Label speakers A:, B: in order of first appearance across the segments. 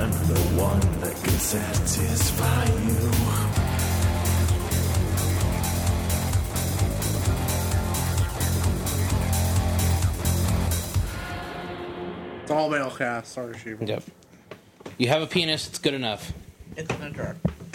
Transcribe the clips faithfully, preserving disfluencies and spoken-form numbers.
A: I'm the one that can satisfy you.
B: It's all male cast. Sorry, Shiva.
C: Yep. You have a penis, it's good enough.
D: It's in a jar.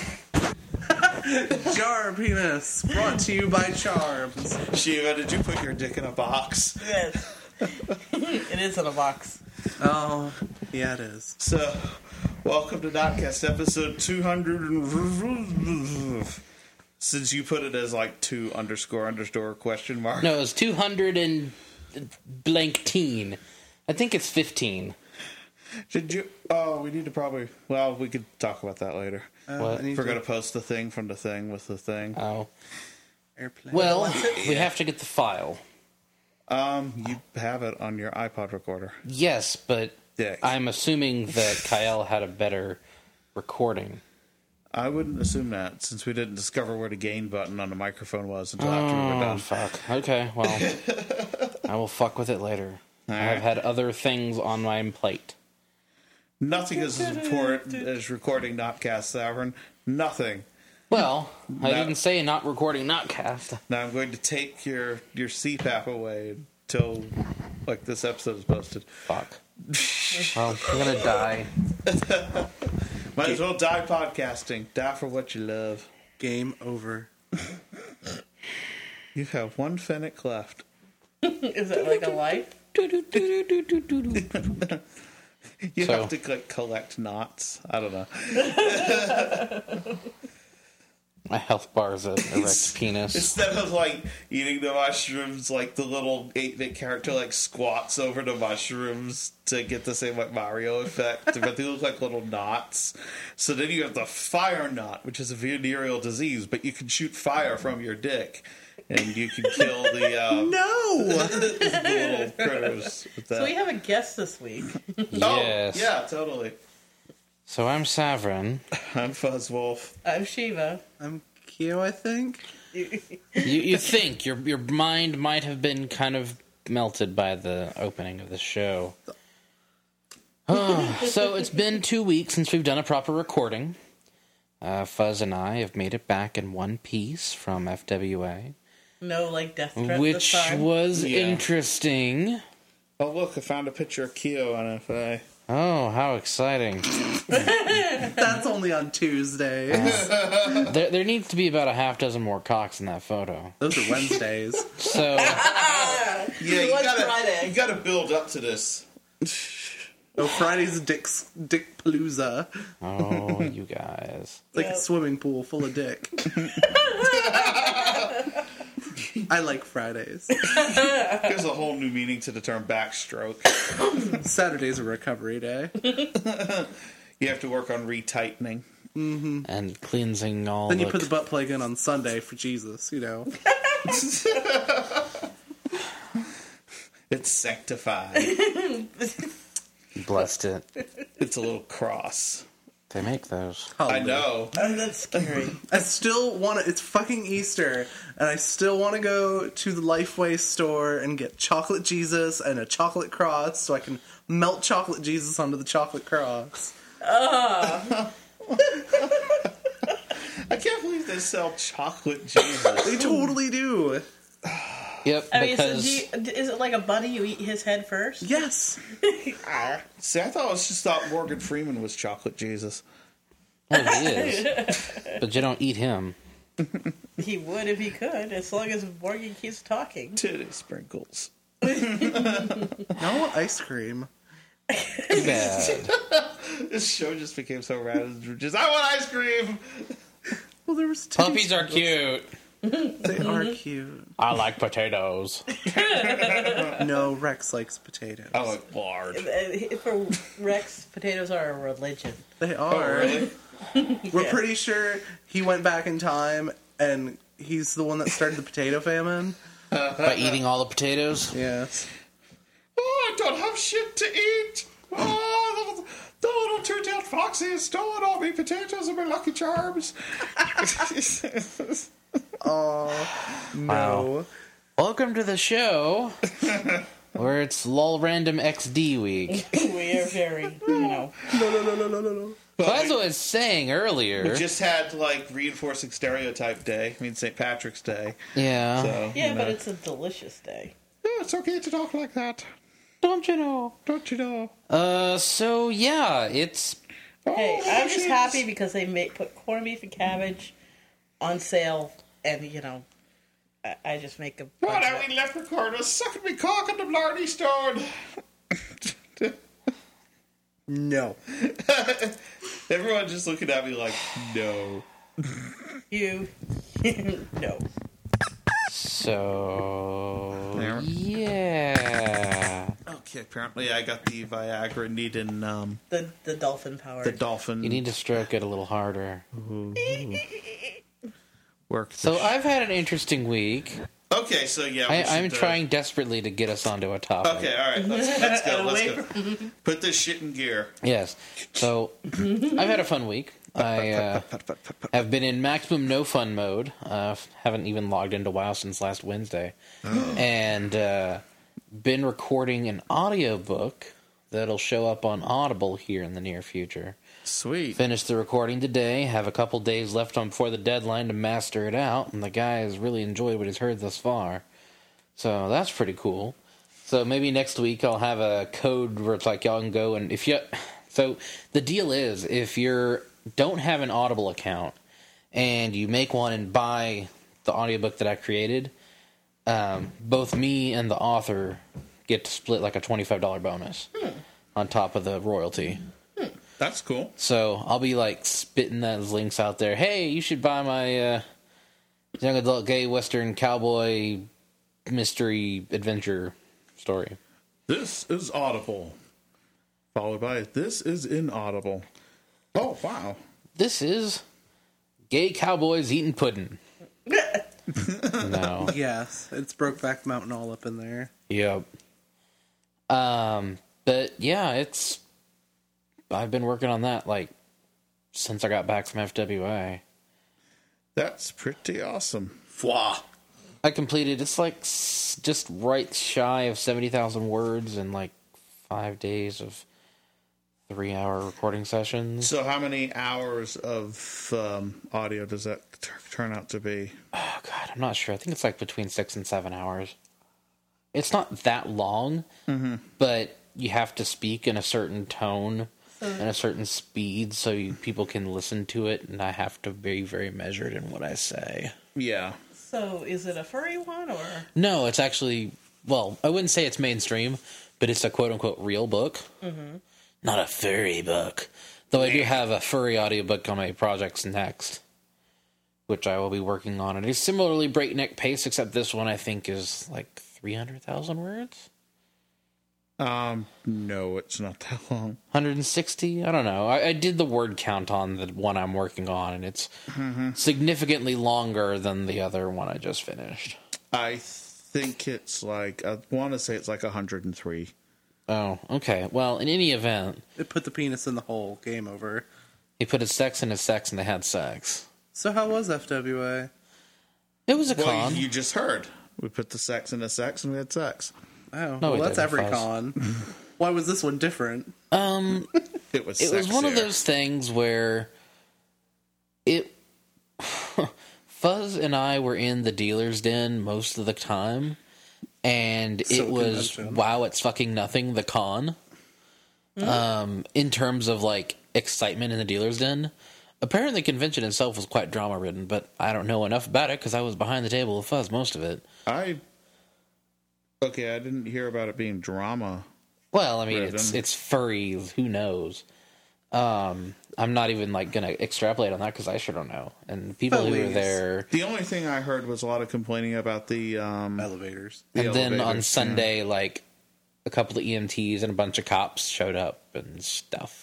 B: Jar penis, brought to you by Charms.
E: Shiva, did you put your dick in a box?
D: Yes. It is in a box.
B: Oh, yeah, it is.
E: So, welcome to Notcast episode two hundred. And since you put it as like two underscore underscore question mark.
C: No, it was two hundred and blank teen. I think it's fifteen.
E: Did you? Oh, we need to probably. Well, we could talk about that later.
B: Uh,
C: What?
B: I need
E: We're
B: to-
E: gonna post the thing from the thing with the thing.
C: Oh.
B: Airplane.
C: Well, we have to get the file.
E: Um, you have it on your iPod recorder.
C: Yes, but
E: Yeah.
C: I'm assuming that Kyle had a better recording.
E: I wouldn't assume that, since we didn't discover where the gain button on the microphone was until after we were
C: Oh,
E: done.
C: fuck. Okay, well, I will fuck with it later. I have
E: Alright.
C: had other things on my plate.
E: Nothing is as important as recording Notcast, Tavern. Nothing.
C: Well, I
E: No.
C: didn't say not recording Notcast.
E: Now I'm going to take your, your C PAP away until like this episode is posted.
C: Fuck. Well, I'm gonna die.
E: Might as well die podcasting. Die for what you love.
B: Game over.
E: You have one Fennec left.
D: Is that like a life?
E: You
C: So-
E: have to like, collect knots. I don't know.
C: My health bar is an erect penis.
E: Instead of like eating the mushrooms, like the little eight-bit character like squats over the mushrooms to get the same like Mario effect, but they look like little knots. So then you have the fire knot, which is a venereal disease, but you can shoot fire from your dick, and you can kill the, uh,
B: No!
E: the little critters with that.
D: So we have a guest this week.
C: Yes.
E: Oh, yeah, totally.
C: So I'm Savrin.
E: I'm Fuzzwolf.
D: I'm Shiva.
B: I'm Kyo, I think.
C: You, you think your your mind might have been kind of melted by the opening of the show. Oh, so it's been two weeks since we've done a proper recording. Uh, Fuzz and I have made it back in one piece from F W A,
D: No, like death threat this
C: which
D: time.
C: was
E: Yeah.
C: interesting.
E: Oh, look, I found a picture of Kyo on F A.
C: Oh, how exciting.
B: That's only on Tuesdays.
C: There, there needs to be about a half dozen more cocks in that photo.
B: Those are Wednesdays.
C: So,
E: Yeah, you
D: was
E: gotta,
D: Friday.
E: you gotta build up to this.
B: Oh, Friday's Dick's Dick Palooza.
C: oh, you guys.
B: It's like
D: Yep.
B: a swimming pool full of dick. I like Fridays.
E: There's a whole new meaning to the term backstroke.
B: Saturday's a recovery day.
E: You have to work on retightening.
C: And cleansing all
B: Then
C: the...
B: you put the butt plug in on Sunday for Jesus, you know.
E: It's sanctified.
C: Blessed it.
E: It's a little cross.
C: They make those.
E: I know.
D: Oh, that's scary.
B: I still want to. It's fucking Easter, and I still want to go to the Lifeway store and get chocolate Jesus and a chocolate cross, so I can melt chocolate Jesus onto the chocolate cross.
E: I can't believe they sell chocolate Jesus.
B: They totally do.
C: Yep,
D: I mean, so
C: because...
D: do you, is it like a bunny? You eat his head first?
B: Yes.
E: See, I thought I was just thought Morgan Freeman was chocolate Jesus.
C: Well, he is. But you don't eat him.
D: He would if he could, as long as Morgan keeps talking.
E: Titty sprinkles.
B: No ice cream.
C: Too bad.
E: This show just became so rad. Just I want ice cream.
B: Well, there was titty
C: Puppies are cute.
B: They are cute.
C: I like potatoes.
B: No, Rex likes potatoes.
E: I like lard.
D: Uh, For Rex, potatoes are a religion.
B: They are.
E: Really?
B: We're
D: Yeah.
B: pretty sure he went back in time, and he's the one that started the potato famine.
C: By eating all the potatoes?
B: Yes.
E: Oh, I don't have shit to eat. Oh, the, the little two-tailed foxy is stolen all my potatoes and my Lucky Charms.
B: Oh, no.
C: Wow. Welcome to the show. Where it's lol random X D week.
D: We are very, you know.
B: No, no, no, no, no, no, no.
C: So as I was saying earlier.
E: We just had, like, reinforcing stereotype day. I mean, Saint Patrick's Day.
C: Yeah.
E: So,
D: Yeah,
E: you
D: but
E: know.
D: it's a delicious day.
E: Yeah, it's okay to talk like that.
C: Don't you know?
E: Don't you know?
C: Uh, so yeah, it's.
D: Hey,
E: Oh,
D: I'm just
E: jeez.
D: happy because they made, put corned beef and cabbage on sale, and, you know, I, I just make a
E: What
D: bunch
E: are
D: of it.
E: we leprechauns sucking me cock in the blarney stone?
B: No.
E: Everyone just looking at me like, no.
D: You, no.
C: So.
E: There.
C: Yeah.
E: Okay, apparently I got the Viagra needing um,
D: The, the dolphin power.
E: the dolphin
C: You need to stroke it a little harder.
E: work.
C: So I've had an interesting week.
E: Okay, so yeah, we
C: I,
E: should,
C: I'm
E: uh,
C: trying desperately to get us onto a topic.
E: Okay, all right, let's, let's go.
D: Away
E: Let's go. Put this shit in gear.
C: Yes. So I've had a fun week. I uh, have been in maximum no fun mode. Uh, haven't even logged into WoW since last Wednesday, and uh, been recording an audiobook that'll show up on Audible here in the near future.
E: Sweet.
C: Finished the recording today. Have a couple days left on before the deadline to master it out, and the guy has really enjoyed what he's heard thus far. So that's pretty cool. So maybe next week I'll have a code where it's like y'all can go and if you. So the deal is if you don't have an Audible account and you make one and buy the audiobook that I created, um, both me and the author get to split like a twenty-five dollars bonus hmm. on top of the royalty.
E: That's cool.
C: So I'll be like spitting those links out there. Hey, you should buy my uh, young adult gay western cowboy mystery adventure story.
E: This is Audible. Followed by this is inaudible. Oh wow!
C: This is gay cowboys eating pudding. No.
B: Yes, it's Brokeback Mountain all up in there.
C: Yep. Um, but yeah, it's. I've been working on that like since I got back from F W A.
E: That's pretty awesome.
B: Fwah.
C: I completed. It's like s- just right shy of seventy thousand words in like five days of three-hour recording sessions.
E: So, how many hours of um, audio does that t- turn out to be?
C: Oh God, I'm not sure. I think it's like between six and seven hours. It's not that long, mm-hmm. but you have to speak in a certain tone and a certain speed so you, people can listen to it, and I have to be very measured in what I say.
E: Yeah.
D: So, is it a furry one, or?
C: No, it's actually, well, I wouldn't say it's mainstream, but it's a quote-unquote real book. Mm-hmm. Not a furry book. Though I do have a furry audiobook on my projects next, which I will be working on at a similarly breakneck pace, except this one I think is like three hundred thousand words?
E: Um, no, it's not that long.
C: one hundred sixty? I don't know. I, I did the word count on the one I'm working on, and it's mm-hmm. significantly longer than the other one I just finished.
E: I think it's like, I want to say it's like one hundred three.
C: Oh, okay. Well, in any event,
B: It put the penis in the hole. Game over.
C: he put his sex in his sex, and they had sex.
B: So how was F W A?
C: It was a
E: Well,
C: con.
E: you just heard. We put the sex in the sex and we had sex.
B: Oh,
C: No,
B: well,
C: we
B: that's
C: didn't,
B: every
C: Fuzz.
B: con. Why was this one different?
C: Um,
E: It was
C: it was one of
E: sexier.
C: those things where it. Fuzz and I were in the dealer's den most of the time, and it
B: Silicon
C: was
B: Dungeon.
C: wow, it's fucking nothing. The con, um, in terms of like excitement in the dealer's den. Apparently, the convention itself was quite drama ridden, but I don't know enough about it because I was behind the table with Fuzz most of it.
E: I okay. I didn't hear about it being drama.
C: Well, I mean, it's
E: Ridden.
C: it's furry. Who knows? Um, I'm not even like gonna extrapolate on that because I sure don't know. And people who were
B: Furries.
C: there,
E: The only thing I heard was a lot of complaining about the um.
B: Elevators.
E: the
C: and then on
E: elevators,
C: Sunday, like a couple of E M Ts and a bunch of cops showed up and stuff.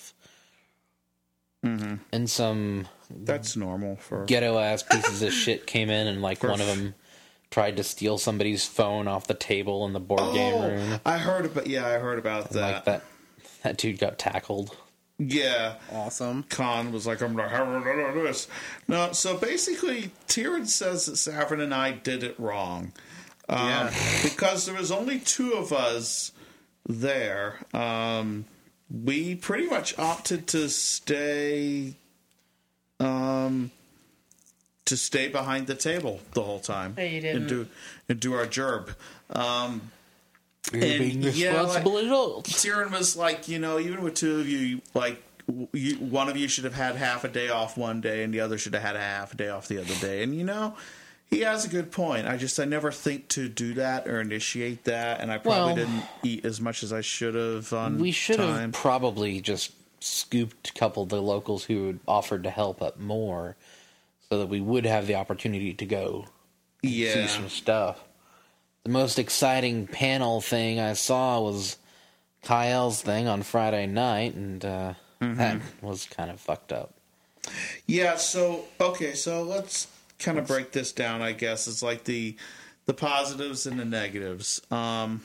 C: Mm-hmm. And some
E: yeah. That's normal for
C: ghetto ass pieces of shit came in, and like one of them tried to steal somebody's phone off the table in the board game
E: Oh,
C: room.
E: I heard about. Yeah, I heard about
C: And, like
E: that.
C: that, that dude got tackled.
E: Yeah.
B: Awesome.
E: Khan was like, I'm gonna have this. No, so basically, Tyrion says that Savrin and I did it wrong. Um,
B: Yeah.
E: Because there was only two of us there. Um, we pretty much opted to stay, um, to stay behind the table the whole time.
D: No, you didn't.
E: And do, and do our gerb. Um,
C: You're
E: And,
C: being
E: yeah,
C: responsible
E: like-
C: adults.
E: Tyrion was like, you know, even with two of you, like, you, one of you should have had half a day off one day and the other should have had a half a day off the other day. And, you know, he has a good point. I just, I never think to do that or initiate that. And I probably
C: Well,
E: didn't eat as much as I should have on
C: We should have
E: time.
C: probably just scooped a couple of the locals who had offered to help up more so that we would have the opportunity to go see
E: Yeah.
C: some stuff. The most exciting panel thing I saw was Kyle's thing on Friday night, and uh,
E: Mm-hmm.
C: that was kind of fucked up.
E: Yeah, so, okay, so let's kind of break this down, I guess. It's like the the positives and the negatives. Um,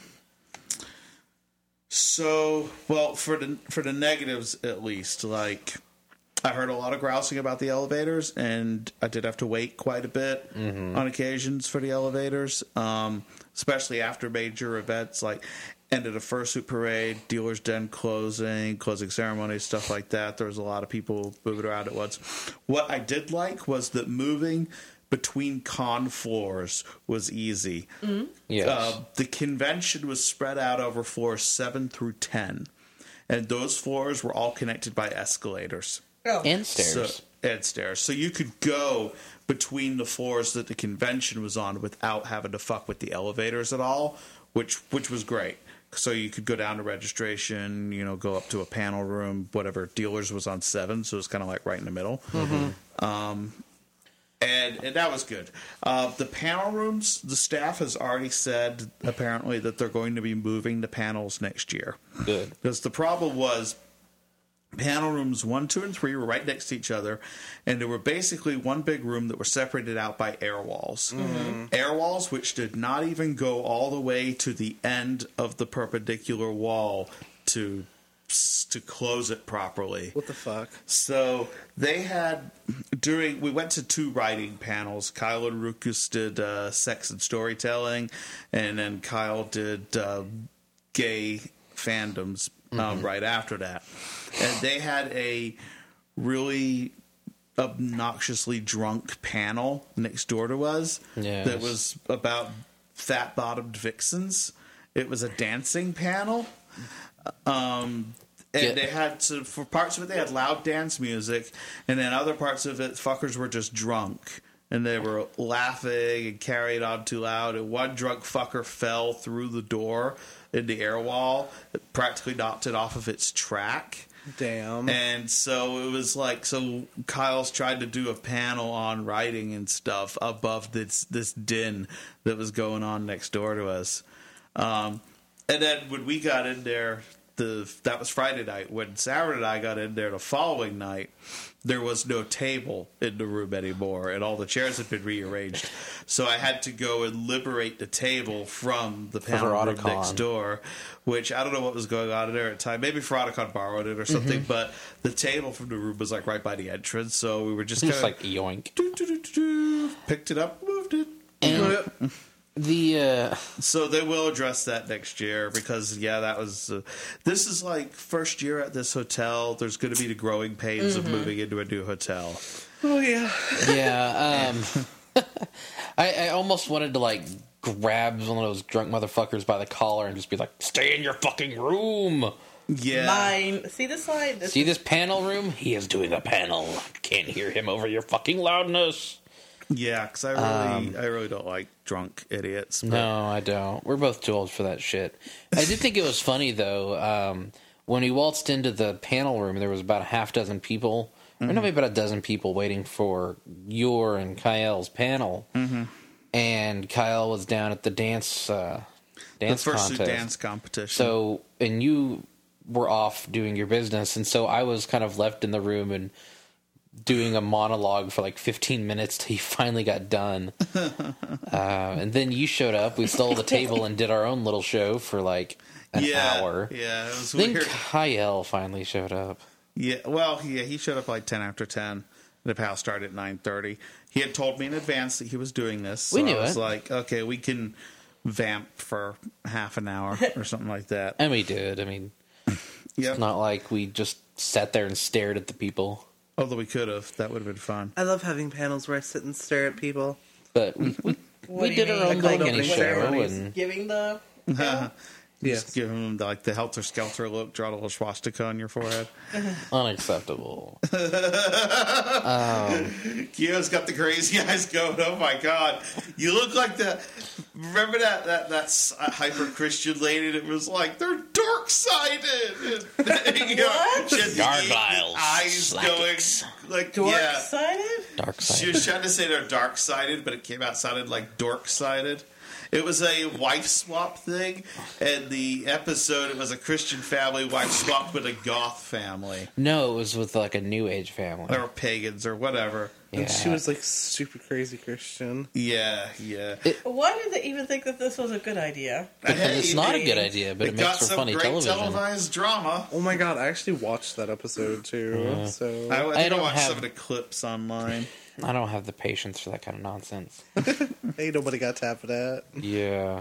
E: so, well, for the for the negatives at least, like, I heard a lot of grousing about the elevators, and I did have to wait quite a bit on occasions for the elevators, um, especially after major events like end of the fursuit parade, dealer's den closing, closing ceremonies, stuff like that. There was a lot of people moving around at once. What I did like was that moving between con floors was easy.
C: Yes.
E: Uh, the convention was spread out over floors seven through ten, and those floors were all connected by escalators.
D: Oh.
C: and stairs.
E: So, and stairs. So you could go between the floors that the convention was on without having to fuck with the elevators at all, which which was great. So you could go down to registration, you know, go up to a panel room, whatever. Dealers was on seven, so it was kind of like right in the middle. Um, and, and that was good. Uh, the panel rooms, the staff has already said, apparently, that they're going to be moving the panels next year.
C: Good.
E: Because the problem was panel rooms one, two, and three were right next to each other, and there were basically one big room that were separated out by air walls. Air walls which did not even go all the way to the end of the perpendicular wall to to close it properly.
B: What the fuck?
E: So they had during we went to two writing panels. Kyle and Rukus did uh, sex and storytelling, and then Kyle did uh, gay fandoms um, right after that. And they had a really obnoxiously drunk panel next door to us
C: Yes.
E: that was about fat bottomed vixens. It was a dancing panel. Um, and
C: Yeah.
E: they had to, for parts of it, they had loud dance music, and then other parts of it, fuckers were just drunk. And they were laughing and carried on too loud. And one drunk fucker fell through the door in the air wall, it practically knocked it off of its track.
B: Damn.
E: And so it was like, so Kyle's tried to do a panel on writing and stuff above this this din that was going on next door to us. Um, and then when we got in there, the that was Friday night. When Sarah and I got in there the following night, there was no table in the room anymore, and all the chairs had been rearranged. So I had to go and liberate the table from the panel room
C: Veronicon.
E: next door, which I don't know what was going on in there at the time. Maybe Veronicon borrowed it or something, but the table from the room was like right by the entrance, so we were just kind
C: Just
E: of
C: like yoink.
E: doo, doo, doo, doo, doo, picked it up, moved it.
C: And the uh,
E: So they will address that next year because, yeah, that was. Uh, this is like first year at this hotel. There's going to be the growing pains of moving into a new hotel.
B: Oh yeah.
C: yeah, um, I, I almost wanted to like grab one of those drunk motherfuckers by the collar and just be like, "Stay in your fucking room."
E: Yeah.
D: Mine. See this slide? This
C: See this panel room? He is doing a panel. Can't hear him over your fucking loudness.
E: Yeah, because I really, I really don't like drunk idiots. But
C: No, I don't. We're both too old for that shit. I did think it was funny though. Um, when he waltzed into the panel room, there was about a half dozen people, or maybe about a dozen people waiting for your and Kyle's panel. Mm-hmm. And Kyle was down at the dance uh,
E: the
C: dance
E: first
C: contest.
E: dance competition.
C: So, and you were off doing your business, and so I was kind of left in the room and doing a monologue for like fifteen minutes till you finally got done. uh, and then you showed up. We stole the table and did our own little show for like an
E: yeah,
C: hour.
E: Yeah, it was
C: Then
E: weird.
C: Kyle finally showed up.
E: Yeah, well, yeah, he showed up like ten after ten. The panel started at nine thirty. He had told me in advance that he was doing this. So
C: We knew
E: I was
C: it.
E: like, okay, we can vamp for half an hour or something like that.
C: And we did. I mean,
E: Yep.
C: it's not like we just sat there and stared at the people.
E: Although we could have. That would have been fun.
B: I love having panels where I sit and stare at people.
C: But we, we,
D: What
C: we
D: do you
C: did our
D: mean?
C: own
B: Like
C: little mini
B: opening
C: show.
B: ceremonies.
C: And,
D: Giving the
B: Yes.
E: Just give them like the helter skelter look, draw a little swastika on your forehead.
C: unacceptable.
E: Kyo's got the crazy eyes going. Oh my god, you look like the. Remember that that that's hyper Christian lady that was like they're dark sided. You know,
D: What?
E: she had the
C: Gargoyles,
E: eyes going
C: slacks.
E: like
D: dork
E: yeah.
D: sided?
C: Dark
E: She
C: side.
E: was trying to say they're dark sided, but it came out sounded like dork sided. It was a wife swap thing, and the episode it was a Christian family wife swapped with a goth family.
C: No, it was with like a new age family.
E: Or pagans or whatever.
C: Yeah.
B: And she was like super crazy Christian.
E: Yeah, yeah.
D: Why did they even think that this was a good idea?
C: Because it's
E: Hey,
C: not a
E: hey,
C: good idea, but it, makes
E: got
C: for
E: some
C: funny
E: great
C: television.
E: televised drama.
B: Oh my god, I actually watched that episode too. So
E: I, I think I,
C: don't
E: watched
C: have-
E: some of the clips online.
C: I don't have the patience for that kind of nonsense.
B: ain't nobody got tapped at.
C: Yeah.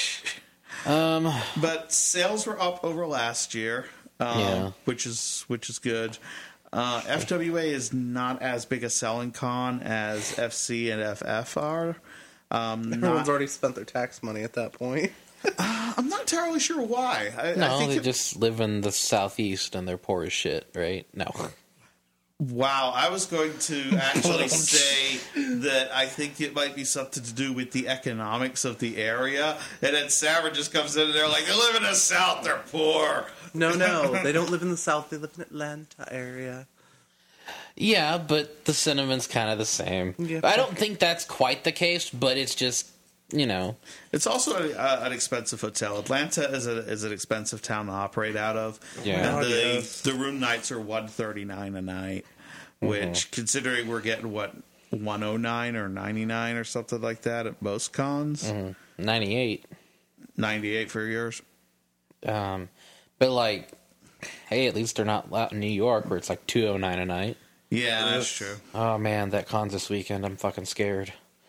C: Um.
E: But sales were up over last year, um,
C: Yeah.
E: which is which is good. Uh, F W A is not as big a selling con as F C and F F are. Um,
B: Everyone's
E: not,
B: already spent their tax money at that point.
E: I'm not entirely sure why. I, I
C: No,
E: think
C: they
E: it-
C: just live in the southeast and they're poor as shit, right? No.
E: Wow, I was going to actually say that I think it might be something to do with the economics of the area, and then Sarah just comes in and they're like, "They live in the South, they're poor."
B: No, no, they don't live in the South. They live in Atlanta area.
C: Yeah, but the sentiment's kind of the same.
B: Yeah.
C: I don't think that's quite the case, but it's just, you know.
E: It's also a, uh, an expensive hotel. Atlanta is a is an expensive town to operate out of.
C: Yeah.
E: and the
B: Yes.
E: the room nights are one thirty nine a night, which considering we're getting what one oh nine or ninety nine or something like that at most cons,
C: ninety-eight.
E: ninety eight for yours.
C: Um, but like, hey, at least they're not out in New York where it's like two oh nine a night.
E: Yeah, that's true.
C: Oh man, that con's this weekend. I'm fucking scared.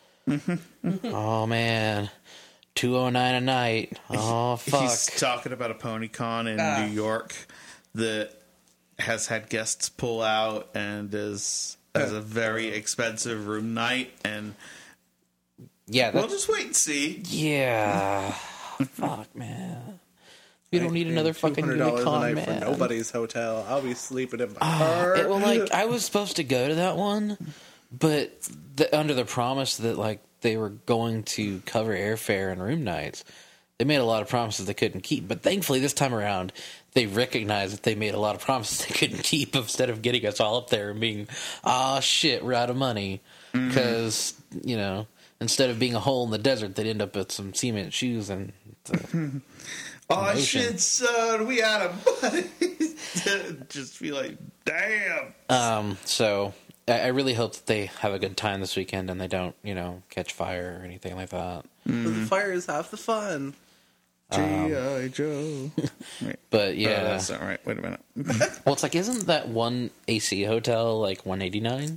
C: Oh man, two oh nine a night. Oh fuck.
E: He's talking about a pony con in
D: Ah.
E: New York that has had guests pull out and is has a very expensive room night, and
C: Yeah,
E: we'll
C: that's,
E: just wait and see.
C: yeah. Fuck man. You don't need another fucking
B: two hundred dollars a
C: con,
B: night
C: man.
B: for nobody's hotel. I'll be sleeping in my car.
C: It, well, like I was supposed to go to that one, but the, under the promise that like they were going to cover airfare and room nights, they made a lot of promises they couldn't keep. But thankfully, this time around, they recognized that they made a lot of promises they couldn't keep. Instead of getting us all up there and being, ah, shit, we're out of money, because you know, instead of being a hole in the desert, they'd end up with some cement shoes and. The,
E: Oh
C: Promotion.
E: shit, son, we out of money. Just be like, damn.
C: Um, so I, I really hope that they have a good time this weekend and they don't, you know, catch fire or anything like that.
B: The fire is half the fun.
E: G I. Joe. Wait,
C: But
E: oh,
C: yeah,
E: that's not right. Wait a minute.
C: well, it's like, isn't that one A C hotel like one eighty-nine?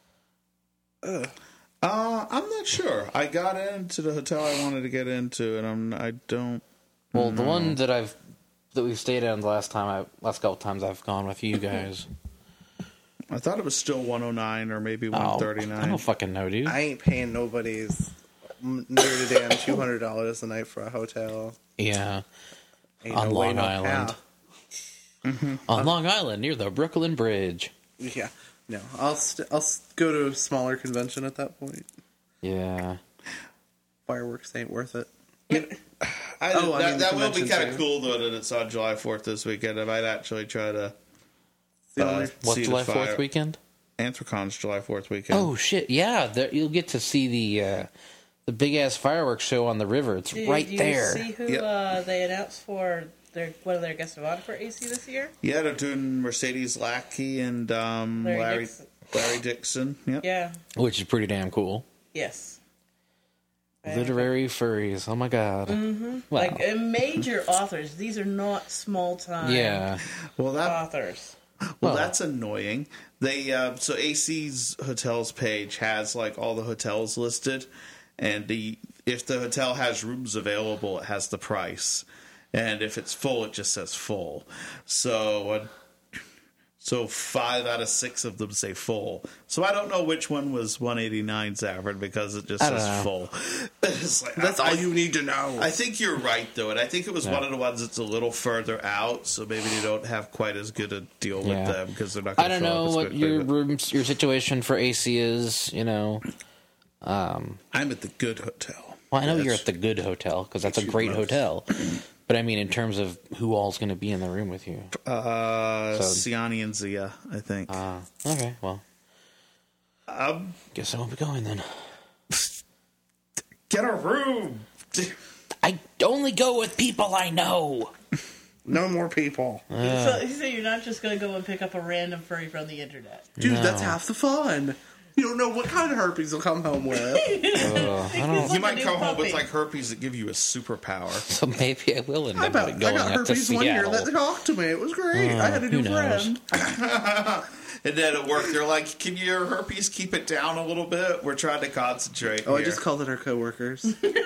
E: Uh, I'm not sure. I got into the hotel I wanted to get into, and I'm I don't.
C: Well, the one that I've that we stayed in the last time, I last couple times I've gone with you guys.
E: I thought it was still one oh nine or maybe
C: Oh,
E: one
C: I
E: thirty-nine.
C: don't fucking know, dude.
B: I ain't paying nobody's near the damn two hundred dollars a night for a hotel.
C: Yeah,
B: Ain't
C: on
B: no way,
C: Long
B: no
C: Island.
B: how.
C: On Long Island near the Brooklyn Bridge.
B: Yeah, no, I'll st- I'll s- go to a smaller convention at that point.
C: Yeah.
B: Fireworks ain't worth it.
E: I,
B: Oh, I
E: that
B: mean,
E: that will be
B: convention
E: kind of
B: too.
E: cool though that it's on July fourth this weekend. I might actually try to.
B: The
E: Uh,
B: only-
C: What's
E: see the
C: July
E: fire-
C: fourth weekend?
E: Anthracon's July fourth weekend.
C: Oh shit! Yeah, there, you'll get to see the uh, the big ass fireworks show on the river. It's
D: Did
C: right
D: you
C: there.
D: see who
E: Yep.
D: uh, they announced for their one of their guest of honor for A C this year?
E: Yeah, they're doing Mercedes Lackey and um,
D: Larry
E: Larry
D: Dixon.
E: Larry Dixon. Yep.
D: Yeah.
C: Which is pretty damn cool.
D: Yes.
C: Literary furries. Oh my god. Mm-hmm. Wow.
D: Like uh, major authors. These are not small time
C: yeah.
E: Well, that
D: authors.
E: well,
C: Well-
E: that's annoying. They uh, so A C's hotels page has like all the hotels listed, and the if the hotel has rooms available, it has the price, and if it's full, it just says full. So. Uh, So five out of six of them say full. So I don't know which one was one eighty-nine, Zafran, because it just
C: I don't
E: says
C: know.
E: full. It's like,
B: That's
E: I,
B: all you need to know.
E: I think you're right, though, and I think it was
C: Yeah.
E: one of the ones that's a little further out, so maybe they don't have quite as good a deal
C: Yeah.
E: with them because they're not.
C: I
E: Gonna
C: don't
E: fill up
C: know
E: as
C: what
E: quickly,
C: your
E: but-
C: room, your situation for A C is. You know, um,
B: I'm at the good hotel.
C: well, I know
E: Yes.
C: you're at the good hotel because that's a
B: You
C: great
B: both.
C: hotel. But I mean, in terms of who all's going to be in the room with you.
E: Uh,
C: So-
E: Siani and Zia, I think.
C: Uh, okay, well,
E: um,
C: guess I won't be going then.
E: get a room.
C: I only go with people I know.
B: No more people.
D: So, so you're not just going to go and pick up a random furry from the internet.
B: Dude,
C: No.
B: that's half the fun. You don't know what kind of herpes you'll come home with.
C: Uh, I don't.
E: You might
D: new
E: come home with
D: puppy.
E: like herpes that give you a superpower.
C: So maybe I will end
B: I,
C: up
B: about, I
C: going
B: got
C: up to
B: herpes one year
C: Seattle.
B: that talked to me. It was great. I had a
C: who
B: new
C: knows?
B: friend.
E: And then at work, they're like, "Can your herpes keep it down a little bit? We're trying to concentrate."
B: Oh, I
E: here."
B: just called it our coworkers.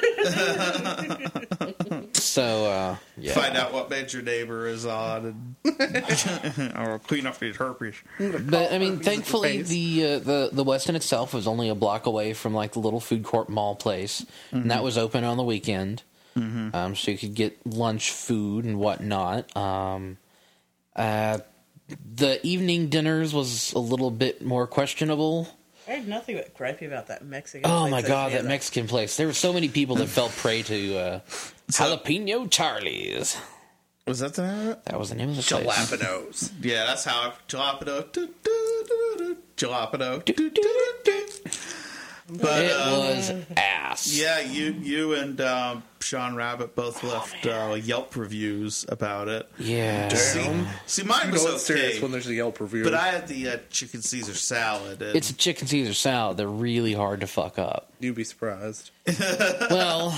C: So uh, yeah,
E: Find out what bed your neighbor is on, and or clean up these herpes.
C: But I mean,
B: Herpes
C: thankfully,
B: in your face.
C: the uh, the the Westin itself was only a block away from like the little food court mall place, and that was open on the weekend, um, so you could get lunch, food, and whatnot. Um, uh, the evening dinners was a little bit more questionable.
D: I had nothing but gripey about that Mexican
C: Oh
D: place
C: my
D: I
C: god,
D: was
C: that
D: in.
C: Mexican place! There were so many people that fell prey to uh, jalapeno Charlie's.
E: Was that the name of it?
C: That was the name of the place.
B: Jalapenos.
E: Yeah, that's how I jalapeno. do, do, do, do, Jalapeno. do, do, do, do. But
C: It
E: um,
C: was ass.
E: yeah, you you and um, Sean Rabbit both left uh, Yelp reviews about it.
C: Yeah.
E: See, see, mine
B: You
E: was
B: know it's serious
E: okay,
B: when there's a Yelp review.
E: but I had the uh, chicken Caesar salad. And
C: It's a chicken Caesar salad. They're really hard to fuck up.
B: You'd be surprised.
C: Well,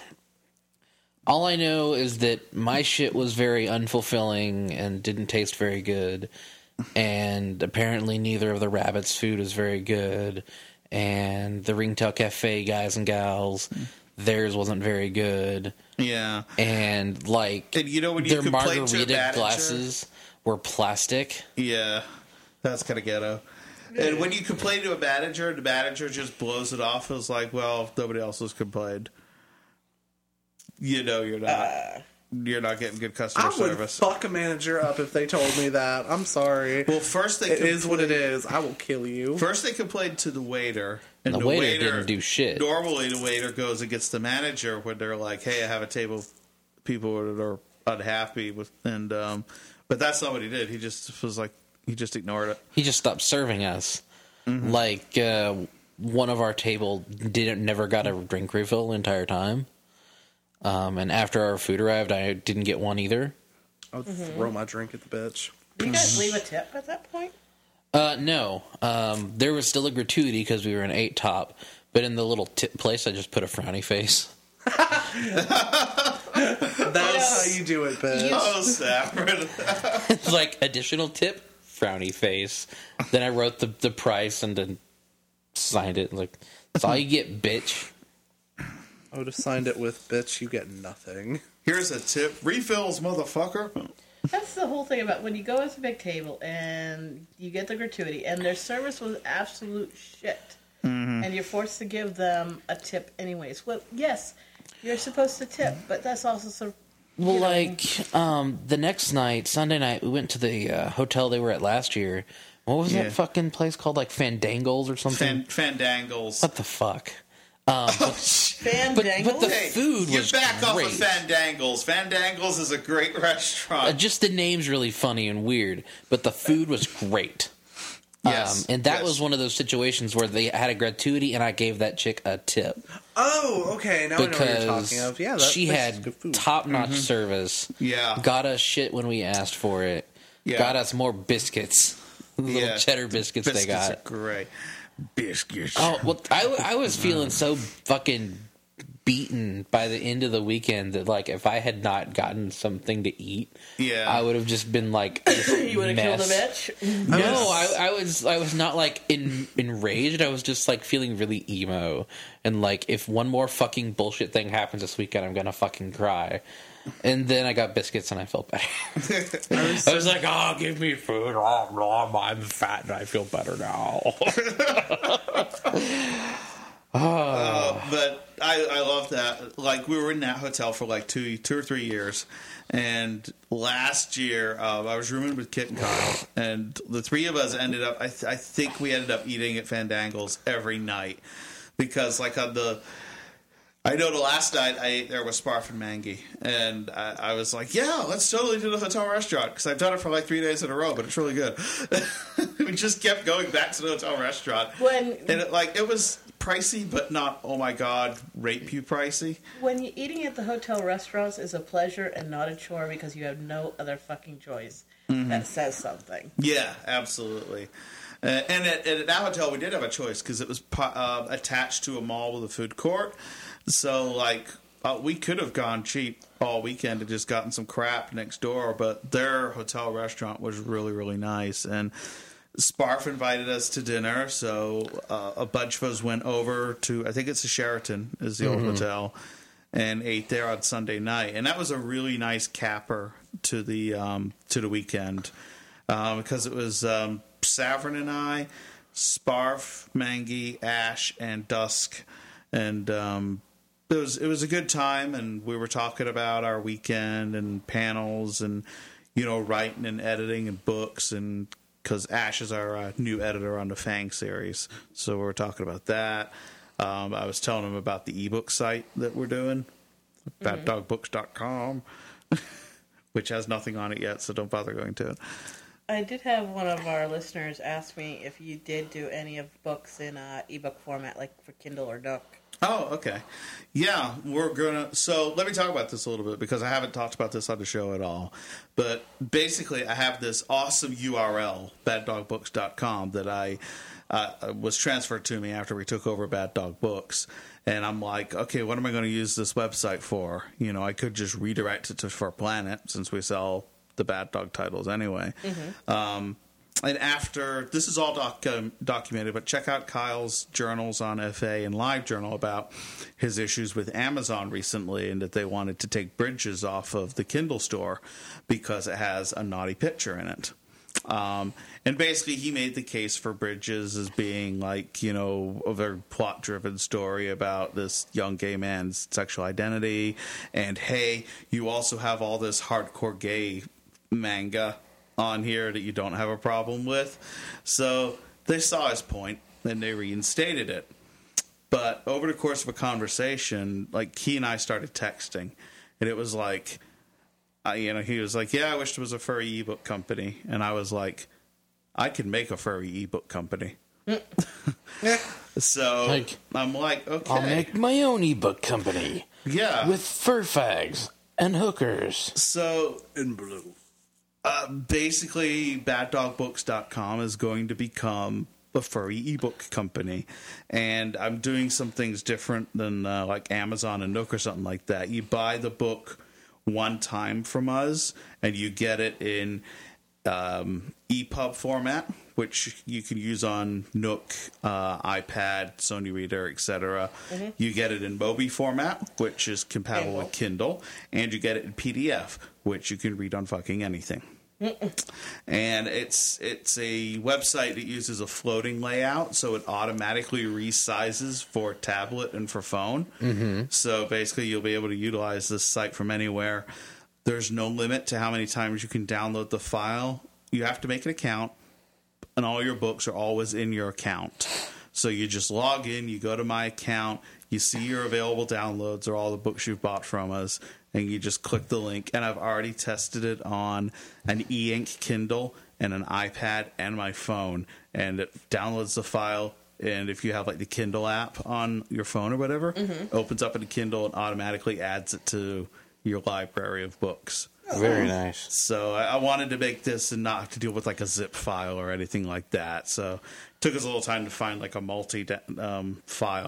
C: all I know is that my shit was very unfulfilling and didn't taste very good. And apparently neither of the rabbits' food is very good. And the Ringtail Cafe guys and gals, theirs wasn't very good.
E: yeah.
C: And like
E: And you know when you
C: their
E: complain to a
C: margarita
E: manager-
C: glasses were plastic.
E: Yeah, that's kind of ghetto. And when you complain to a manager, the manager just blows it off. It's like, well, nobody else has complained. You know, you're not.
D: Uh,
E: you're not getting good customer
B: I would
E: service.
B: fuck a manager up if they told me that. I'm sorry.
E: Well, first they
B: It is what it
E: complained-
B: is. I will kill you.
E: First they complained to the waiter, and
C: The
E: the,
C: waiter didn't do shit.
E: Normally, the waiter goes and gets the manager when they're like, "Hey, I have a table of people that are unhappy with," and um, but that's not what he did. He just was like, he just ignored it.
C: He just stopped serving us. Like uh, one of our table didn't never got a drink refill the entire time. Um, and after our food arrived, I didn't get one either.
B: I would throw my drink at the bitch.
D: do you guys leave a tip at that point?
C: Uh, no, um, there was still a gratuity because we were an eight top, but in the little tip place, I just put a frowny face.
B: That's how you do it, bitch.
E: Oh, Saffron.
C: It's like additional tip, frowny face. Then I wrote the the price and then signed it. Like that's all you get, bitch.
B: I would have signed it with, bitch, you get nothing.
E: Here's a tip: refills, motherfucker.
D: That's the whole thing about when you go to a big table and you get the gratuity and their service was absolute shit.
E: Mm-hmm.
D: And you're forced to give them a tip anyways. Well, yes, you're supposed to tip, but that's also so.
C: Well,
D: you know,
C: like um, the next night, Sunday night, we went to the uh, hotel they were at last year. What was
E: Yeah.
C: that fucking place called? Like Fandangles or something?
E: Fan, fandangles.
C: What the fuck? Um, but, but,
D: Fandangles?
C: but the
E: Hey,
C: food
E: you
C: was
E: back off
C: great.
E: of Fandangles. Fandangles is a great restaurant.
C: Uh, just the name's really funny and weird, but the food was great.
E: Yes,
C: Um, and that
E: yes.
C: was one of those situations where they had a gratuity and I gave that chick a tip.
B: Oh, okay. Now I know what you're
C: Because
B: talking of. Yeah, that
C: she
B: place is
C: had
B: good food.
C: top-notch service.
E: Yeah.
C: Got us shit when we asked for it.
E: Yeah.
C: Got us more biscuits. Little
E: Yeah.
C: cheddar biscuits,
E: Biscuits
C: they got.
E: are great. Biscuits.
C: Oh, well, I, I was feeling so fucking beaten by the end of the weekend that, like, if I had not gotten something to eat,
E: Yeah.
C: I would have just been like, this
D: You would have killed a
C: mess.
D: bitch.
C: No, I, I was I was not like in, enraged. I was just like feeling really emo, and like if one more fucking bullshit thing happens this weekend, I'm gonna fucking cry. And then I got biscuits and I felt better. I, was, I was like, "Oh, give me food! Oh, oh, I'm fat and I feel better now."
E: Uh, but I, I love that. Like, we were in that hotel for like two, two or three years, and last year uh, I was rooming with Kit and Kyle, and the three of us ended up. I, th- I think we ended up eating at Fandangles every night because, like, on the. I know the last night I ate there was Sparf and Mangy, and I, I was like, yeah, let's totally do the hotel restaurant, because I've done it for like three days in a row, but it's really good. We just kept going back to the hotel restaurant.
D: When
E: And it, like, it was pricey, but not, oh my god, rape you pricey.
D: when you eating at the hotel restaurants is a pleasure and not a chore because you have no other fucking choice. That says something.
E: Yeah, absolutely. Uh, and at, at that hotel, we did have a choice, because it was uh, attached to a mall with a food court. So, like, uh, we could have gone cheap all weekend and just gotten some crap next door, but their hotel restaurant was really, really nice. And Sparf invited us to dinner, so uh, a bunch of us went over to, I think it's the Sheraton, is the old hotel, and ate there on Sunday night. And that was a really nice capper to the um, to the weekend, um, because it was um, Savrin and I, Sparf, Mangy, Ash, and Dusk, and um, it was it was a good time. And we were talking about our weekend and panels, and you know, writing and editing and books, and because Ash is our uh, new editor on the Fang series, so we were talking about that. Um, I was telling him about the ebook site that we're doing,
D: Mm-hmm.
E: bad dog books dot com, which has nothing on it yet, so don't bother going to it.
D: I did have one of our listeners ask me if you did do any of books in uh, ebook format, like for Kindle or Nook.
E: Oh, okay. Yeah, we're gonna. So let me talk about this a little bit, because I haven't talked about this on the show at all. But basically, I have this awesome U R L, bad dog books dot com, that I uh, was transferred to me after we took over Bad Dog Books. And I'm like, okay, what am I going to use this website for? You know, I could just redirect it to For Planet, since we sell the Bad Dog titles anyway. Mm-hmm. Um, and after, this is all doc, um, documented, but check out Kyle's journals on F A and LiveJournal about his issues with Amazon recently, and that they wanted to take Bridges off of the Kindle store because it has a naughty picture in it. Um, and basically he made the case for Bridges as being like, you know, a very plot-driven story about this young gay man's sexual identity. And, hey, you also have all this hardcore gay manga on here that you don't have a problem with. So they saw his point and they reinstated it. But over the course of a conversation, like, he and I started texting, and it was like, uh, you know, he was like, yeah, I wish there was a furry ebook company. And I was like, I can make a furry ebook company. So
C: Like,
E: I'm like, okay.
C: I'll make my own ebook company
E: yeah.
C: with fur fags and hookers.
E: So
B: In blue.
E: uh, basically, bad dog books dot com is going to become a furry ebook company. And I'm doing some things different than uh, like Amazon and Nook or something like that. You buy the book one time from us, and you get it in um, E P U B format, which you can use on Nook, uh, iPad, Sony Reader, et cetera. Mm-hmm. You get it in Mobi format, which is compatible with Kindle, and you get it in P D F, which you can read on fucking anything. And it's it's a website that uses a floating layout, so it automatically resizes for tablet and for phone. Mm-hmm. So basically, you'll be able to utilize this site from anywhere. There's no limit to how many times you can download the file. You have to make an account, and all your books are always in your account. So you just log in, you go to my account, you see your available downloads or all the books you've bought from us, and you just click the link. And I've already tested it on an e-ink Kindle and an iPad and my phone, and it downloads the file. And if you have like the Kindle app on your phone or whatever, mm-hmm. opens up in a Kindle and automatically adds it to your library of books.
C: Very nice.
E: So I, I wanted to make this and not have to deal with like a zip file or anything like that. So it took us a little time to find like a multi um, file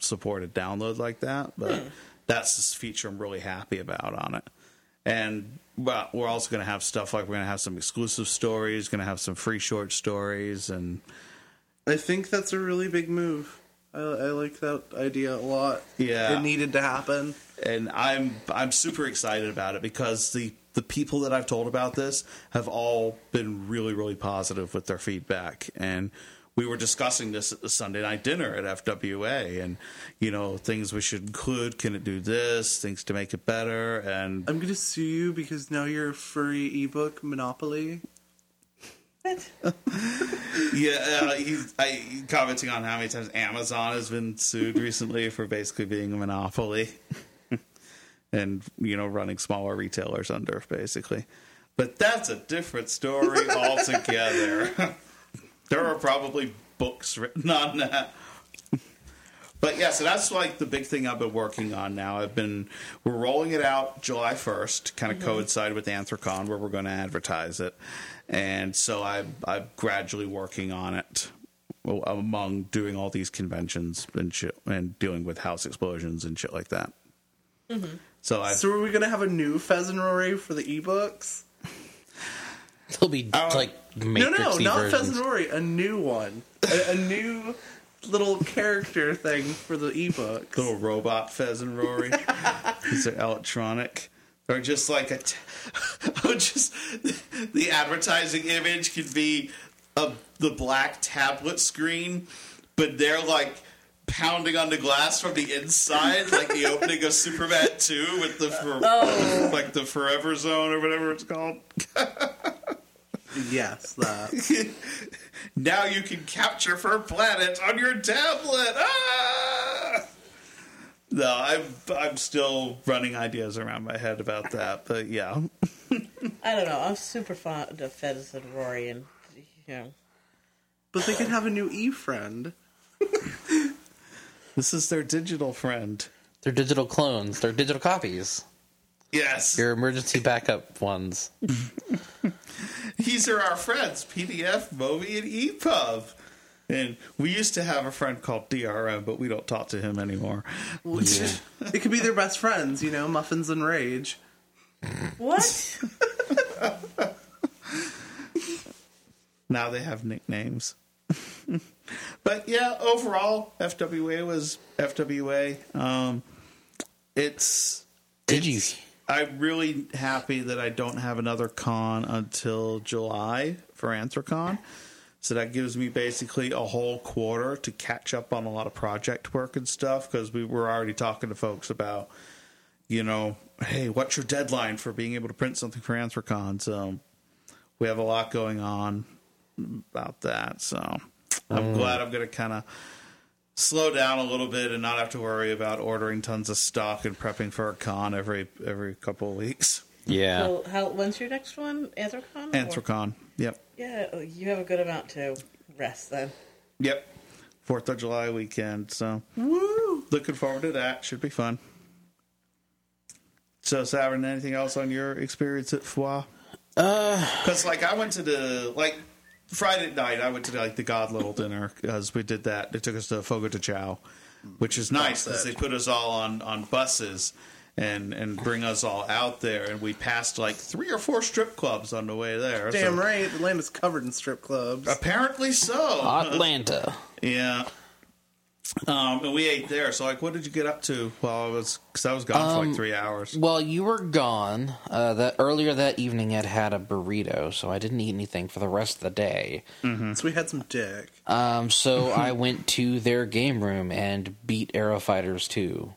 E: supported download like that, but hmm. that's this feature I'm really happy about on it. And well, we're also going to have stuff like we're going to have some exclusive stories, going to have some free short stories, and
B: I think that's a really big move. I, I like that idea a lot.
E: Yeah,
B: it needed to happen,
E: and I'm I'm super excited about it because the the people that I've told about this have all been really really positive with their feedback. And we were discussing this at the Sunday night dinner at F W A, and you know, things we should include. Can it do this? Things to make it better. And
B: I'm gonna sue you because now you're a furry ebook monopoly.
D: What?
E: yeah, uh, he's I, commenting on how many times Amazon has been sued recently for basically being a monopoly, and you know, running smaller retailers under basically. But that's a different story altogether. There are probably books written on that. But yeah, so that's like the big thing I've been working on now. I've been we're rolling it out July first, kind of mm-hmm. coincide with Anthrocon where we're going to advertise it. And so I I'm gradually working on it among doing all these conventions and shit, and dealing with house explosions and shit like that.
B: Mm-hmm. So I So are we going to have a new Fez and Rory for the ebooks?
C: There'll be uh, like Matrix
B: no, no, not
C: versions.
B: Fez and Rory, a new one, a, a new little character thing for the ebooks.
E: Little robot Fez and Rory. These are electronic. Or just like a, t- just the advertising image could be a, the black tablet screen, but they're like pounding on the glass from the inside, like the opening of Superman two with the for, oh. like the Forever Zone or whatever it's called.
B: Yes, that.
E: Now you can capture for planet on your tablet. Ah! No, I'm I'm still running ideas around my head about that, but yeah.
D: I don't know. I'm super fond of Fez and Rory, and you know.
B: But they can have a new e-friend.
E: This is their digital friend.
C: They're digital clones. They're digital copies.
E: Yes.
C: Your emergency backup ones.
E: These are our friends, P D F, Movi, and E P U B. And we used to have a friend called D R M, but we don't talk to him anymore.
B: Well, yeah. It could be their best friends, you know, Muffins and Rage.
D: What?
E: Now they have nicknames. But yeah, overall, F W A was F W A. Um, it's...
C: Did
E: it's,
C: you...
E: I'm really happy that I don't have another con until July for Anthrocon. So that gives me basically a whole quarter to catch up on a lot of project work and stuff, because we were already talking to folks about, you know, hey, what's your deadline for being able to print something for Anthrocon? So we have a lot going on about that. So I'm mm. glad I'm going to kind of slow down a little bit and not have to worry about ordering tons of stock and prepping for a con every every couple of weeks.
C: Yeah.
D: So how, when's your next one? Anthrocon?
E: Anthrocon, or? Yep.
D: Yeah, you have a good amount to rest then.
E: Yep. fourth of July weekend, so woo! Looking forward to that. Should be fun. So, Savin, anything else on your experience at F W A? Because, uh, like, I went to the, like, Friday night, I went to, like, the God Little dinner, because we did that. They took us to Fogo de Chao, which is nice, because they put us all on, on buses and and bring us all out there, and we passed like three or four strip clubs on the way there.
B: Damn
E: so.
B: right, Atlanta's covered in strip clubs.
E: Apparently so.
C: Atlanta.
E: Yeah. Um, and we ate there. So, like, what did you get up to while I was? Because I was gone um, for like three hours.
C: Well, you were gone. Uh, that earlier that evening, I'd had a burrito, so I didn't eat anything for the rest of the day.
B: Mm-hmm. So we had some dick.
C: Um, so I went to their game room and beat Aero Fighters two.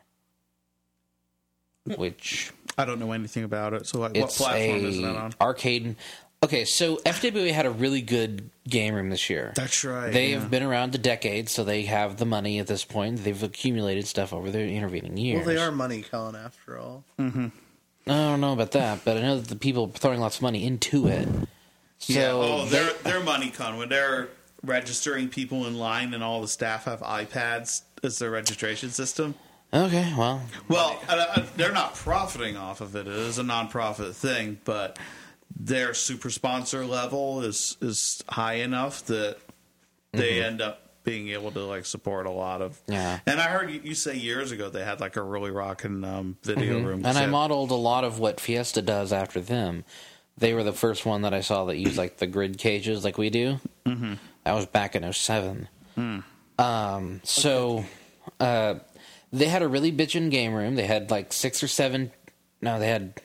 C: Which
E: I don't know anything about it. So, like, what platform is that on?
C: Arcade. Okay, so F W A had a really good game room this year.
E: That's right.
C: They
E: yeah.
C: have been around a decade, so they have the money at this point. They've accumulated stuff over the intervening years.
B: Well, they are money con after all.
E: Mm-hmm.
C: I don't know about that, but I know that the people are throwing lots of money into it. So
E: yeah. Oh, they're they're money con when they're registering people in line, and all the staff have iPads as their registration system.
C: Okay, well...
E: Well, uh, they're not profiting off of it. It is a non-profit thing, but their super sponsor level is, is high enough that they mm-hmm. end up being able to like support a lot of.
C: Yeah.
E: And I heard you, you say years ago they had like a really rocking um, video room.
C: And I
E: set.
C: modeled a lot of what Fiesta does after them. They were the first one that I saw that used like the grid cages like we do. Mm-hmm. That was back in oh seven. Mm. Um, so uh, they had a really bitchin' game room. They had like six or seven. No, they had.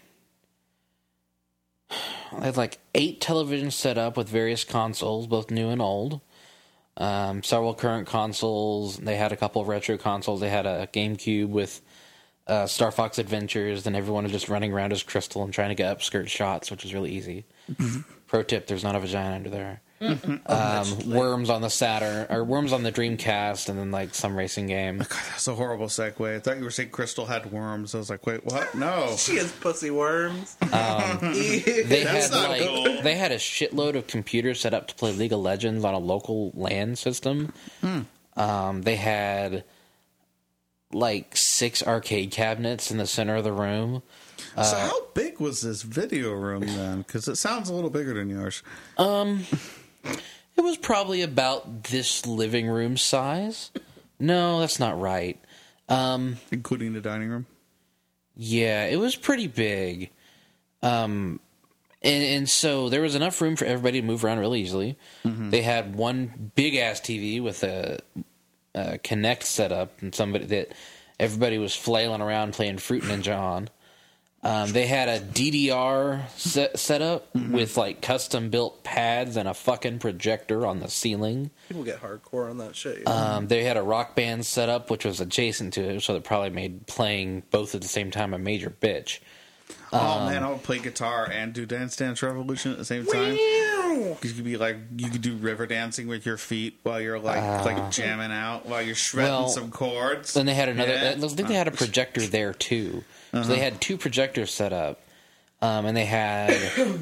C: They had like eight televisions set up with various consoles, both new and old. Um, several current consoles. They had a couple of retro consoles. They had a GameCube with uh, Star Fox Adventures, and everyone was just running around as Crystal and trying to get upskirt shots, which was really easy. Pro tip: there's not a vagina under there. Um, Worms on the Saturn, or Worms on the Dreamcast, and then like some racing game.
E: God, that's a horrible segue. I thought you were saying Crystal had worms. I was like, wait, what? No.
B: She has pussy worms.
C: They
E: That's
C: had
E: not
C: like
E: cool.
C: they had a shitload of computers set up to play League of Legends on a local LAN system. Um, they had like six arcade cabinets in the center of the room.
E: So how big was this video room then? Because it sounds a little bigger than yours.
C: It was probably about this living room size. No, that's not right. Um,
E: Including the dining room?
C: yeah, it was pretty big. Um, and, and so there was enough room for everybody to move around really easily. They had one big ass T V with a, a Kinect setup, and somebody that everybody was flailing around playing Fruit Ninja on. Um, they had a D D R set, set up with like custom built pads and a fucking projector on the ceiling.
B: People get hardcore on that shit.
C: Um, they had a Rock Band set up, which was adjacent to it, so that probably made playing both at the same time a major bitch.
E: Oh man, I would play guitar and do Dance Dance Revolution at the same time. You could be like, you could do river dancing with your feet while you're like like jamming out while you're shredding
C: Well,
E: some chords.
C: Then they had another.
E: Yeah.
C: I think they had a projector there too. So they had two projectors set up, um, and they had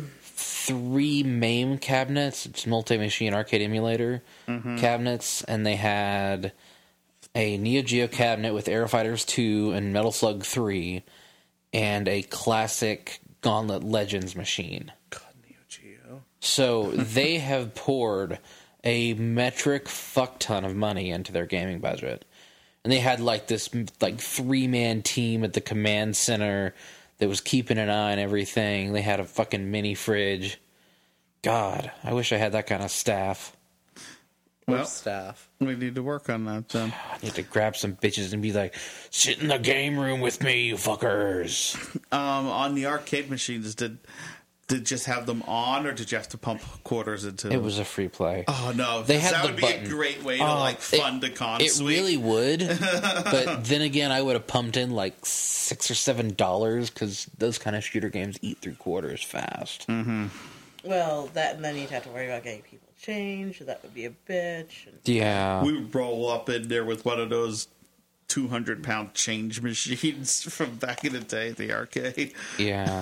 C: three MAME cabinets, it's multi-machine arcade emulator cabinets, and they had a Neo Geo cabinet with Airfighters two and Metal Slug three, and a classic Gauntlet Legends machine.
B: God, Neo Geo.
C: So they have poured a metric fuck ton of money into their gaming budget. And they had like this like three-man team at the command center that was keeping an eye on everything. They had a fucking mini fridge. God, I wish I had that kind of staff.
E: Well,
B: Staff.
E: we need to work on that. Um,
C: I need to grab some bitches and be like, sit in the game room with me, you fuckers.
E: um, on the arcade machines, did did just have them on, or did you have to pump quarters into them?
C: It was a free play.
E: Oh no,
C: They had
E: that
C: the
E: would be
C: button.
E: a great way to
C: Oh,
E: like fund
C: it,
E: a con
C: It
E: suite.
C: really would, but then again, I would have pumped in like six or seven dollars because those kind of shooter games eat through quarters fast.
D: Well, that and then you'd have to worry about getting people change. That would be a bitch. And
C: Yeah,
E: We would roll up in there with one of those two hundred pound change machines from back in the day at the arcade.
C: yeah.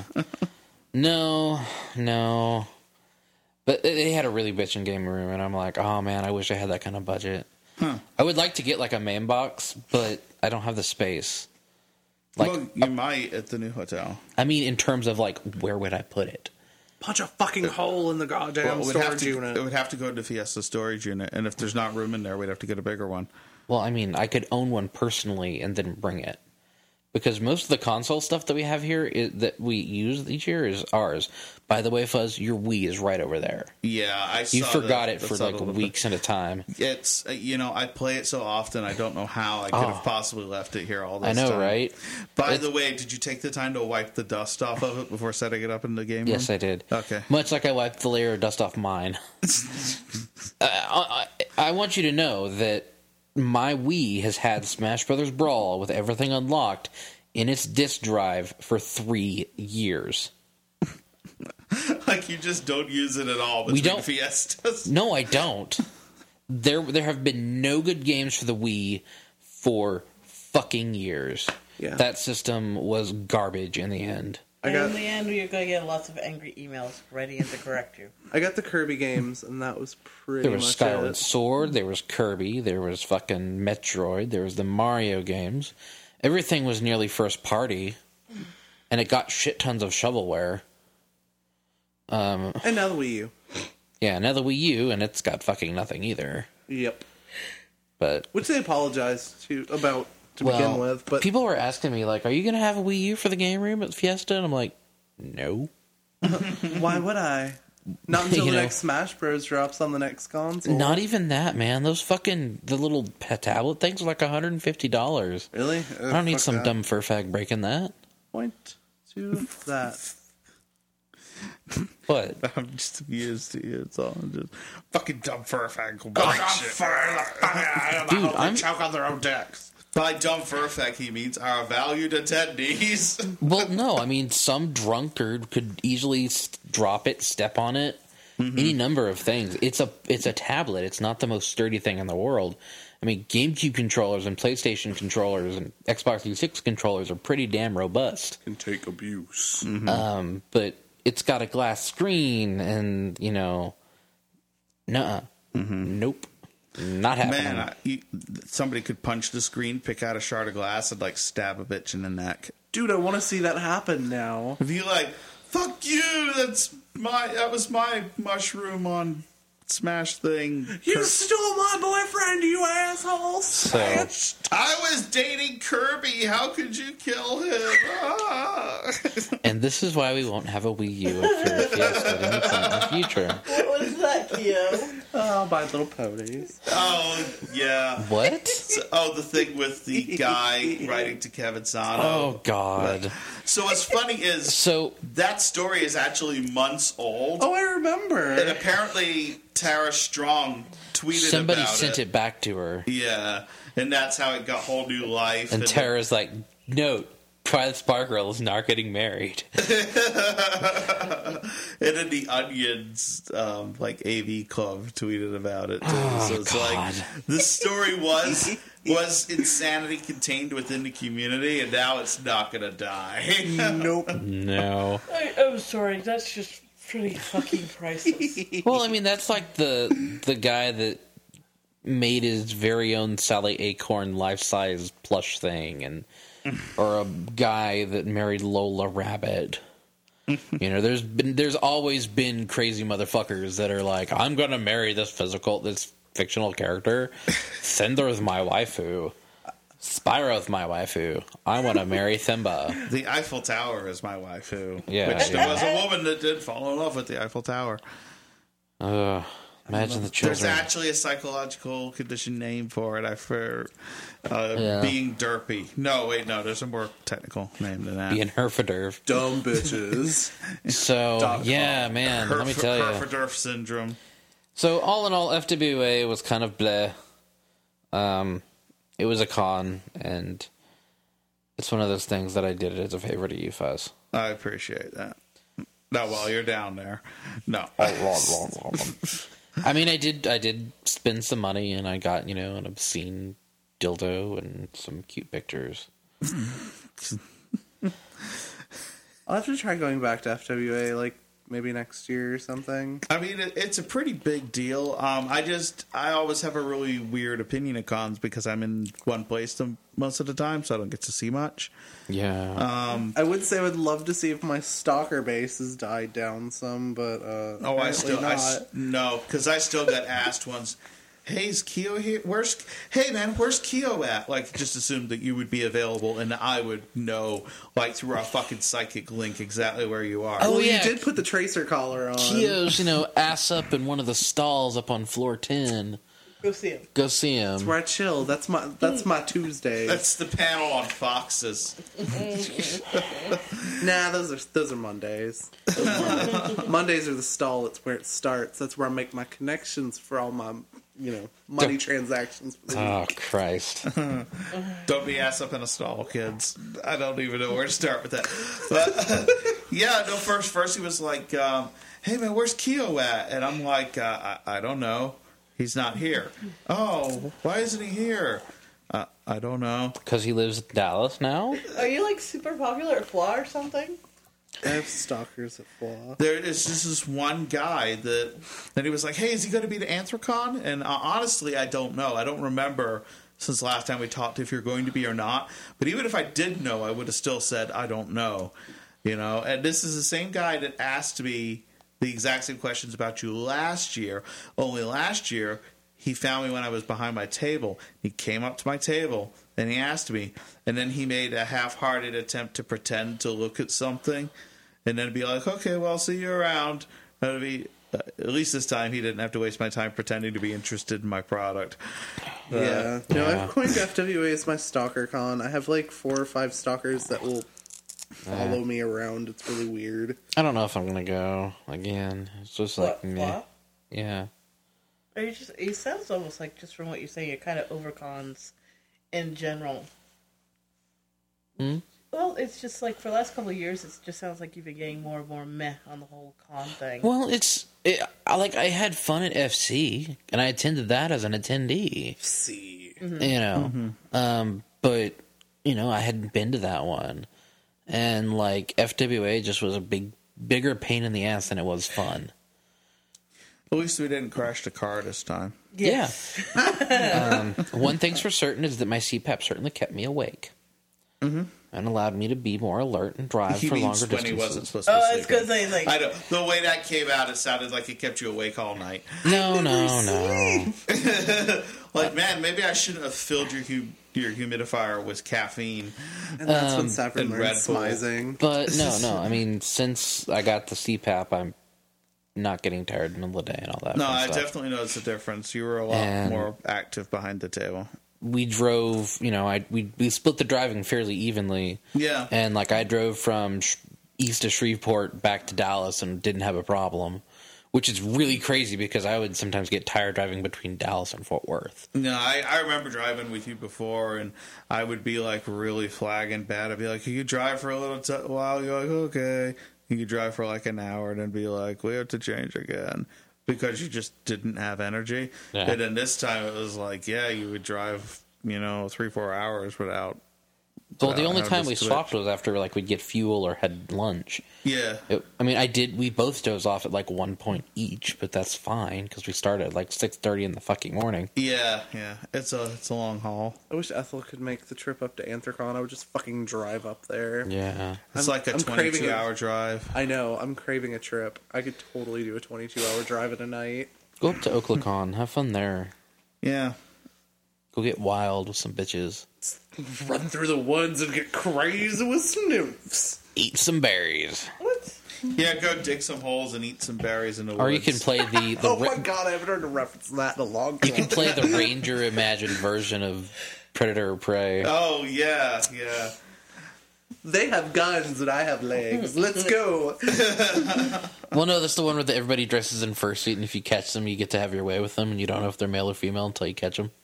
C: No, no. But they they had a really bitchin' game room, and I'm like, oh man, I wish I had that kind of budget. I would like to get like a main box, but I don't have the space. Like,
E: Well, you might at the new hotel.
C: I mean, in terms of like, where would I put it?
B: Punch a fucking hole in the goddamn
E: Well, it would have
B: storage
E: to.
B: unit.
E: It would have to go to Fiesta storage unit, and if there's not room in there, we'd have to get a bigger one.
C: Well, I mean, I could own one personally and then bring it. Because most of the console stuff that we have here is, that we use each year is ours. By the way, Fuzz, your Wii is right over there.
E: Yeah, I.
C: You
E: saw
C: forgot
E: the-
C: it
E: the
C: for like
E: subtle-
C: weeks at a time.
E: It's uh, you know I play it so often I don't know how I could
C: Oh.
E: have possibly left it here all this
C: I know,
E: time.
C: right?
E: By
C: It's-
E: the way, did you take the time to wipe the dust off of it before setting it up in the game room?
C: Yes, I did.
E: Okay.
C: Much like I wiped the layer of dust off mine. uh, I, I, I want you to know that my Wii has had Smash Brothers Brawl with everything unlocked in its disk drive for three years.
E: Like you just don't use it at all.
C: We
E: Between
C: don't-
E: Fiestas.
C: No, I don't. There, there have been no good games for the Wii for fucking years.
B: Yeah.
C: That system was garbage in the end.
B: I
D: and
B: got
D: in the end, you're going to get lots of angry emails ready in to correct you.
B: I got the Kirby games, and that was pretty
C: There was
B: much
C: Skyward
B: it.
C: Sword, there was Kirby, there was fucking Metroid, there was the Mario games. Everything was nearly first party, and it got shit tons of shovelware. Um,
B: And now the Wii U.
C: yeah, now the Wii U, and it's got fucking nothing either.
B: Yep.
C: But
B: Which they apologized to about to
C: well,
B: begin with. But
C: people were asking me like, "Are you gonna have a Wii U for the game room at Fiesta?" And I'm like, "No."
B: why would I? Not until
C: You
B: the
C: know.
B: next Smash Bros. Drops on the next console.
C: Not even that, man. Those fucking the little pet tablet things are like one hundred fifty dollars.
B: Really?
C: I don't need some dumb fur fag breaking that.
B: Point to that.
C: What?
E: I'm just amused to you. It's all just fucking dumb fur fag.
C: Dude, I'm
E: choke on their own decks. By dumb fur fag, he means our valued attendees.
C: well. No, I mean some drunkard could easily s- drop it, step on it, any number of things. It's a it's a tablet. It's not the most sturdy thing in the world. I mean, GameCube controllers and PlayStation controllers and Xbox three sixty controllers are pretty damn robust.
B: Can take abuse.
C: Um, but it's got a glass screen, and you know, nuh-uh. Nope, not happening.
E: Man, I, you, somebody could punch the screen, pick out a shard of glass, and like stab a bitch in the neck.
B: Dude, I want to see that happen now.
E: If you like, fuck you. That's my. That was my mushroom on Smash thing.
B: You stole my boyfriend, you assholes!
C: So,
E: I was dating Kirby. How could you kill him? Ah.
C: and this is why we won't have a Wii U for Fiesta at any point in the future.
D: What was that, Kyo?
B: Oh, by little ponies.
E: Oh yeah.
C: What?
E: So- oh, the thing with the guy writing to Kevin Sano.
C: Oh God!
E: So what's funny is
C: So
E: that story is actually months old,
B: Oh, I remember.
E: and apparently Tara Strong tweeted
C: somebody
E: about
C: sent it. back to her,
E: Yeah, and that's how it got whole new life.
C: and Tara's like, "Note: Twilight Sparkle is not getting married."
E: And then the Onions, um, like A V Club, tweeted about it too.
C: Oh,
E: so it's
C: God.
E: like the story was was insanity contained within the community, and now it's not going to die.
B: Nope.
C: No.
D: I, I'm sorry, that's just pretty fucking priceless.
C: Well, I mean, that's like the the guy that made his very own Sally Acorn life-size plush thing, and or a guy that married Lola Rabbit. You know, there's been there's always been crazy motherfuckers that are like, I'm gonna marry this physical this fictional character. Cinder's my waifu. Spyro's my waifu. I want to marry Thimba.
E: The Eiffel Tower is my waifu.
C: Yeah,
E: Which there
C: yeah.
E: was a woman that did fall in love with the Eiffel Tower.
C: Uh, imagine the
E: There's
C: children.
E: actually a psychological condition name for it. I for uh,
C: Yeah.
E: being derpy. No, wait, no. There's a more technical name than that.
C: Being herfaderf.
B: Dumb bitches.
C: So
B: Dot com.
C: yeah, man. let me
E: Herf-
C: tell you.
E: Herfordurf syndrome.
C: So all in all, F W A was kind of bleh. Um, it was a con, and it's one of those things that I did it as a favor to you, Fuzz.
E: I appreciate that. No, while you're down there. No.
C: I mean, I did. I did spend some money, and I got you know an obscene dildo and some cute pictures.
B: I'll have to try going back to F W A, like, maybe next year or something.
E: I mean, it, it's a pretty big deal. Um, I just, I always have a really weird opinion of cons because I'm in one place the, most of the time, so I don't get to see much.
C: Yeah.
B: I would say I would love to see if my stalker base has died down some, but, uh,
E: Oh, I
B: apparently
E: still, I, s-
B: not.
E: no, because I still got asked once, hey, is Keo here? Where's, hey man, where's Keo at? Like, just assumed that you would be available and I would know, like, through our fucking psychic link exactly where you are.
C: Oh,
B: Well,
C: yeah.
B: you did put the tracer collar on.
C: Kio's, you know, ass up in one of the stalls up on floor ten.
D: Go see him.
C: Go see him.
B: Where I chill. That's my that's my Tuesday.
E: That's the panel on Foxes.
B: Nah, those are those are Mondays. Those are Mondays. Mondays are the stall. That's where it starts. That's where I make my connections for all my, you know, money transactions. For the
C: Oh
B: week.
C: Christ!
E: Don't be ass up in a stall, kids. I don't even know where to start with that. But yeah, no. First, first he was like, um, "Hey man, where's Keo at?" And I'm like, uh, I, "I don't know. He's not here." Oh, why isn't he here? Uh, I don't know.
C: Because he lives in Dallas now.
D: Are you like super popular at Flaw or something?
B: I have stalkers at Flaw.
E: There is just this one guy that, then he was like, "Hey, is he going to be to Anthrocon?" And uh, honestly, I don't know. I don't remember since last time we talked if you're going to be or not. But even if I did know, I would have still said I don't know. You know, and this is the same guy that asked me the exact same questions about you last year. Only last year he found me when I was behind my table. He came up to my table and he asked me, and then he made a half-hearted attempt to pretend to look at something, and then be like, "Okay, well, I'll see you around." That'd be uh, at least this time he didn't have to waste my time pretending to be interested in my product. Uh,
B: Yeah. No,
C: Yeah.
B: I've coined F W A as my stalker con. I have like four or five stalkers that will follow me around. It's really weird.
C: I don't know if I'm gonna go again. It's just like,
D: What?
C: meh.
D: What?
C: Yeah.
D: Are you just? It sounds almost like, just from what you're saying, you're kind of over cons in general.
C: Hmm?
D: Well, it's just like for the last couple of years, it just sounds like you've been getting more and more meh on the whole con thing.
C: Well, it's it, I like I had fun at F C, and I attended that as an attendee.
B: See.
C: You know, um, but you know, I hadn't been to that one, and like F W A just was a big, bigger pain in the ass than it was fun.
E: At least we didn't crash the car this time.
D: Yes.
C: um, one thing's for certain is that my C PAP certainly kept me awake. Mm-hmm. And allowed me to be more alert and drive
E: He
C: for
E: means
C: longer
E: when
C: distances.
E: he wasn't supposed to be
D: Oh, it's
E: sleeping.
D: because they like.
E: I know. The way that came out, it sounded like it kept you awake all night.
C: No, no, no.
E: Like, man, maybe I shouldn't have filled your hu- your humidifier with caffeine.
B: And that's
C: Um,
B: when Saffron
E: and
B: learned
E: Red Bull.
B: smizing.
C: But no, no. I mean, since I got the C PAP, I'm not getting tired in the middle of the day and all that.
E: No,
C: fun
E: I
C: stuff.
E: definitely noticed a difference. You were a lot
C: And-
E: more active behind the table.
C: We drove, you know, I we we split the driving fairly evenly.
E: Yeah.
C: And like I drove from Sh- east of Shreveport back to Dallas and didn't have a problem, which is really crazy because I would sometimes get tired driving between Dallas and Fort Worth.
E: No, I, I remember driving with you before, and I would be like really flagging bad. I'd be like, "You could drive for a little t- while." You're like, "Okay." You could drive for like an hour, and then be like, "We have to change again," because you just didn't have energy.
C: Yeah.
E: And then this time it was like, yeah, you would drive, you know, three four hours without.
C: Well, the
E: without
C: only
E: having
C: time
E: to
C: we
E: switch.
C: swapped was after like we'd get fuel or had lunch.
E: Yeah.
C: It, I mean, I did. We both dozed off at like one point each, but that's fine because we started at like six thirty in the fucking morning.
E: Yeah, yeah. It's a it's a long haul.
B: I wish Ethel could make the trip up to Anthracon. I would just fucking drive up there.
C: Yeah.
E: It's
B: I'm-
E: like a
B: I'm craving
E: twenty-two
B: it.
E: hour drive.
B: I know. I'm craving a trip. I could totally do a twenty-two hour drive in a night.
C: Go up to Oklahoma, have fun there.
E: Yeah.
C: Go get wild with some bitches.
B: Run through the woods and get crazy with some nymphs.
C: Eat some berries.
D: What?
E: Yeah, go dig some holes and eat some berries in the woods.
C: Or you can play the, the
B: Oh
C: ra-
B: my god, I haven't heard a reference to that in a long time.
C: you can play the Ranger imagined version of Predator or Prey.
E: Oh, yeah, yeah.
B: They have guns and I have legs. Let's go.
C: Well, no, that's the one where the, everybody dresses in fursuit, and if you catch them, you get to have your way with them, and you don't know if they're male or female until you catch them.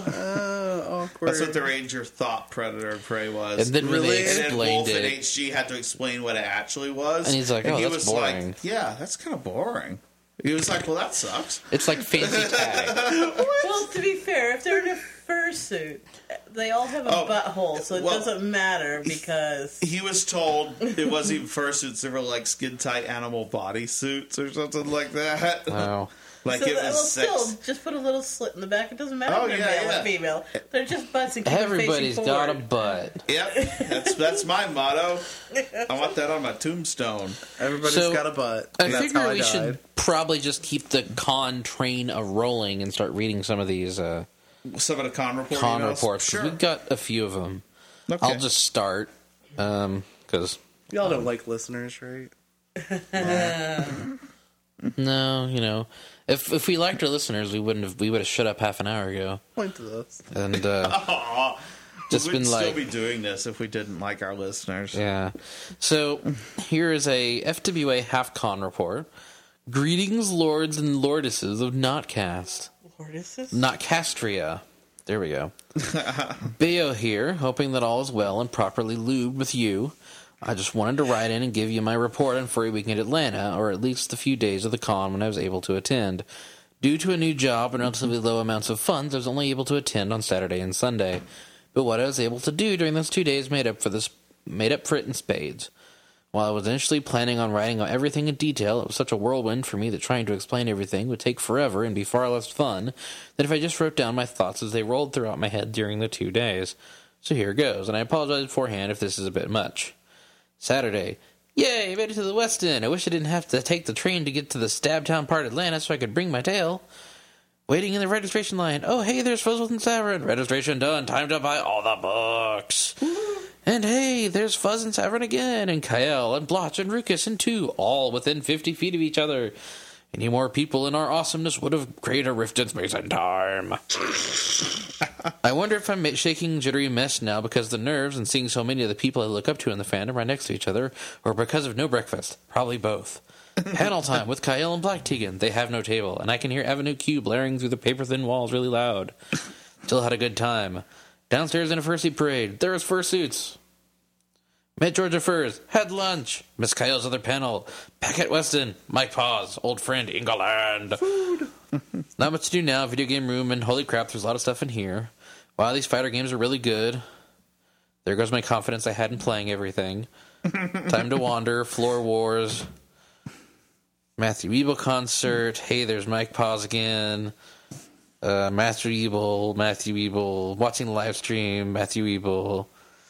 B: Uh, awkward.
E: That's what the Ranger thought Predator and Prey was.
C: And then when
B: Really?
C: they
E: And then
C: explained
E: Wolf and
C: it,
E: H G had to explain what it actually was.
C: And he's like, "Oh,
E: he
C: that's
E: was
C: boring."
E: Like, yeah, that's kind of boring. He was like, well, that sucks.
C: it's like fancy tag.
D: Well, to be fair, if they're in a fursuit, they all have a
E: Oh,
D: butthole, so it
E: well,
D: doesn't matter because.
E: He was told it wasn't even fursuits; they were like skin tight animal body suits or something like that.
C: Wow.
E: Like
D: So
E: it
D: that, well,
E: was sex.
D: still, just put a little slit in the back. It doesn't matter
E: Oh,
D: if they're
E: yeah,
D: male
E: yeah.
D: or female. They're just butts and keep them
C: Everybody's
D: facing
C: got a
D: forward.
C: butt.
E: Yep, that's that's my motto. I want that on my tombstone.
B: Everybody's
C: So,
B: got a butt.
C: I
B: And that's
C: figure
B: how I
C: we
B: died.
C: should probably just keep the con train a rolling and start reading some of these uh,
E: Some of the con report
C: con
E: emails?
C: reports. 'cause
E: Sure.
C: We've got a few of them.
E: Okay.
C: I'll just start because
B: Y'all don't like listeners, right?
C: no, you know, if if we liked our listeners, we wouldn't have. We would have shut up half an hour ago
B: Point to this.
C: and uh,
E: Aw,
C: just
E: we would
C: been
E: still
C: like,
E: be doing this if we didn't like our listeners.
C: yeah. So here is a F W A half-con report. Greetings, lords and lordesses of Notcast.
D: What is this?
C: Notcastria. There we go. Bayo here, hoping that all is well and properly lubed with you. I just wanted to write in and give you my report on Furry Weekend Atlanta, or at least the few days of the con when I was able to attend. Due to a new job and relatively low amounts of funds, I was only able to attend on Saturday and Sunday. But what I was able to do during those two days made up for this, made up for it in spades. While I was initially planning on writing out everything in detail, it was such a whirlwind for me that trying to explain everything would take forever and be far less fun than if I just wrote down my thoughts as they rolled throughout my head during the two days. So here goes, and I apologize beforehand if this is a bit much. Saturday. Yay, made it to the West End. I wish I didn't have to take the train to get to the Stabtown part of Atlanta so I could bring my tail. Waiting in the registration line. Oh, hey, there's Fuzzles and Savern. Registration done. Time to buy all the books. And hey, there's Fuzz and Savern again, and Kael and Blotch and Rukus and two, all within fifty feet of each other. Any more people in our awesomeness would have created a rift in space and time. I wonder if I'm shaking jittery mess now because the nerves and seeing so many of the people I look up to in the fandom right next to each other, or because of no breakfast. Probably both. Panel time with Kael and Black Tegan. They have no table, and I can hear Avenue Q blaring through the paper-thin walls really loud. Still had a good time. Downstairs in a fursuit parade. There was fursuits. Met Georgia Furs. Had lunch. Miss Kael's other panel. Packet Weston. Mike Paws. Old friend England. Food. Not much to do now. Video game room, and holy crap, there's a lot of stuff in here. Wow, these fighter games are really good. There goes my confidence I had in playing everything. Time to wander. Floor Wars. Matthew Ebel concert. Hey, there's Mike Paws again. Uh, Master Ebel, Matthew Ebel, watching the live stream, Matthew Ebel.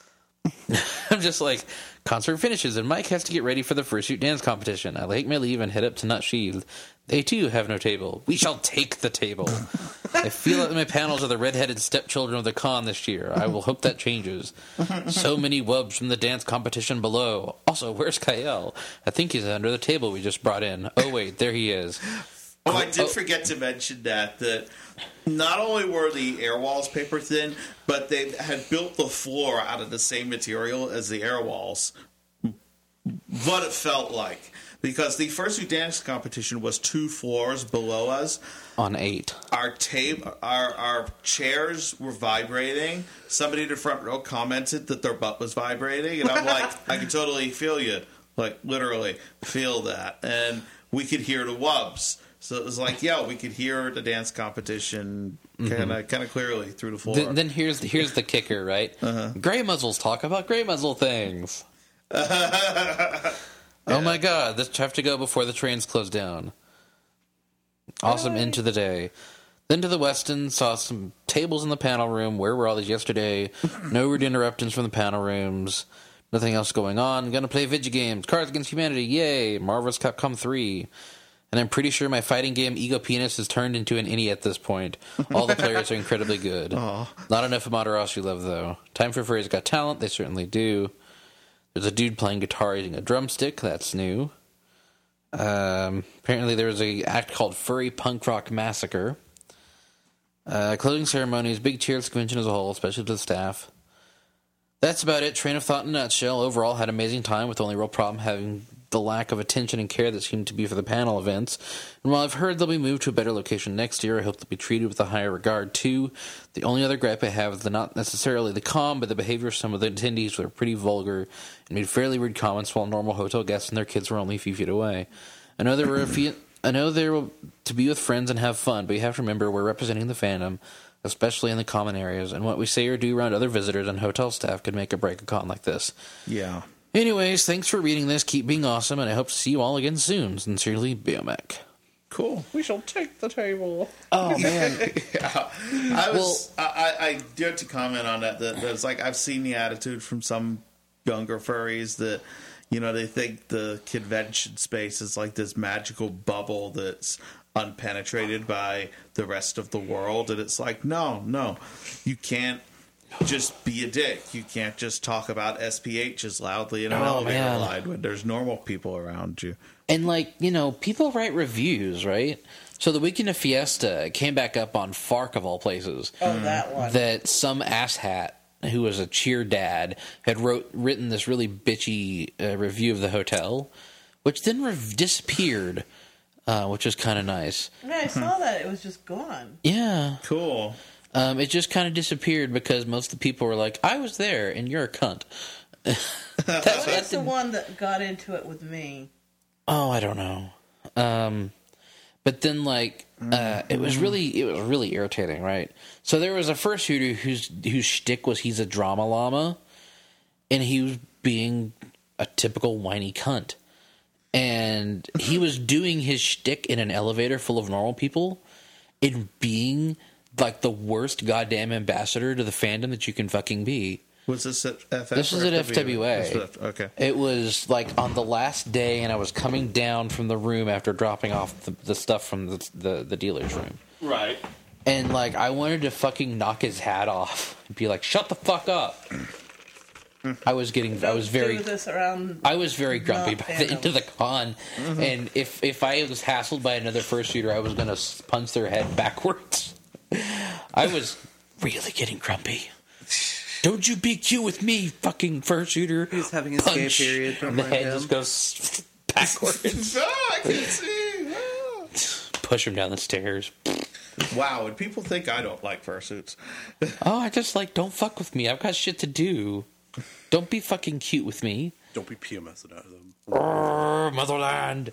C: I'm just like, concert finishes and Mike has to get ready for the fursuit dance competition. I take my leave and head up to Nut Shield. They too have no table. We shall take the table. I feel like my panels are the redheaded stepchildren of the con this year. I will hope that changes. So many wubs from the dance competition below. Also, where's Kael? I think he's under the table we just brought in. Oh wait, there he is.
E: Oh, I did forget to mention that, that not only were the air walls paper thin, but they had built the floor out of the same material as the air walls. What it felt like. Because the fursuit dance competition was two floors below us.
C: On eight.
E: Our tape, our, our chairs were vibrating. Somebody in the front row commented that their butt was vibrating. And I'm like, I can totally feel you. Like, literally feel that. And we could hear the wubs. So it was like, yeah, we could hear the dance competition kind of mm-hmm. kind of clearly through the floor.
C: Then, then here's here's the kicker, right? Uh-huh. Gray muzzles talk about gray muzzle things. yeah. Oh my god, this have to go before the trains close down. Awesome Hi. Into the day. Then to the Westin, saw some tables in the panel room. Where were all these yesterday? No rude interruptions from the panel rooms. Nothing else going on. Gonna play video games. Cards Against Humanity, yay. Marvel's Capcom three. And I'm pretty sure my fighting game Ego Penis has turned into an innie at this point. All the players are incredibly good. Aww. Not enough Amaterasu love, though. Time for Furry's Got Talent. They certainly do. There's a dude playing guitar using a drumstick. That's new. Um, apparently there was a act called Furry Punk Rock Massacre. Uh, closing ceremonies. Big cheer to the convention as a whole, especially to the staff. That's about it. Train of thought in a nutshell. Overall, had an amazing time with the only real problem having the lack of attention and care that seemed to be for the panel events. And while I've heard they'll be moved to a better location next year, I hope they'll be treated with a higher regard too. The only other gripe I have is the not necessarily the con, but the behavior of some of the attendees were pretty vulgar and made fairly rude comments while normal hotel guests and their kids were only a few feet away. I know there were a few, I know they were to be with friends and have fun, but you have to remember we're representing the fandom, especially in the common areas, and what we say or do around other visitors and hotel staff could make or break a con like this.
E: Yeah.
C: Anyways, thanks for reading this. Keep being awesome, and I hope to see you all again soon. Sincerely, Biomac.
E: Cool. We shall take the table.
C: Oh, man.
E: yeah. I was. Well, I, I dare to comment on that. That it's like I've seen the attitude from some younger furries that, you know, they think the convention space is like this magical bubble that's unpenetrated by the rest of the world, and it's like, no, no, you can't just be a dick. You can't just talk about S P Hs loudly in an oh, elevator man. line when there's normal people around you.
C: And, like, you know, people write reviews, right? So the weekend of Fiesta came back up on Fark, of all places.
D: Oh, that one.
C: That some asshat who was a cheer dad had wrote written this really bitchy uh, review of the hotel, which then re- disappeared, uh, which was kind of nice.
D: Yeah, I saw that. It was just gone.
C: Yeah.
E: Cool.
C: Um, it just kind of disappeared because most of the people were like, I was there, and you're a cunt.
D: That's, What's the one that got into it with me?
C: Oh, I don't know. Um, but then, like, uh, it was really, it was really irritating, right? So there was a fursuiter whose whose shtick was he's a drama llama, and he was being a typical whiny cunt, and he was doing his shtick in an elevator full of normal people, and being like the worst goddamn ambassador to the fandom that you can fucking be.
E: Was this at F F?
C: This was at F W A.
E: Okay.
C: It was like on the last day, and I was coming down from the room after dropping off the, the stuff from the, the the dealer's room.
E: Right.
C: and like I wanted to fucking knock his hat off and be like, "Shut the fuck up." I was getting, I was very,
D: do this around
C: I was very grumpy
D: not
C: by the end of the
D: fandoms.
C: con,
E: Mm-hmm.
C: and if if I was hassled by another fursuiter, I was gonna s- punch their head backwards. I was really getting grumpy. Don't you be cute with me, fucking fursuiter.
B: He's having his gay
C: Punch.
B: period. Don't
C: And the
B: mind
C: head
B: him.
C: just goes backwards.
E: Ah, I can see. Ah.
C: Push him down the stairs.
E: Wow, and people think I don't like fursuits.
C: Oh, I just like, don't fuck with me. I've got shit to do. Don't be fucking cute with me.
B: Don't be P M S it out of them.
C: Arr, motherland.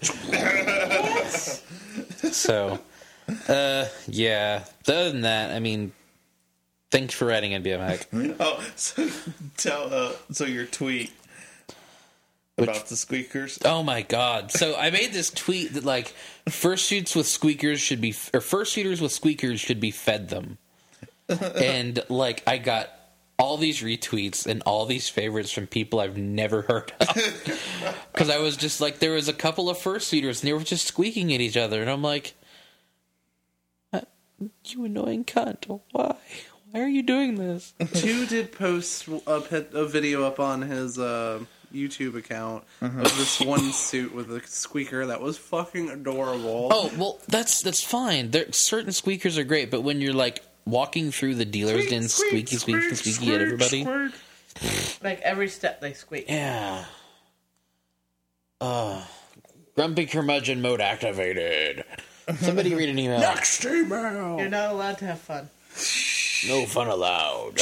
C: So, uh, yeah. Other than that, I mean, thanks for writing in, B M Hack.
E: Oh, so tell uh, so your tweet
C: Which-
E: about the squeakers.
C: Oh my god! So I made this tweet that like fursuits with squeakers should be, or fursuiters with squeakers should be fed them, and like I got all these retweets and all these favorites from people I've never heard of. Because I was just like, there was a couple of fursuiters and they were just squeaking at each other, and I'm like, "Uh, you annoying cunt! Why? Why are you doing this?"
B: Two did post a, pit, a video up on his uh, YouTube account of this one suit with a squeaker that was fucking adorable.
C: Oh well, that's that's fine. There, certain squeakers are great, but when you're like walking through the dealer's
B: Squeak,
C: den,
B: squeak,
C: squeaky, squeaky,
B: squeak,
C: squeaky
B: squeak,
C: at everybody.
B: squeak.
D: Like every step they squeak.
C: Yeah. Uh, Grumpy Curmudgeon mode activated. Somebody read an email.
B: Next email.
D: You're not allowed to have fun.
C: No fun allowed.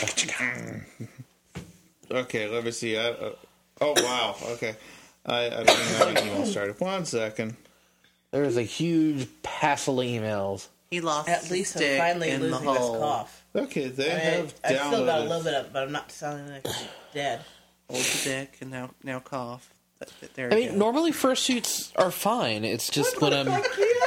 E: Okay, let me see. I, uh, oh wow. Okay, I, I don't even have an email started. One second.
C: There's a huge passel of emails.
B: He lost
D: At
B: his
D: least I'm
B: dick
D: finally
B: in the
D: losing this
B: hole.
D: cough.
E: Okay, they
D: I,
E: have
D: I still got a
E: downloaded.
D: little bit of it, but I'm not sounding like I'm dead.
B: Hold the dick and now now cough. Th- th- There
C: I
B: we
C: mean,
B: go.
C: normally fursuits are fine. It's just when I'm.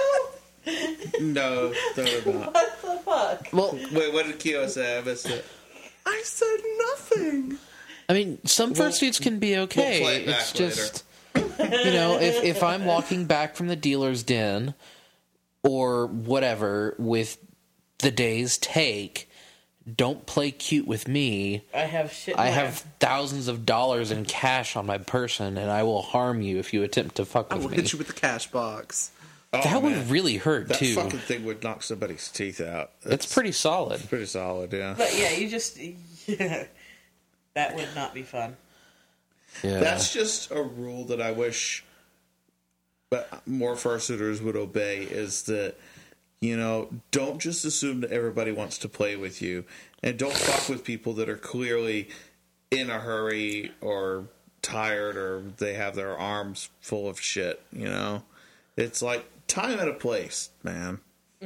E: No, they're not.
D: What the fuck?
C: Well,
E: Wait, what did Kyo say? I missed it.
B: I said nothing.
C: I mean, some
E: We'll-
C: fursuits can be okay.
E: we'll play it back
C: it's just, you know, if if I'm walking back from the dealer's den or whatever with the day's take, don't play cute with me.
D: I have shit. in
C: I
D: my-
C: have thousands of dollars in cash on my person, and I will harm you if you attempt to fuck
B: I
C: with
B: will
C: me.
B: hit you with the cash box.
E: Oh,
C: That
E: man.
C: would really hurt
E: That
C: too.
E: fucking thing would knock somebody's teeth out.
C: It's pretty solid.
E: pretty solid, yeah.
D: But yeah, you just yeah, that would not be fun.
C: Yeah.
E: That's just a rule that I wish but more fursuiters would obey, is that, you know, don't just assume that everybody wants to play with you, and don't fuck with people that are clearly in a hurry or tired or they have their arms full of shit, you know? It's like time and a place, man.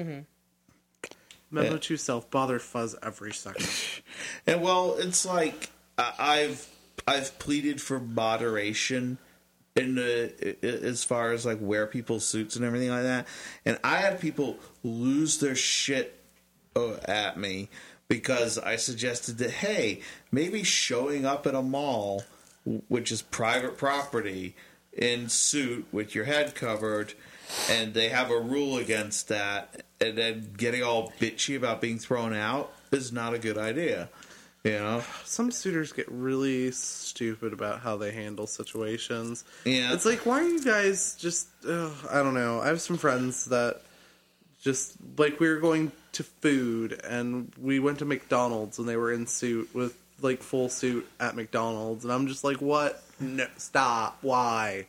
B: Memo
E: Yeah.
B: to self, bother fuzz every second.
E: And well, it's like I- I've I've pleaded for moderation in the as far as like wear people's suits and everything like that, and I had people lose their shit uh, at me because I suggested that, hey, maybe showing up at a mall, which is private property, in suit with your head covered, and they have a rule against that, and then getting all bitchy about being thrown out is not a good idea. You know?
B: Some suitors get really stupid about how they handle situations.
E: Yeah.
B: It's like, why are you guys just... Ugh, I don't know. I have some friends that just... Like, we were going to food, and we went to McDonald's, and they were in suit with, like, full suit at McDonald's. And I'm just like, what? No, stop. Why?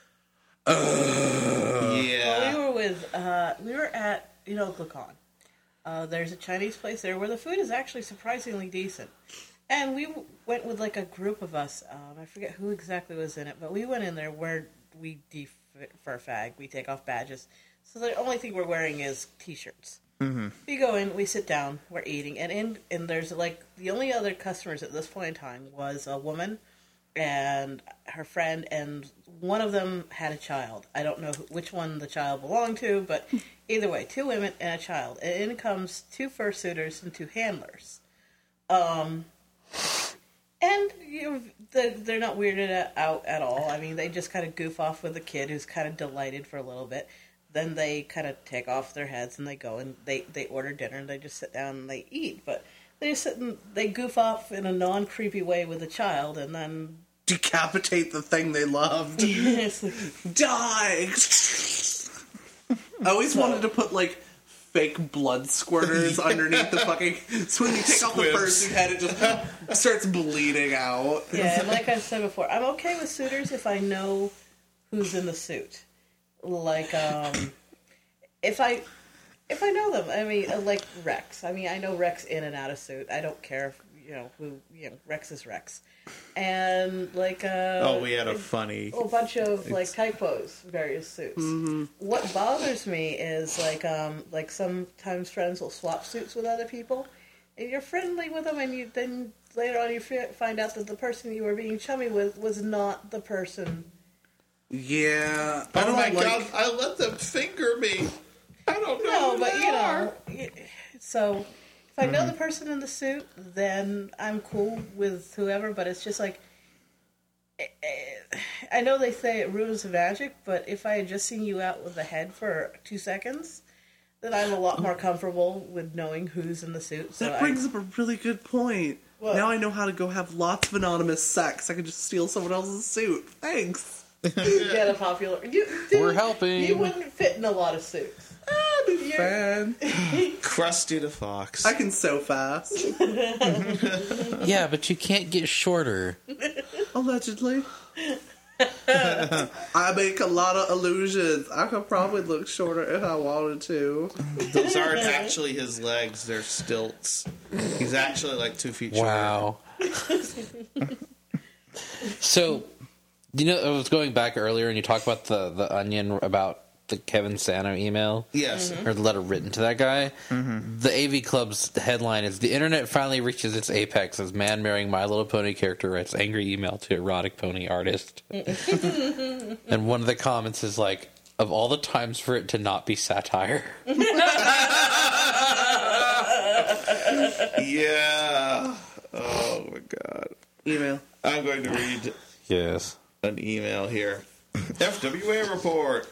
D: Well, we
E: Yeah.
D: were with uh, we were at you know Glacon. Uh, there's a Chinese place there where the food is actually surprisingly decent, and we w- went with like a group of us. Um, I forget who exactly was in it, but we went in there where we defer fag. We take off badges, so the only thing we're wearing is t-shirts. Mm-hmm. We go in, we sit down, we're eating, and in and there's like the only other customers at this point in time was a woman and her friend, and one of them had a child. I don't know who, which one the child belonged to, but either way, two women and a child. And in comes two fursuiters and two handlers. Um, and you know, they're, they're not weirded out at all. I mean, they just kind of goof off with the kid who's kind of delighted for a little bit. then they kind of take off their heads and they go and they, they order dinner and they just sit down and they eat. But they just sit and they goof off in a non-creepy way with a child and then...
B: Decapitate the thing they loved.
D: It's like,
B: Die! I always wanted to put, like, fake blood squirters underneath the fucking... So when you take off the
E: Squibs.
B: person's head, it just starts bleeding out.
D: yeah, and like I said before, I'm okay with suitors if I know who's in the suit. Like, um... If I... If I know them, I mean, uh, like Rex. I mean, I know Rex in and out of suit. I don't care if, you know, who, you know, Rex is Rex. And, like, uh...
E: Oh, we had a funny...
D: a bunch of like typos, various suits.
B: Mm-hmm.
D: What bothers me is like um like sometimes friends will swap suits with other people, and you're friendly with them, and you then later on you fi- find out that the person you were being chummy with was not the person.
B: Yeah. I
E: Oh
B: don't
E: my
B: like...
E: god, I let them finger me. I don't know
D: No,
E: who
D: but
E: they
D: you
E: are.
D: know, y- so if I know the person in the suit, then I'm cool with whoever. But it's just like. eh, eh, I know they say it ruins the magic, but if I had just seen you out with the head for two seconds, then I'm a lot more comfortable with knowing who's in the suit. So
B: That brings
D: I,
B: up a really good point.
D: What?
B: Now I know how to go have lots of anonymous sex. I can just steal someone else's suit. Thanks.
D: get a popular. You, dude,
C: We're helping.
D: You wouldn't fit in a lot of suits.
B: I'd be fan.
E: Krusty the Fox.
B: I can sew fast.
C: Yeah, but you can't get shorter.
B: Allegedly. I make a lot of illusions. I could probably look shorter if I wanted to.
E: Those aren't actually his legs, they're stilts. He's actually like two feet short.
C: Wow. So, you know, I was going back earlier and you talked about the, the Onion about the Kevin Sano email.
E: Yes.
C: Or the letter written to that guy. Mm-hmm. The A V Club's headline is, "The internet finally reaches its apex as man marrying My Little Pony character writes angry email to erotic pony artist." And one of the comments is like, "Of all the times for it to not be satire."
E: Yeah. Oh my god.
B: Email.
E: I'm going to read
C: Yes.
E: an email here. F W A report.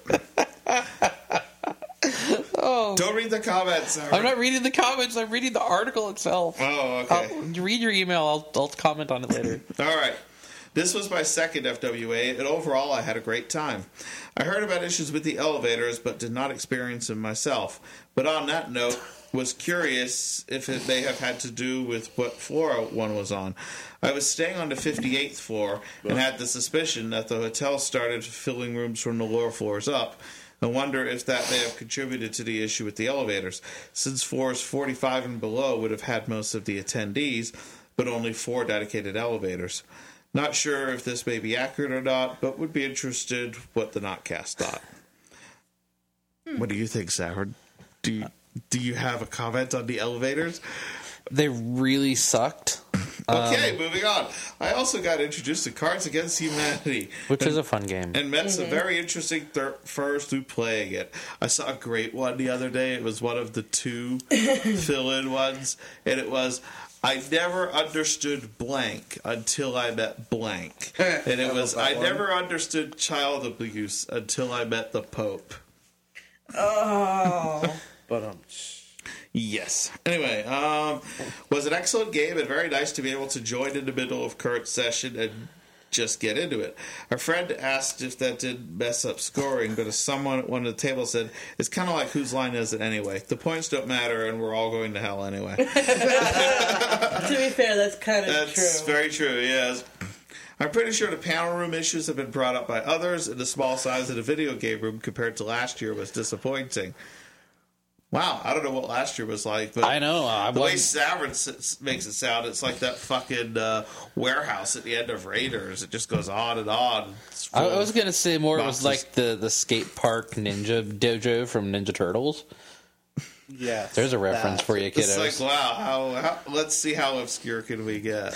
C: Oh.
E: Don't read the comments.
C: I'm not reading the comments, I'm reading the article itself.
E: Oh, okay.
C: I'll, read your email, I'll, I'll comment on it later.
E: All right. This was my second F W A, and overall I had a great time. I heard about issues with the elevators, but did not experience them myself. But on that note, was curious if it may have had to do with what floor one was on. I was staying on the fifty-eighth floor and had the suspicion that the hotel started filling rooms from the lower floors up. I wonder if that may have contributed to the issue with the elevators, since floors forty-five and below would have had most of the attendees, but only four dedicated elevators. Not sure if this may be accurate or not, but would be interested what the Notcast thought. Hmm. What do you think, Sarah? Do you, do you have a comment on the elevators?
C: They really sucked.
E: Okay, um, moving on. I also got introduced to Cards Against Humanity,
C: Which
E: and,
C: is a fun game.
E: and met
D: Mm-hmm.
E: some very interesting thir- furs through playing it. I saw a great one the other day. It was one of the two fill-in ones, and it was, I never understood blank until I met blank. And it was, I
B: one.
E: never understood child abuse until I met the Pope.
D: Oh,
B: But um,
E: Yes. Anyway, um, was an excellent game and very nice to be able to join in the middle of current session and just get into it. A friend asked if that did mess up scoring, but as someone at one of the tables said, it's kind of like whose line is it anyway? The points don't matter and we're all going to hell anyway.
D: to be fair, that's kind of
E: That's
D: true.
E: very true, yes. I'm pretty sure the panel room issues have been brought up by others, and the small size of the video game room compared to last year was disappointing. Wow, I don't know what last year was like, but
C: I know. I
E: the way
C: wasn't-
E: Savard s- makes it sound, it's like that fucking uh, warehouse at the end of Raiders. It just goes on and on. It's
C: I,
E: full
C: I was
E: of
C: going to say more it was
E: boxes.
C: like the, the skate park ninja dojo from Ninja Turtles.
B: yes.
C: There's a reference
B: that.
C: for you,
E: It's
C: kiddos.
E: like, wow, how, how, let's see how obscure can we get.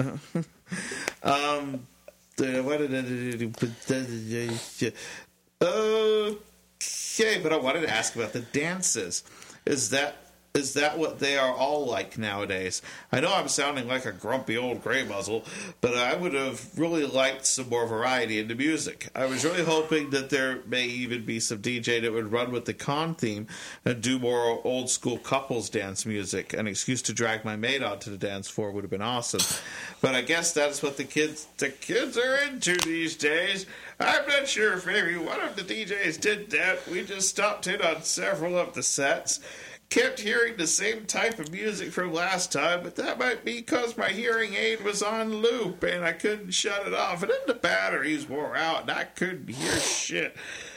E: um, the- what did it- okay, but I wanted to ask about the dances. Is that Is that what they are all like nowadays? I know I'm sounding like a grumpy old gray muzzle, but I would have really liked some more variety in the music. I was really hoping that there may even be some D J that would run with the con theme and do more old school couples dance music. An excuse to drag my maid onto the dance floor would have been awesome. But I guess that's what the kids the kids are into these days. I'm not sure if maybe one of the D Js did that. We just stopped in on several of the sets. Kept hearing the same type of music from last time, but that might be because my hearing aid was on loop and I couldn't shut it off, and then the batteries wore out and I couldn't hear shit.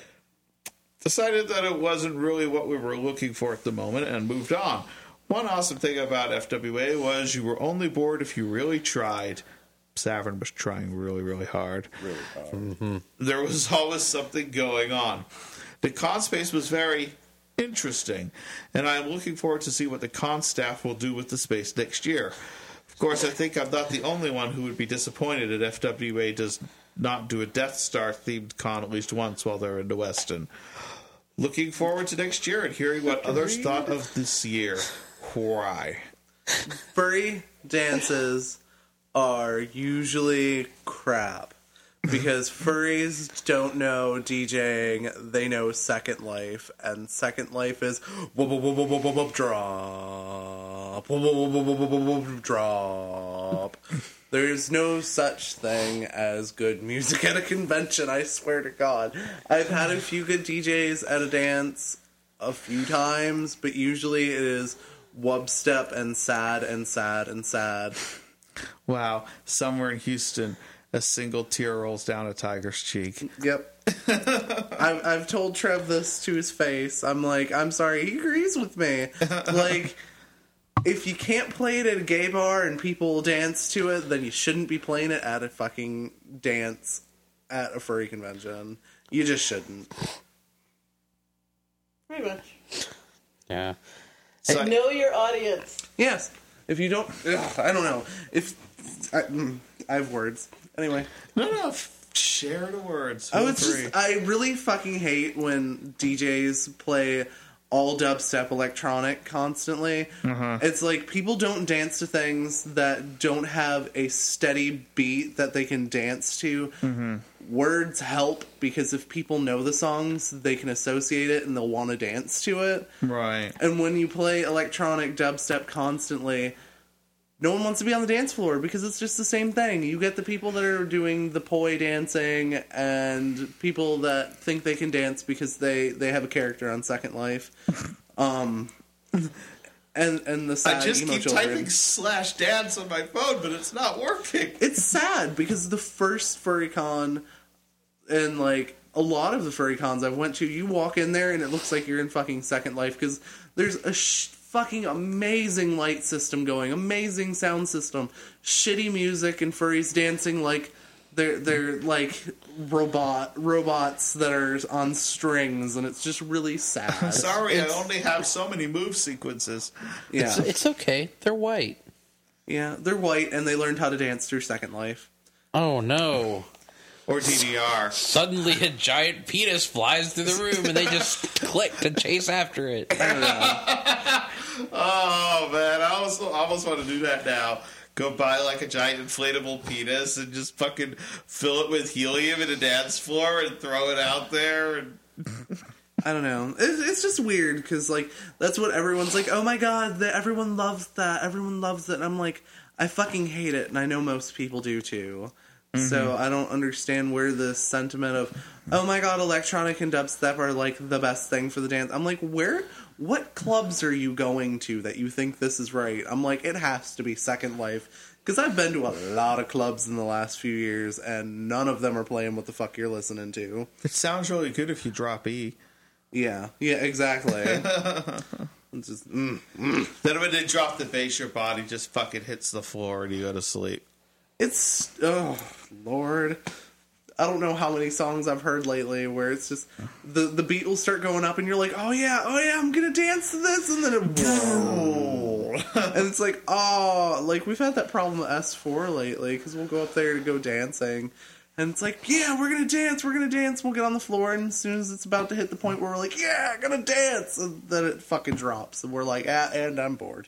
E: Decided that it wasn't really what we were looking for at the moment and moved on. One awesome thing about F W A was you were only bored if you really tried. Savern was trying really, really hard.
B: Really hard.
E: Mm-hmm. There was always something going on. The con space was very interesting, and I'm looking forward to see what the con staff will do with the space next year. Of course, I think I'm not the only one who would be disappointed that F W A does not do a Death Star themed con at least once while they're in the Westin. Looking forward to next year and hearing what others thought of this year. Why?
B: Furry dances are usually crap. Because furries don't know DJing, they know Second Life, and Second Life is whoop, whoop, whoop, whoop, whoop, whoop, whoop, drop, whoop, whoop, whoop, whoop, whoop, whoop, whoop, drop. There's no such thing as good music at a convention, I swear to God. I've had a few good D Js at a dance a few times, but usually it is wubstep and sad and sad and sad.
E: Wow, somewhere in Houston, a single tear rolls down a tiger's cheek.
B: Yep. I've, I've told Trev this to his face. I'm like, I'm sorry, he agrees with me. Like, if you can't play it at a gay bar and people dance to it, then you shouldn't be playing it at a fucking dance at a furry convention. You just shouldn't.
D: Pretty much.
C: Yeah.
E: So,
D: Know your audience.
B: Yes. If you don't... Ugh, I don't know. If... I, mm, I have words. Anyway.
E: no, no, f- share the words.
B: I
E: Feel
B: was
E: free.
B: just... I really fucking hate when D Js play all dubstep electronic constantly.
E: Uh-huh.
B: It's like people don't dance to things that don't have a steady beat that they can dance to.
E: Mm-hmm.
B: Words help because if people know the songs, they can associate it and they'll want to dance to it.
E: Right.
B: And when you play electronic dubstep constantly, no one wants to be on the dance floor because it's just the same thing. You get the people that are doing the poi dancing and people that think they can dance because they, they have a character on Second Life. Um, and and the sad
E: I just
B: emo
E: keep
B: children.
E: typing slash dance on my phone, but it's not working.
B: It's sad because the first FurryCon and like a lot of the furry cons I've went to, you walk in there and it looks like you're in fucking Second Life because there's a sh- fucking amazing light system going, amazing sound system, shitty music, and furries dancing like they're they're like robot robots that are on strings, and it's just really sad.
E: Sorry,
B: It's-
E: I only have so many move sequences.
B: yeah,
C: It's, it's okay. They're white.
B: yeah, they're white and they learned how to dance through Second Life.
C: Oh, no.
E: Or D D R.
C: Suddenly a giant penis flies through the room and they just click to chase after it.
E: Oh, man, I almost, I almost want to do that now. Go buy, like, a giant inflatable penis and just fucking fill it with helium in a dance floor and throw it out there. And...
B: I don't know. It's, it's just weird because, like, that's what everyone's like, oh my god, that everyone loves that. Everyone loves it. And I'm like, I fucking hate it, and I know most people do too. Mm-hmm. So I don't understand where the sentiment of, oh my god, electronic and dubstep are, like, the best thing for the dance. I'm like, where... What clubs are you going to that you think this is right? I'm like, it has to be Second Life. Because I've been to a lot of clubs in the last few years, and none of them are playing what the fuck you're listening to.
E: It sounds really good if you drop E.
B: Yeah, yeah, exactly. It's just, mm, mm.
E: Then when they drop the bass, your body just fucking hits the floor and you go to sleep.
B: It's, oh, Lord. I don't know how many songs I've heard lately where it's just, the, the beat will start going up and you're like, oh yeah, oh yeah, I'm gonna dance to this, and then it, and it's like, oh, like, we've had that problem with S four lately, because we'll go up there to go dancing, And it's like, yeah, we're gonna dance, we're gonna dance. We'll get on the floor, and as soon as it's about to hit the point where we're like, yeah, gonna dance, and then it fucking drops, and we're like, ah, and I'm bored.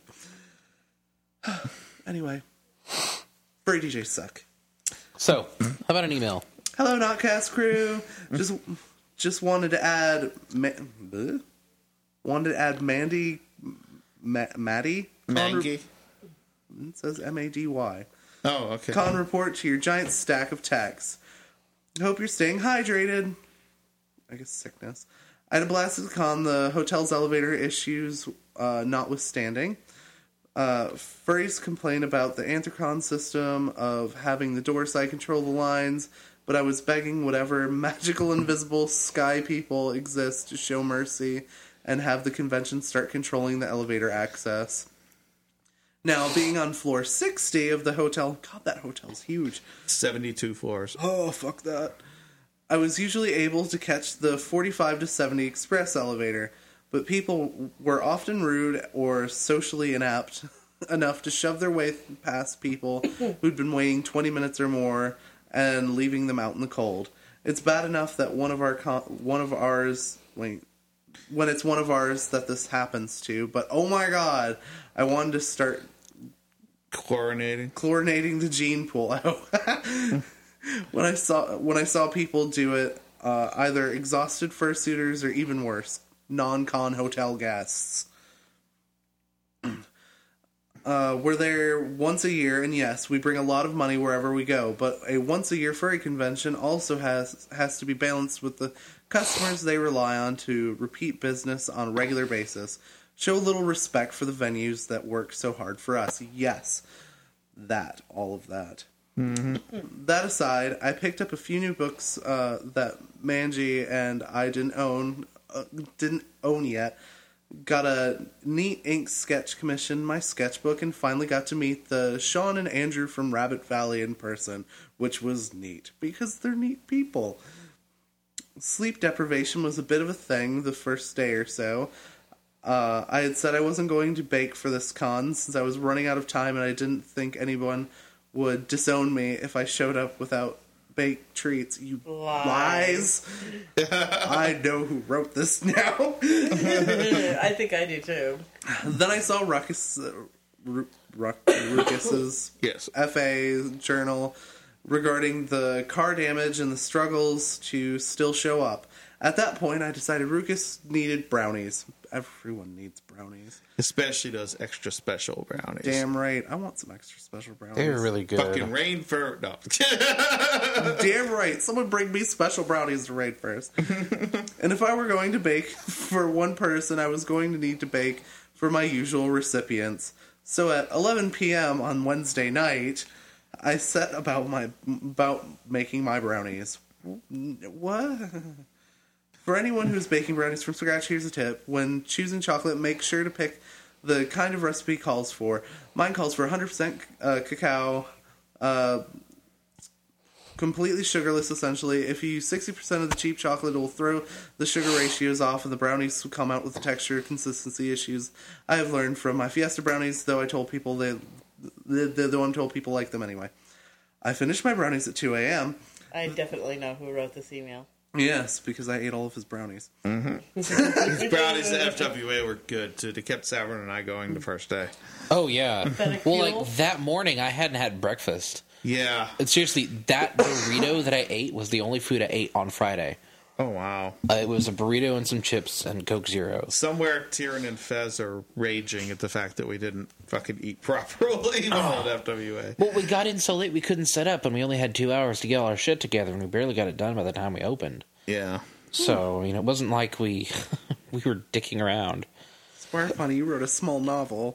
B: Anyway, furry D Js suck.
C: So, how about an email?
B: Hello, Notcast crew. Just, just wanted to add, ma- bleh? wanted to add Mandy, Ma- Maddie,
E: Mangy.
B: It says M A D Y.
E: Oh, okay.
B: Con report to your giant stack of texts. Hope you're staying hydrated. I guess sickness. I had a blast at the con, the hotel's elevator issues uh, notwithstanding. Uh, furries complain about the Anthrocon system of having the door side control the lines, but I was begging whatever magical invisible sky people exist to show mercy and have the convention start controlling the elevator access. Now, being on floor sixty of the hotel, God, that hotel's huge.
E: seventy-two floors.
B: Oh, fuck that. I was usually able to catch the forty-five to seventy express elevator, but people were often rude or socially inept enough to shove their way past people who'd been waiting twenty minutes or more and leaving them out in the cold. It's bad enough that one of our con- one of ours wait when it's one of ours that this happens to, but oh my god, I wanted to start
E: Chlorinating.
B: chlorinating the gene pool out. when I saw when I saw people do it, uh, either exhausted fursuiters or even worse, non-con hotel guests. Uh, we're there once a year, and yes, we bring a lot of money wherever we go, but a once-a-year furry convention also has has to be balanced with the customers they rely on to repeat business on a regular basis. Show a little respect for the venues that work so hard for us. Yes, that, all of that. Mm-hmm. That aside, I picked up a few new books uh, that Manji and I didn't own, uh, didn't own yet. Got a neat ink sketch commission, my sketchbook, and finally got to meet the Sean and Andrew from Rabbit Valley in person, which was neat, because they're neat people. Sleep deprivation was a bit of a thing the first day or so. Uh, I had said I wasn't going to bake for this con since I was running out of time and I didn't think anyone would disown me if I showed up without baked treats. You lies. I know who wrote this now.
D: I think I do too.
B: Then I saw Ruckus, uh, Ru- Ruck, Ruckus's
E: Yes.
B: F A journal regarding the car damage and the struggles to still show up. At that point, I decided Ruckus needed brownies. Everyone needs brownies.
E: Especially those extra special brownies.
B: Damn right. I want some extra special brownies.
C: They were really good.
E: Fucking rain for... No.
B: Damn right. Someone bring me special brownies to raid first. And if I were going to bake for one person, I was going to need to bake for my usual recipients. So at eleven p.m. on Wednesday night, I set about my about making my brownies. What? For anyone who's baking brownies from scratch, here's a tip. When choosing chocolate, make sure to pick the kind of recipe calls for. Mine calls for one hundred percent uh, cacao, uh, completely sugarless, essentially. If you use sixty percent of the cheap chocolate, it will throw the sugar ratios off, and the brownies will come out with the texture consistency issues I have learned from my Fiesta brownies, though I told people they... Though I'm told people like them anyway. I finished my brownies at two a.m.
D: I definitely know who wrote this email.
B: Yes, because I ate all of his brownies.
E: His brownies at F W A were good, too. They kept Savin and I going the first day.
C: Oh, yeah.
D: Fennec
C: Well,
D: fuel?
C: like, that morning, I hadn't had breakfast.
E: Yeah.
C: And seriously, that burrito that I ate was the only food I ate on Friday.
E: Oh, wow.
C: Uh, it was a burrito and some chips and Coke Zero.
E: Somewhere Tyrion and Fez are raging at the fact that we didn't fucking eat properly at F W A.
C: Well, we got in so late we couldn't set up, and we only had two hours to get all our shit together, and we barely got it done by the time we opened.
E: Yeah.
C: So, you know, it wasn't like we we were dicking around.
B: Square Funny, you wrote a small novel.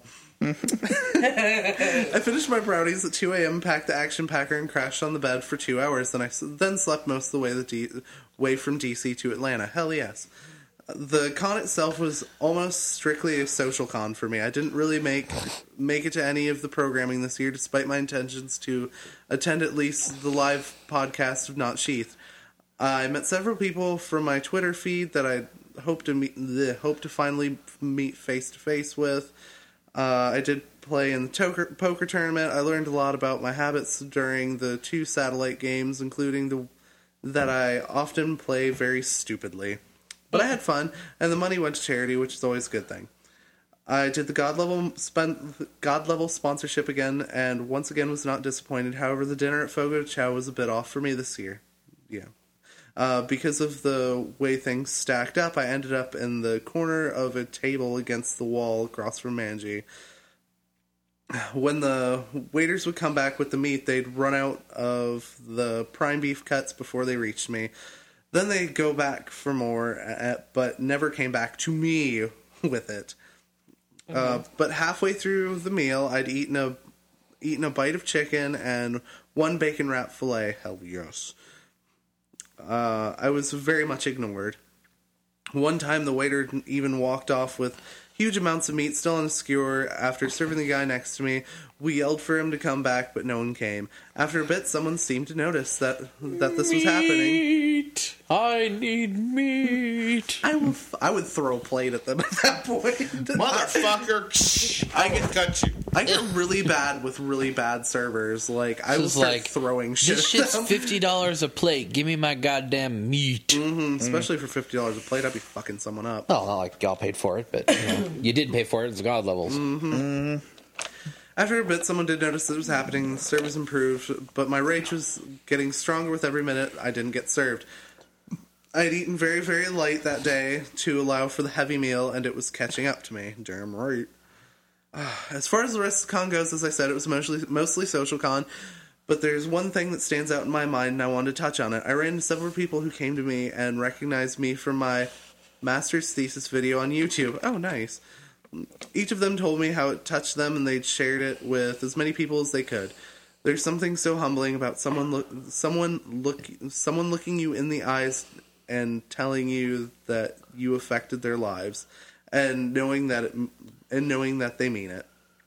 B: I finished my brownies at two a.m., packed the action packer, and crashed on the bed for two hours. Then I s- then slept most of the way, the D- way from D C to Atlanta. Hell yes. The con itself was almost strictly a social con for me. I didn't really make make it to any of the programming this year, despite my intentions to attend at least the live podcast of Not Sheath. I met several people from my Twitter feed that I hope to meet, the, hope to finally meet face to face with. Uh, I did play in the toker, poker tournament. I learned a lot about my habits during the two satellite games, including the that I often play very stupidly. But I had fun, and the money went to charity, which is always a good thing. I did the God level spent God level sponsorship again, and once again was not disappointed. However, the dinner at Fogo de Chao was a bit off for me this year. Yeah. Uh, because of the way things stacked up, I ended up in the corner of a table against the wall across from Manji. When the waiters would come back with the meat, they'd run out of the prime beef cuts before they reached me. Then they'd go back for more, uh, but never came back to me with it. Mm-hmm. Uh, but halfway through the meal, I'd eaten a eaten a bite of chicken and one bacon wrap fillet. Hell yes. Uh, I was very much ignored. One time the waiter even walked off with huge amounts of meat still on a skewer. After serving the guy next to me, we yelled for him to come back, but no one came. After a bit, someone seemed to notice that that this was happening.
C: Meat! I need meat!
B: I will. Th- I would throw a plate at them at that point.
E: Motherfucker! I can cut you.
B: I get really bad with really bad servers. Like, I will
C: Just
B: start
C: like,
B: throwing shit
C: This
B: at
C: shit's
B: them.
C: fifty dollars a plate. Give me my goddamn meat.
B: Mm-hmm, especially for fifty dollars a plate, I'd be fucking someone up.
C: Well, not like y'all paid for it, but you, know, you did pay for it. It's God levels.
B: Mm-hmm. After a bit, someone did notice that it was happening. The service improved, but my rage was getting stronger with every minute I didn't get served. I had eaten very, very light that day to allow for the heavy meal, and it was catching up to me. Damn right. As far as the rest of the con goes, as I said, it was mostly, mostly social con, but there's one thing that stands out in my mind, and I wanted to touch on it. I ran into several people who came to me and recognized me from my master's thesis video on YouTube. Oh, nice. Each of them told me how it touched them, and they'd shared it with as many people as they could. There's something so humbling about someone look, someone look, someone looking you in the eyes and telling you that you affected their lives, and knowing that it, and knowing that they mean it.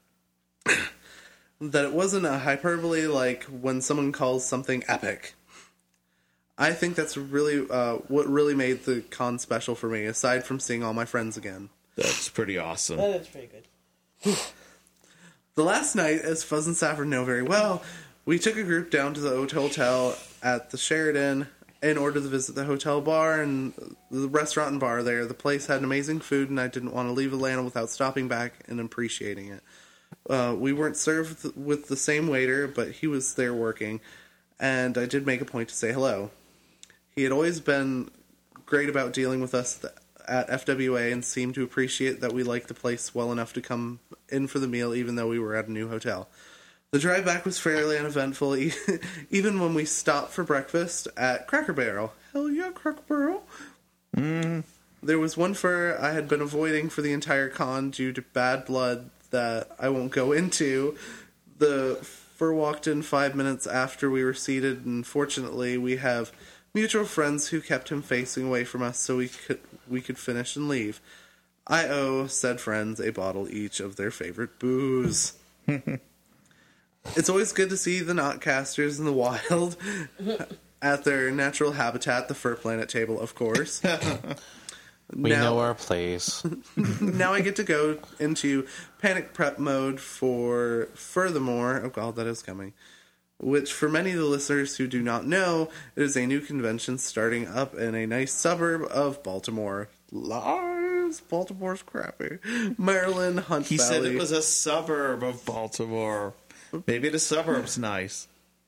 B: That it wasn't a hyperbole like when someone calls something epic. I think that's really uh, what really made the con special for me, aside from seeing all my friends again.
E: That's pretty awesome.
D: That is pretty good.
B: The last night, as Fuzz and Saffron know very well, we took a group down to the hotel at the Sheraton in order to visit the hotel bar and the restaurant and bar there. The place had amazing food, and I didn't want to leave Atlanta without stopping back and appreciating it. Uh, we weren't served with the same waiter, but he was there working, and I did make a point to say hello. He had always been great about dealing with us at F W A and seemed to appreciate that we liked the place well enough to come in for the meal even though we were at a new hotel. The drive back was fairly uneventful, even when we stopped for breakfast at Cracker Barrel. Hell yeah, Cracker Barrel! Mm. There was one fur I had been avoiding for the entire con due to bad blood that I won't go into. The fur walked in five minutes after we were seated, and fortunately we have mutual friends who kept him facing away from us so we could we could finish and leave. I owe said friends a bottle each of their favorite booze. It's always good to see the Notcasters in the wild at their natural habitat, the Fur Planet table, of course.
C: We
B: now,
C: know our place.
B: Now I get to go into panic prep mode for Furthermore. Oh god, that is coming. Which, for many of the listeners who do not know, it is a new convention starting up in a nice suburb of Baltimore. Lies! Baltimore's crappy. Maryland, Hunt
E: He
B: Valley.
E: said it was a suburb of Baltimore. Maybe the suburb's nice.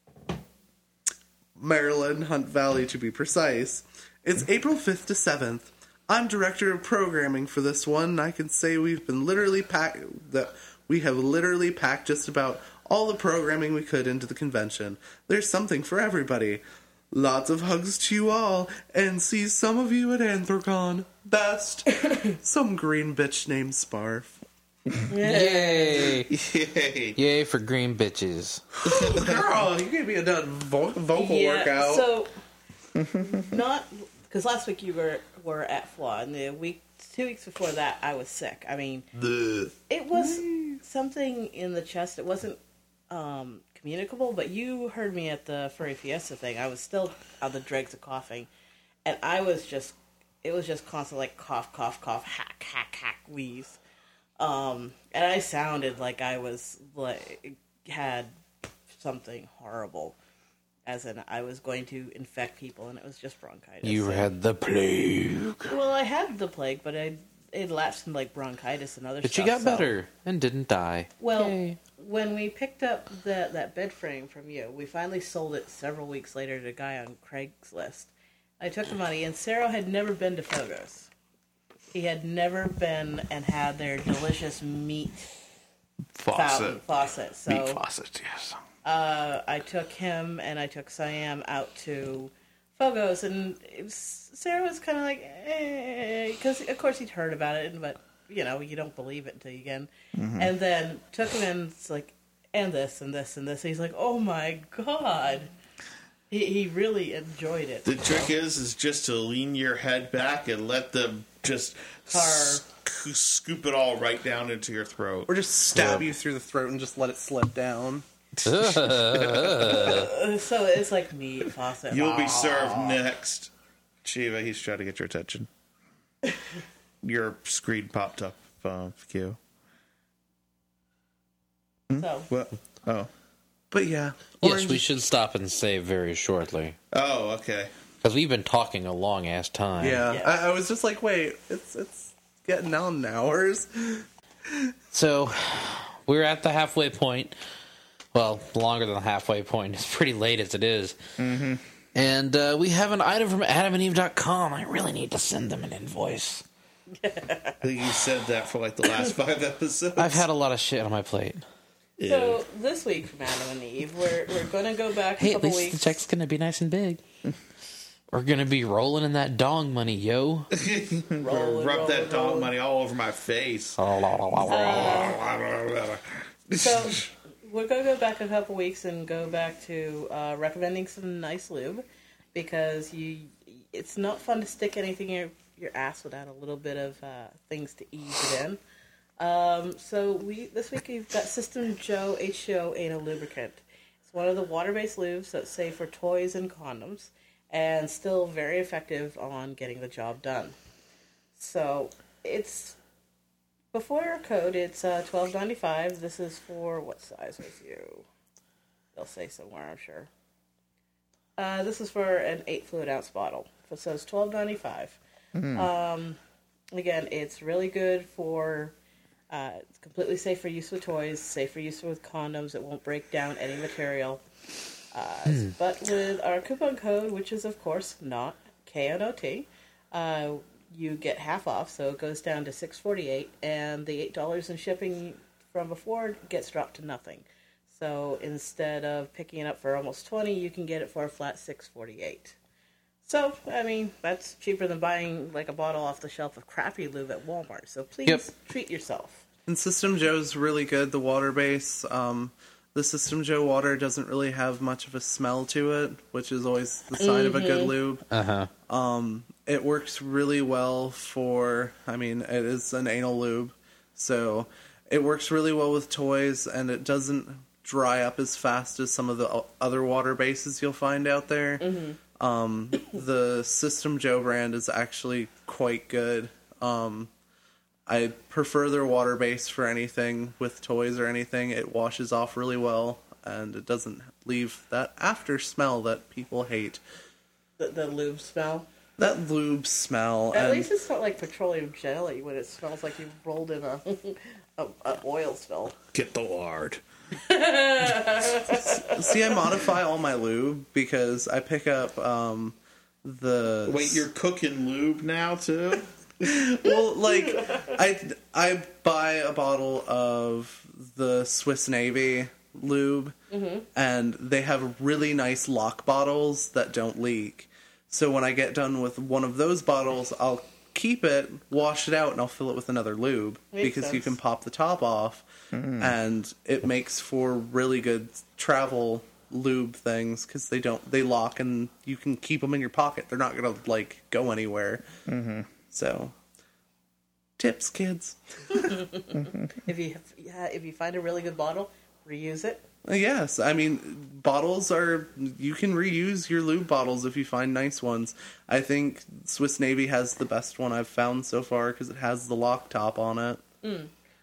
B: Maryland, Hunt Valley to be precise. It's April fifth to seventh. I'm director of programming for this one, and I can say we've been literally packed, that we have literally packed just about all the programming we could into the convention. There's something for everybody. Lots of hugs to you all, and see some of you at Anthrocon. Best. Some green bitch named Sparf.
C: Yay!
E: Yay.
C: Yay for green bitches.
B: Girl, you gave me a done vo- vocal
D: Yeah,
B: workout.
D: so not because last week you were were at F W A, and the week two weeks before that I was sick. I mean, it was something in the chest. It wasn't um, communicable, but you heard me at the Furry Fiesta thing. I was still on the dregs of coughing, and I was just it was just constant like cough, cough, cough, hack, hack, hack, wheeze. Um, and I sounded like I was like had something horrible, as in I was going to infect people, and it was just bronchitis.
C: You
D: So-
C: had the plague.
D: Well, I had the plague, but I it lapsed in like bronchitis and other
C: But
D: stuff.
C: you got
D: so-
C: better and didn't die.
D: Well,
C: Yay.
D: when we picked up the, that bed frame from you, we finally sold it several weeks later to a guy on Craigslist. I took the money, and Sarah had never been to Fogos. He had never been and had their delicious meat fountain faucet. So
E: Meat faucet, yes.
D: uh, I took him and I took Siam out to Fogos, and it was, Sarah was kind of like, eh, because of course he'd heard about it, but you know, you don't believe it until you get in.
E: Mm-hmm.
D: And then took him in, it's like, and this and this and this. He's like, oh my god. He, he really enjoyed it.
E: The trick is, is just to lean your head back and let them just
D: Car.
E: sc- scoop it all right down into your throat.
B: Or just stab
C: Yeah.
B: you through the throat and just let it slip down.
D: Uh, so it's like meat faucet.
E: You'll be
D: Ah.
E: served next. Shiva, he's trying to get your attention. Your screen popped up, uh, Q.
D: So,
E: What? Oh.
B: But yeah.
C: Yes,
B: Orange-
C: we should stop and save very shortly.
E: Oh, okay.
C: Because we've been talking a long ass time.
B: Yeah,
D: Yeah.
B: I, I was just like, wait, it's it's getting on hours.
C: So, we're at the halfway point. Well, longer than the halfway point. It's pretty late as it is. Mm-hmm. And uh, we have an item from adam and eve dot com. I really need to send them an invoice.
E: I think you said that for like the last five episodes.
C: I've had a lot of shit on my plate.
D: so this week from Adam and Eve, we're we're gonna go back a
C: Hey, at
D: couple
C: least
D: weeks.
C: the check's going to be nice and big. We're going to be rolling in that dong money, yo.
D: Rolling,
E: Rub that
D: rolling,
E: dog
D: rolling.
E: money all over my face.
D: So we're gonna go back a couple weeks and go back to uh, recommending some nice lube, because you it's not fun to stick anything in your, your ass without a little bit of uh, things to ease it in. Um, so we this week we've got System Joe H two O Anal Lubricant. It's one of the water-based lubes that's safe for toys and condoms, and still very effective on getting the job done. So it's before our code. It's uh, twelve ninety five. This is for what size was you? They'll say somewhere, I'm sure. Uh, this is for an eight fluid ounce bottle. So it says twelve ninety five. Um, again, it's really good for. Uh, it's completely safe for use with toys, safe for use with condoms. It won't break down any material. Uh, But with our coupon code, which is of course not K N O T, uh, you get half off, so it goes down to six forty eight, and the eight dollars in shipping from before gets dropped to nothing. So instead of picking it up for almost twenty, you can get it for a flat six forty eight. So I mean that's cheaper than buying like a bottle off the shelf of crappy lube at Walmart. So please
C: Yep.
D: treat yourself.
B: And System Joe's really good. The water base, um, the System Joe water doesn't really have much of a smell to it, which is always the sign of a good lube.
C: Uh huh.
B: Um, it works really well for, I mean, it is an anal lube, so it works really well with toys, and it doesn't dry up as fast as some of the o- other water bases you'll find out there. Um, the System Joe brand is actually quite good. Um, I prefer their water base for anything with toys or anything. It washes off really well, and it doesn't leave that after smell that people hate.
D: The, the lube smell.
B: That lube smell.
D: At
B: and
D: least it's not like petroleum jelly when it smells like you've rolled in a, a, a oil spill.
E: Get the lard.
B: See, I modify all my lube because I pick up um, the.
E: Wait, you're cooking lube now too?
B: Well, like I I buy a bottle of the Swiss Navy lube, and they have really nice lock bottles that don't leak. So when I get done with one of those bottles, I'll keep it, wash it out, and I'll fill it with another lube
D: Makes
B: because you
D: sense.
B: can pop the top off, and it makes for really good travel lube things because they don't they lock and you can keep them in your pocket. They're not gonna like go anywhere. Mm-hmm. So, tips, kids.
D: If you yeah, if you find a really good bottle, reuse it.
B: Yes, I mean, bottles are, you can reuse your lube bottles if you find nice ones. I think Swiss Navy has the best one I've found so far because it has the lock top on it.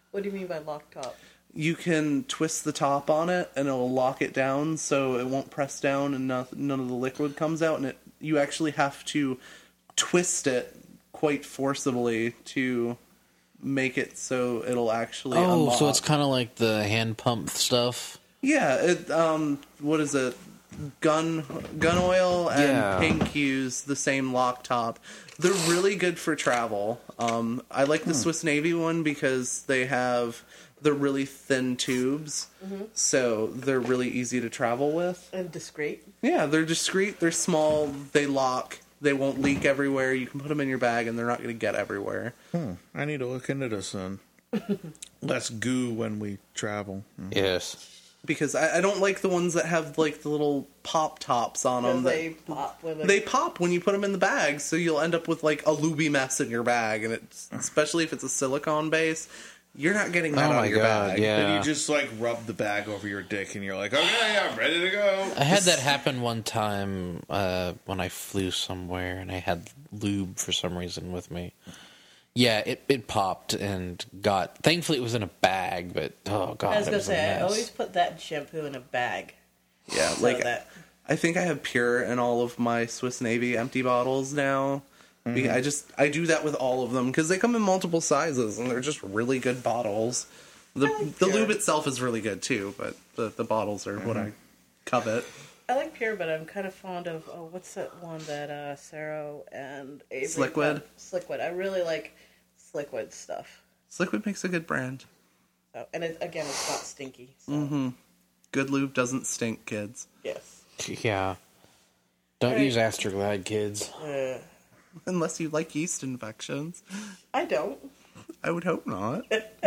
D: What do you mean by lock top?
B: You can twist the top on it, and it'll lock it down so it won't press down and no, none of the liquid comes out. And it you actually have to twist it quite forcibly to make it so it'll actually
C: Oh,
B: unlock.
C: so it's kind of like the hand pump stuff.
B: Yeah, it, um, what is it? Gun gun oil and
C: Yeah.
B: Pink use the same lock top. They're really good for travel. Um, I like the Swiss Navy one because they have the really thin tubes, so they're really easy to travel with.
D: And discreet.
B: Yeah, they're discreet, they're small, they lock, they won't leak everywhere. You can put them in your bag and they're not going to get everywhere.
E: Hmm. I need to look into this then. Less goo when we travel. Mm.
C: Yes.
B: Because I, I don't like the ones that have like the little pop tops on them.
D: Because
B: That,
D: they pop when
B: They pop when you put them in the bag, so you'll end up with like a looby mess in your bag, and it's especially if it's a silicone base, you're not getting that
C: Oh
B: out
C: my
B: of your
C: God,
B: bag.
C: yeah.
E: Then you just like rub the bag over your dick and you're like, okay, I'm ready to go.
C: I had that happen one time uh, when I flew somewhere and I had lube for some reason with me. Yeah, it, it popped and got... Thankfully, it was in a bag, but oh god,
D: I was
C: it
D: gonna
C: was a
D: say, I
C: mess.
D: always put that shampoo in a bag.
B: Yeah,
D: So
B: like
D: that
B: I think I have Pure in all of my Swiss Navy empty bottles now. Be- I just I do that with all of them because they come in multiple sizes and they're just really good bottles. The the
D: Pure.
B: lube itself is really good too, but the the bottles are what I covet.
D: I like Pure, but I'm kind of fond of oh, what's that one that uh, Sarah and Avery
B: Sliquid?
D: put- Sliquid. I really like Sliquid stuff.
B: Sliquid makes a good brand.
D: So, and it, again, it's not stinky. So,
B: Good lube doesn't stink, kids.
D: yes.
C: Yeah. Don't
D: Right.
C: use Astroglide, kids.
D: Uh,
B: Unless you like yeast infections.
D: I don't.
B: I would hope not.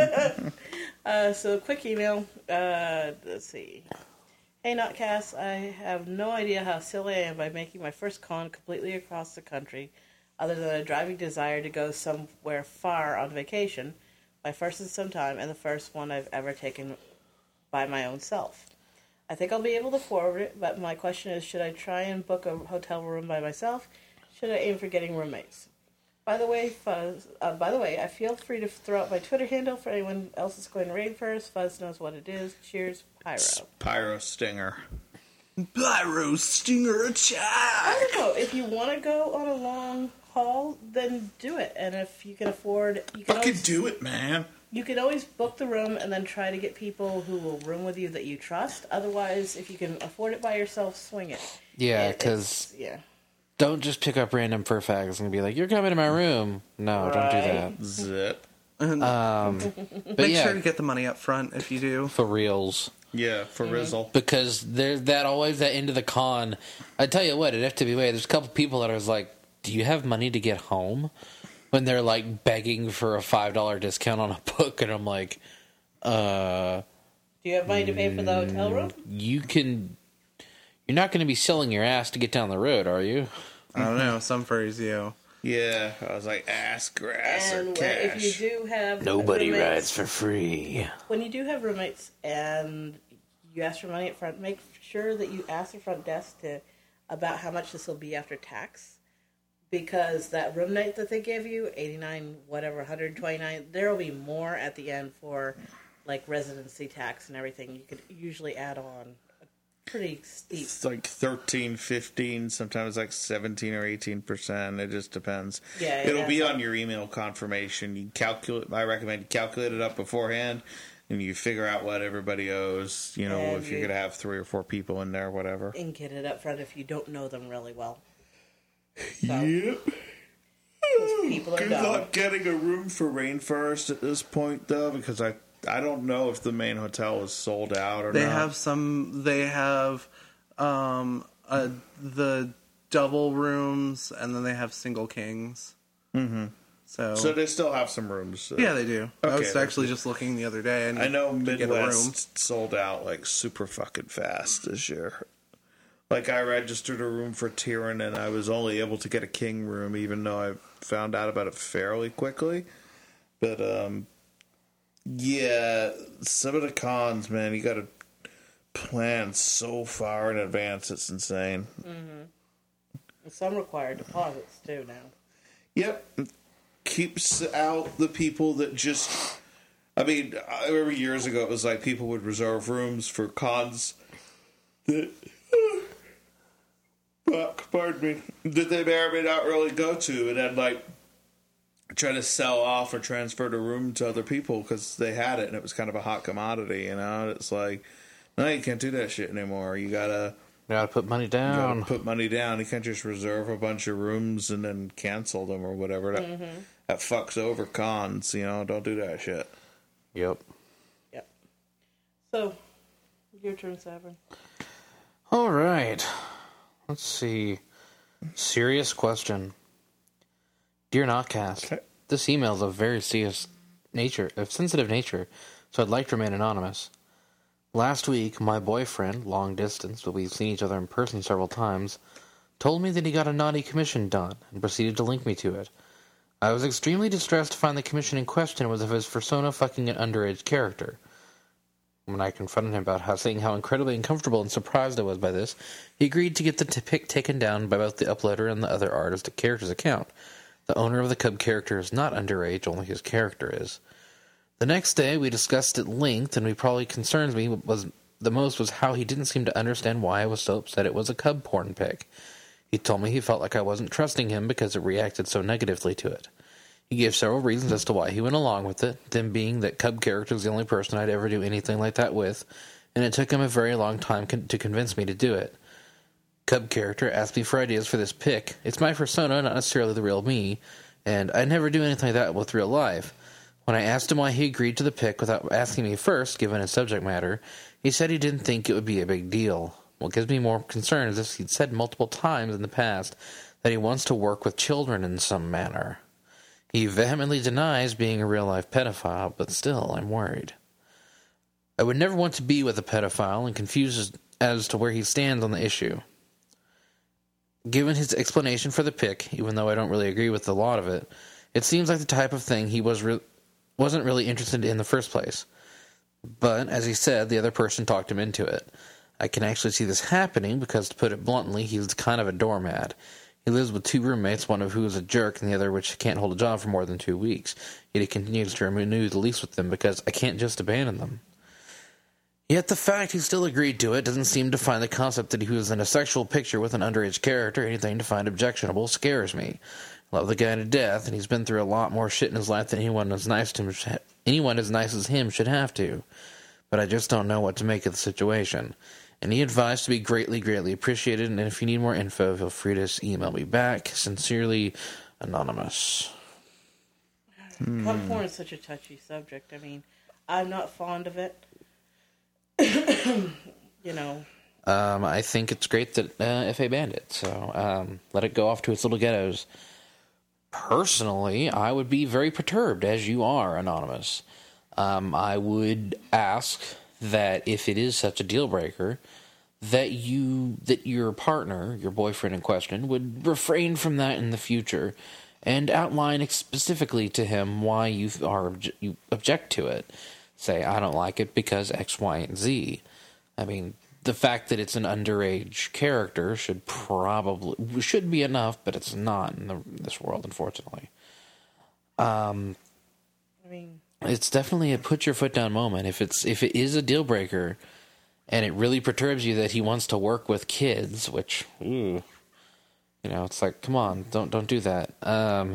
D: Uh, so, quick email. Uh, let's see. Hey, Notcast. I have no idea how silly I am by making my first con completely across the country, other than a driving desire to go somewhere far on vacation. My first in some time, and the first one I've ever taken by my own self. I think I'll be able to forward it, but my question is, should I try and book a hotel room by myself? Should I aim for getting roommates? By the way, Fuzz. Uh, by the way, I feel free to throw out my Twitter handle for anyone else that's going to raid first. Fuzz knows what it is. Cheers, Pyro.
E: Pyro Stinger.
B: Pyro Stinger attack!
D: I don't know. If you want to go on a long haul, then do it. And if you can afford, you can
E: Fucking
D: always
E: do it, man.
D: you can always book the room and then try to get people who will room with you that you trust. Otherwise, if you can afford it by yourself, swing it.
C: Yeah,
D: It-
C: because
D: it's- yeah.
C: don't just pick up random fur fags and be like, "You're coming to my room." No, don't do
D: Right.
C: that.
E: Zip.
C: Um, but
B: Make
C: yeah,
B: sure to get the money up front if you do.
C: for reals.
E: Yeah, for Rizzle.
C: Because there's that always that end of the con. I tell you what, at F W A, there's a couple people that are like, "Do you have money to get home?" When they're like begging for a five dollar discount on a book, and I'm like, "Uh,
D: Do you have money to pay for the hotel room?
C: you can. You're not going to be selling your ass to get down the road, are you?"
B: I don't know. Some furries, you.
E: Yeah, I was like, ass, grass, or
D: And
E: cash.
D: if you do have
C: Nobody
D: roommates,
C: rides for free.
D: when you do have roommates and you ask for money up front, make sure that you ask the front desk to about how much this will be after tax, because that room night that they give you, eighty-nine whatever, one hundred twenty-nine, there will be more at the end for like residency tax and everything. You could usually add on a pretty steep.
E: It's like thirteen, fifteen, sometimes like seventeen or eighteen percent. It just depends.
D: Yeah, it
E: It'll be
D: adds
E: on your email confirmation. You calculate, I recommend you calculate it up beforehand and you figure out what everybody owes, you know,
D: And
E: if you're
D: you-
E: going to have three or four people in there, whatever.
D: And get it up front if you don't know them really well. So,
E: Yep.
D: people are
E: Good
D: dumb.
E: luck getting a room for Rainforest at this point, though, because I I don't know if the main hotel is sold out or
B: They
E: not.
B: have some. They have um, uh, the double rooms, and then they have single kings. Mm-hmm. So,
E: So they still have some rooms. uh,
B: yeah, they do. I
E: Okay,
B: was
E: that's
B: actually just looking the other day, and
E: I know
B: to get a room.
E: Midwest sold out like super fucking fast this year. Like I registered a room for Tyrion and I was only able to get a king room even though I found out about it fairly quickly. But um yeah, some of the cons, man, you gotta plan so far in advance, it's insane.
D: And some require deposits too now.
E: Yep. Keeps out the people that just I mean, I remember years ago it was like people would reserve rooms for cons that, fuck, pardon me, that they may or may not really go to, and then like try to sell off or transfer the room to other people because they had it and it was kind of a hot commodity, you know? It's like, no, you can't do that shit anymore. You gotta,
C: You gotta put money
E: you
C: down.
E: gotta put money down. You can't just reserve a bunch of rooms and then cancel them or whatever. That,
D: Mm-hmm.
E: that fucks over cons, you know? Don't do that shit.
C: Yep.
D: Yep. So, your turn, Savin.
C: All right. Let's see. Serious question. Dear Notcast,
E: Okay.
C: this email is of very serious nature, of sensitive nature, so I'd like to remain anonymous. Last week, my boyfriend, long distance, but we've seen each other in person several times, told me that he got a naughty commission done and proceeded to link me to it. I was extremely distressed to find the commission in question was of his persona fucking an underage character. When I confronted him about how saying how incredibly uncomfortable and surprised I was by this, he agreed to get the t- pic taken down by both the uploader and the other artist character's account. The owner of the Cub character is not underage, only his character is. The next day, we discussed at length, and what probably concerns me was the most was how he didn't seem to understand why I was so upset it was a Cub porn pic. He told me he felt like I wasn't trusting him because it reacted so negatively to it. He gave several reasons as to why he went along with it, them being that Cub character is the only person I'd ever do anything like that with, and it took him a very long time con- to convince me to do it. Cub character asked me for ideas for this pic. It's my persona, not necessarily the real me, and I never do anything like that with real life. When I asked him why he agreed to the pic without asking me first, given its subject matter, he said he didn't think it would be a big deal. What gives me more concern is this he'd said multiple times in the past that he wants to work with children in some manner. He vehemently denies being a real-life pedophile, but still, I'm worried. I would never want to be with a pedophile and confused as to where he stands on the issue. Given his explanation for the pic, even though I don't really agree with a lot of it, it seems like the type of thing he was re- wasn't really interested in in the first place. But, as he said, the other person talked him into it. I can actually see this happening because, to put it bluntly, he's kind of a doormat. He lives with two roommates, one of who is a jerk and the other which can't hold a job for more than two weeks. Yet he continues to renew the lease with them because I can't just abandon them. Yet the fact he still agreed to it doesn't seem to find the concept that he was in a sexual picture with an underage character anything to find objectionable scares me. I love the guy to death, and he's been through a lot more shit in his life than anyone as nice to him, anyone as nice as him should have to. But I just don't know what to make of the situation. Any advice to be greatly, greatly appreciated, and if you need more info, feel free to email me back. Sincerely, Anonymous.
D: Hmm. Cub porn is such a touchy subject. I mean, I'm not fond of it. You know.
C: Um, I think it's great that uh, F A banned it, so um, let it go off to its little ghettos. Personally, I would be very perturbed, as you are, Anonymous. Um, I would ask that if it is such a deal breaker, that you, that your partner, your boyfriend in question, would refrain from that in the future, and outline specifically to him why you are you object to it. Say, I don't like it because X, Y, and Z. I mean, the fact that it's an underage character should probably should be enough, but it's not in the, this world, unfortunately. Um,
D: I mean,
C: it's definitely a put your foot down moment. If it's if it is a deal breaker, and it really perturbs you that he wants to work with kids, which, ooh, you know, it's like, come on, don't don't do that. Um,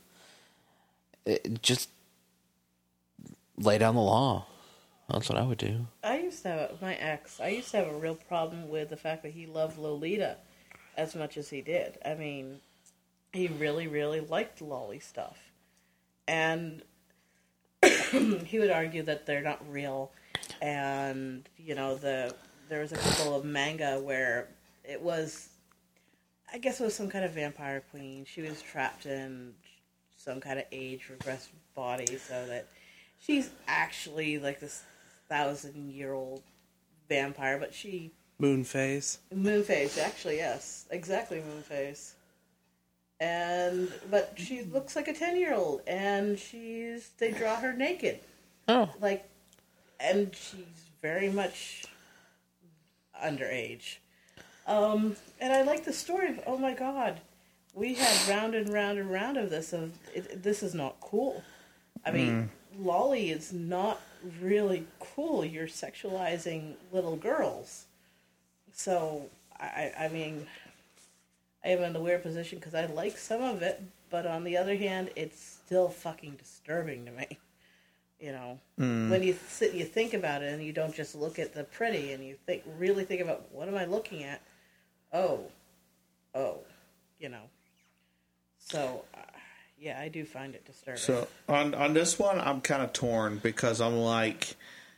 C: it, just lay down the law. That's what I would do.
D: I used to have, my ex, I used to have a real problem with the fact that he loved Lolita as much as he did. I mean, he really, really liked lolly stuff. And he would argue that they're not real. And, you know, the there was a couple of manga where it was, I guess it was some kind of vampire queen. She was trapped in some kind of age-regressed body so that she's actually like this thousand-year-old vampire, but she...
B: Moonface.
D: Moonface, actually, yes. Exactly, Moonface. And, but she looks like a ten-year-old, and she's, they draw her naked.
C: Oh.
D: Like, and she's very much underage. Um, and I like the story of, oh my god, we had round and round and round of this, of, it, this is not cool. I mean, lolly is not really cool. You're sexualizing little girls. So, I, I mean, I am in a weird position because I like some of it, but on the other hand, it's still fucking disturbing to me. You know, mm. when you sit and you think about it and you don't just look at the pretty and you think, really think about, what am I looking at? Oh, oh, you know. So, uh, yeah, I do find it disturbing.
E: So, on, on this one, I'm kind of torn because I'm like,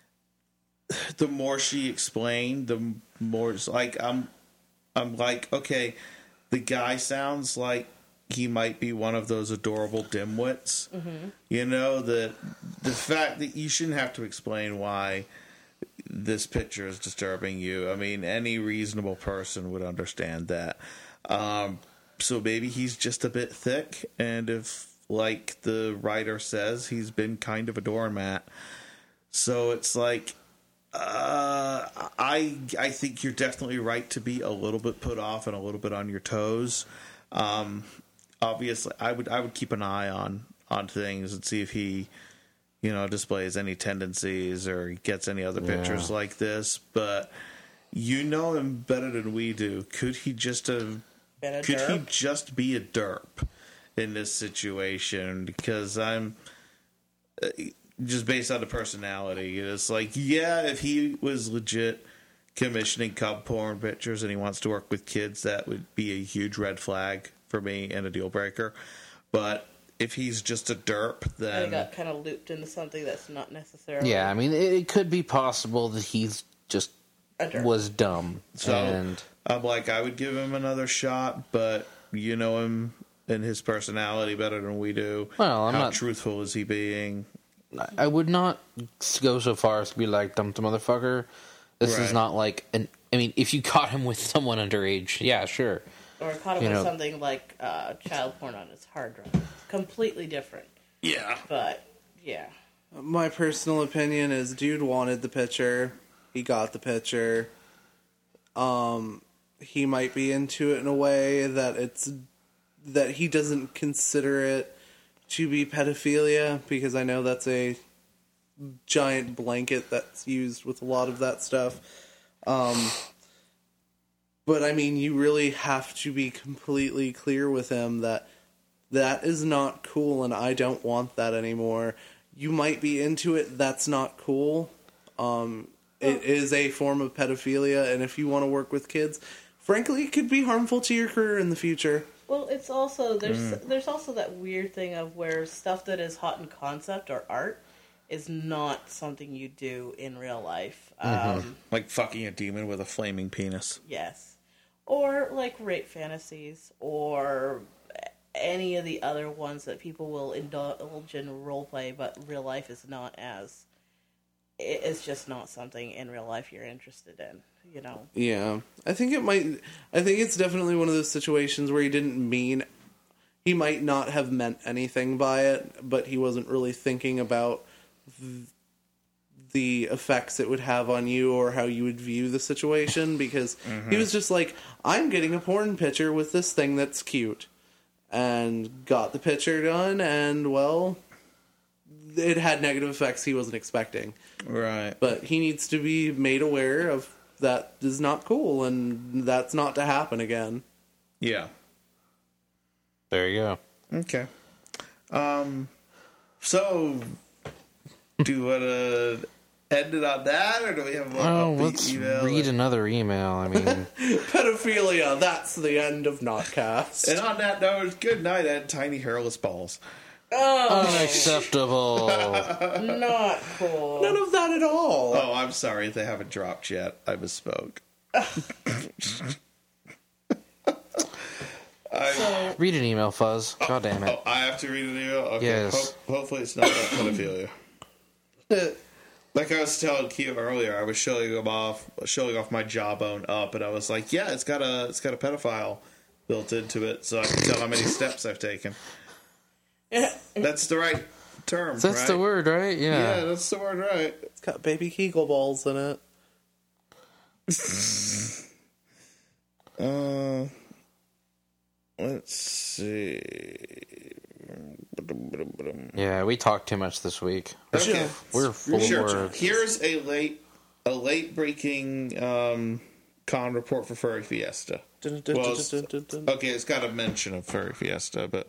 E: the more she explained, the more it's like, I'm, I'm like, okay, the guy sounds like he might be one of those adorable dimwits. Mm-hmm. You know, the the fact that you shouldn't have to explain why this picture is disturbing you. I mean, any reasonable person would understand that. Um, so maybe he's just a bit thick, and if, like the writer says, he's been kind of a doormat. So it's like, uh, I I think you're definitely right to be a little bit put off and a little bit on your toes. Um, obviously, I would I would keep an eye on, on things and see if he, you know, displays any tendencies or gets any other
C: Yeah.
E: pictures like this. But you know him better than we do. Could he just have?
D: Been a
E: Could he
D: derp?
E: just be a derp in this situation? Because I'm uh, just based on the personality. It's like, yeah, if he was legit commissioning cub porn pictures and he wants to work with kids, that would be a huge red flag for me and a deal breaker. But if he's just a derp,
D: I
E: then
D: got kind of looped into something that's not necessarily.
C: Yeah, I mean, it, it could be possible that he's just
D: a derp.
C: was dumb.
E: so
C: and
E: I'm like, I would give him another shot. But you know him and his personality better than we do.
C: Well, I'm
E: How
C: not-
E: truthful is he being?
C: I would not go so far as to be like, dumb the motherfucker. This
E: Right.
C: is not like an. I mean, if you caught him with someone underage, yeah, sure.
D: Or caught him
C: You
D: with
C: know.
D: something like uh, child porn on his hard drive. Completely different.
E: Yeah.
D: But, yeah.
B: My personal opinion is, dude wanted the picture. He got the picture. Um, he might be into it in a way that it's that he doesn't consider it to be pedophilia, because I know that's a giant blanket that's used with a lot of that stuff. Um, but I mean, you really have to be completely clear with him that that is not cool, and I don't want that anymore. You might be into it, that's not cool. Um, it is a form of pedophilia, and if you want to work with kids, frankly, it could be harmful to your career in the future.
D: Well, it's also, there's there's also that weird thing of where stuff that is hot in concept or art is not something you do in real life. Um,
E: Like fucking a demon with a flaming penis.
D: yes. Or, like, rape fantasies, or any of the other ones that people will indulge in roleplay, but real life is not as... It's just not something in real life you're interested in, you know?
B: Yeah, I think it might. I think it's definitely one of those situations where he didn't mean. He might not have meant anything by it, but he wasn't really thinking about th- the effects it would have on you or how you would view the situation, because he was just like, I'm getting a porn picture with this thing that's cute, and got the picture done, and well, it had negative effects he wasn't expecting.
E: Right.
B: But he needs to be made aware of that is not cool, and that's not to happen again.
E: Yeah.
C: There you go.
E: Okay. Um. So, do you want to end it on that, or do we have more
C: Oh,
E: upbeat
C: let's
E: email?
C: read another email. I mean,
B: Pedophilia, that's the end of Notcast.
E: And on that note, good night, Ed. Tiny hairless balls.
C: unacceptable.
D: Not cool.
B: None of that at all.
E: Oh, I'm sorry. They haven't dropped yet. I misspoke.
D: So,
C: Read an email, Fuzz. God damn it.
E: Oh, I have to read an email? Okay.
C: Yes.
E: Ho- hopefully it's not about pedophilia. Like I was telling Keo earlier, I was showing him off, showing off my jawbone up, and I was like, "Yeah, it's got a, it's got a pedophile built into it, so I can tell how many steps I've taken." That's the right term.
C: That's
E: right?
C: the word, right?
E: Yeah,
C: Yeah.
E: that's the word, right?
B: It's got baby Kegel balls in it.
E: Uh, let's see.
C: Yeah, we talked too much this week.
E: Okay.
C: We're full of
E: Sure.
C: words.
E: Here's a late, a late breaking um, con report for Furry Fiesta. Well, it's- okay, it's got a mention of Furry Fiesta, but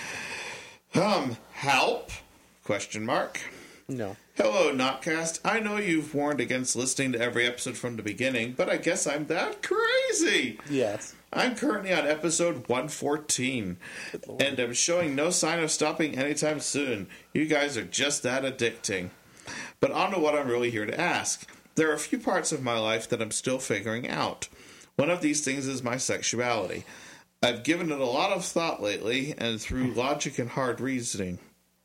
E: um, help? Question mark.
B: No.
E: Hello, Notcast. I know you've warned against listening to every episode from the beginning, but I guess I'm that crazy.
B: Yes.
E: I'm currently on episode one fourteen, and I'm showing no sign of stopping anytime soon. You guys are just that addicting. But on to what I'm really here to ask. There are a few parts of my life that I'm still figuring out. One of these things is my sexuality. I've given it a lot of thought lately, and through logic and hard reasoning.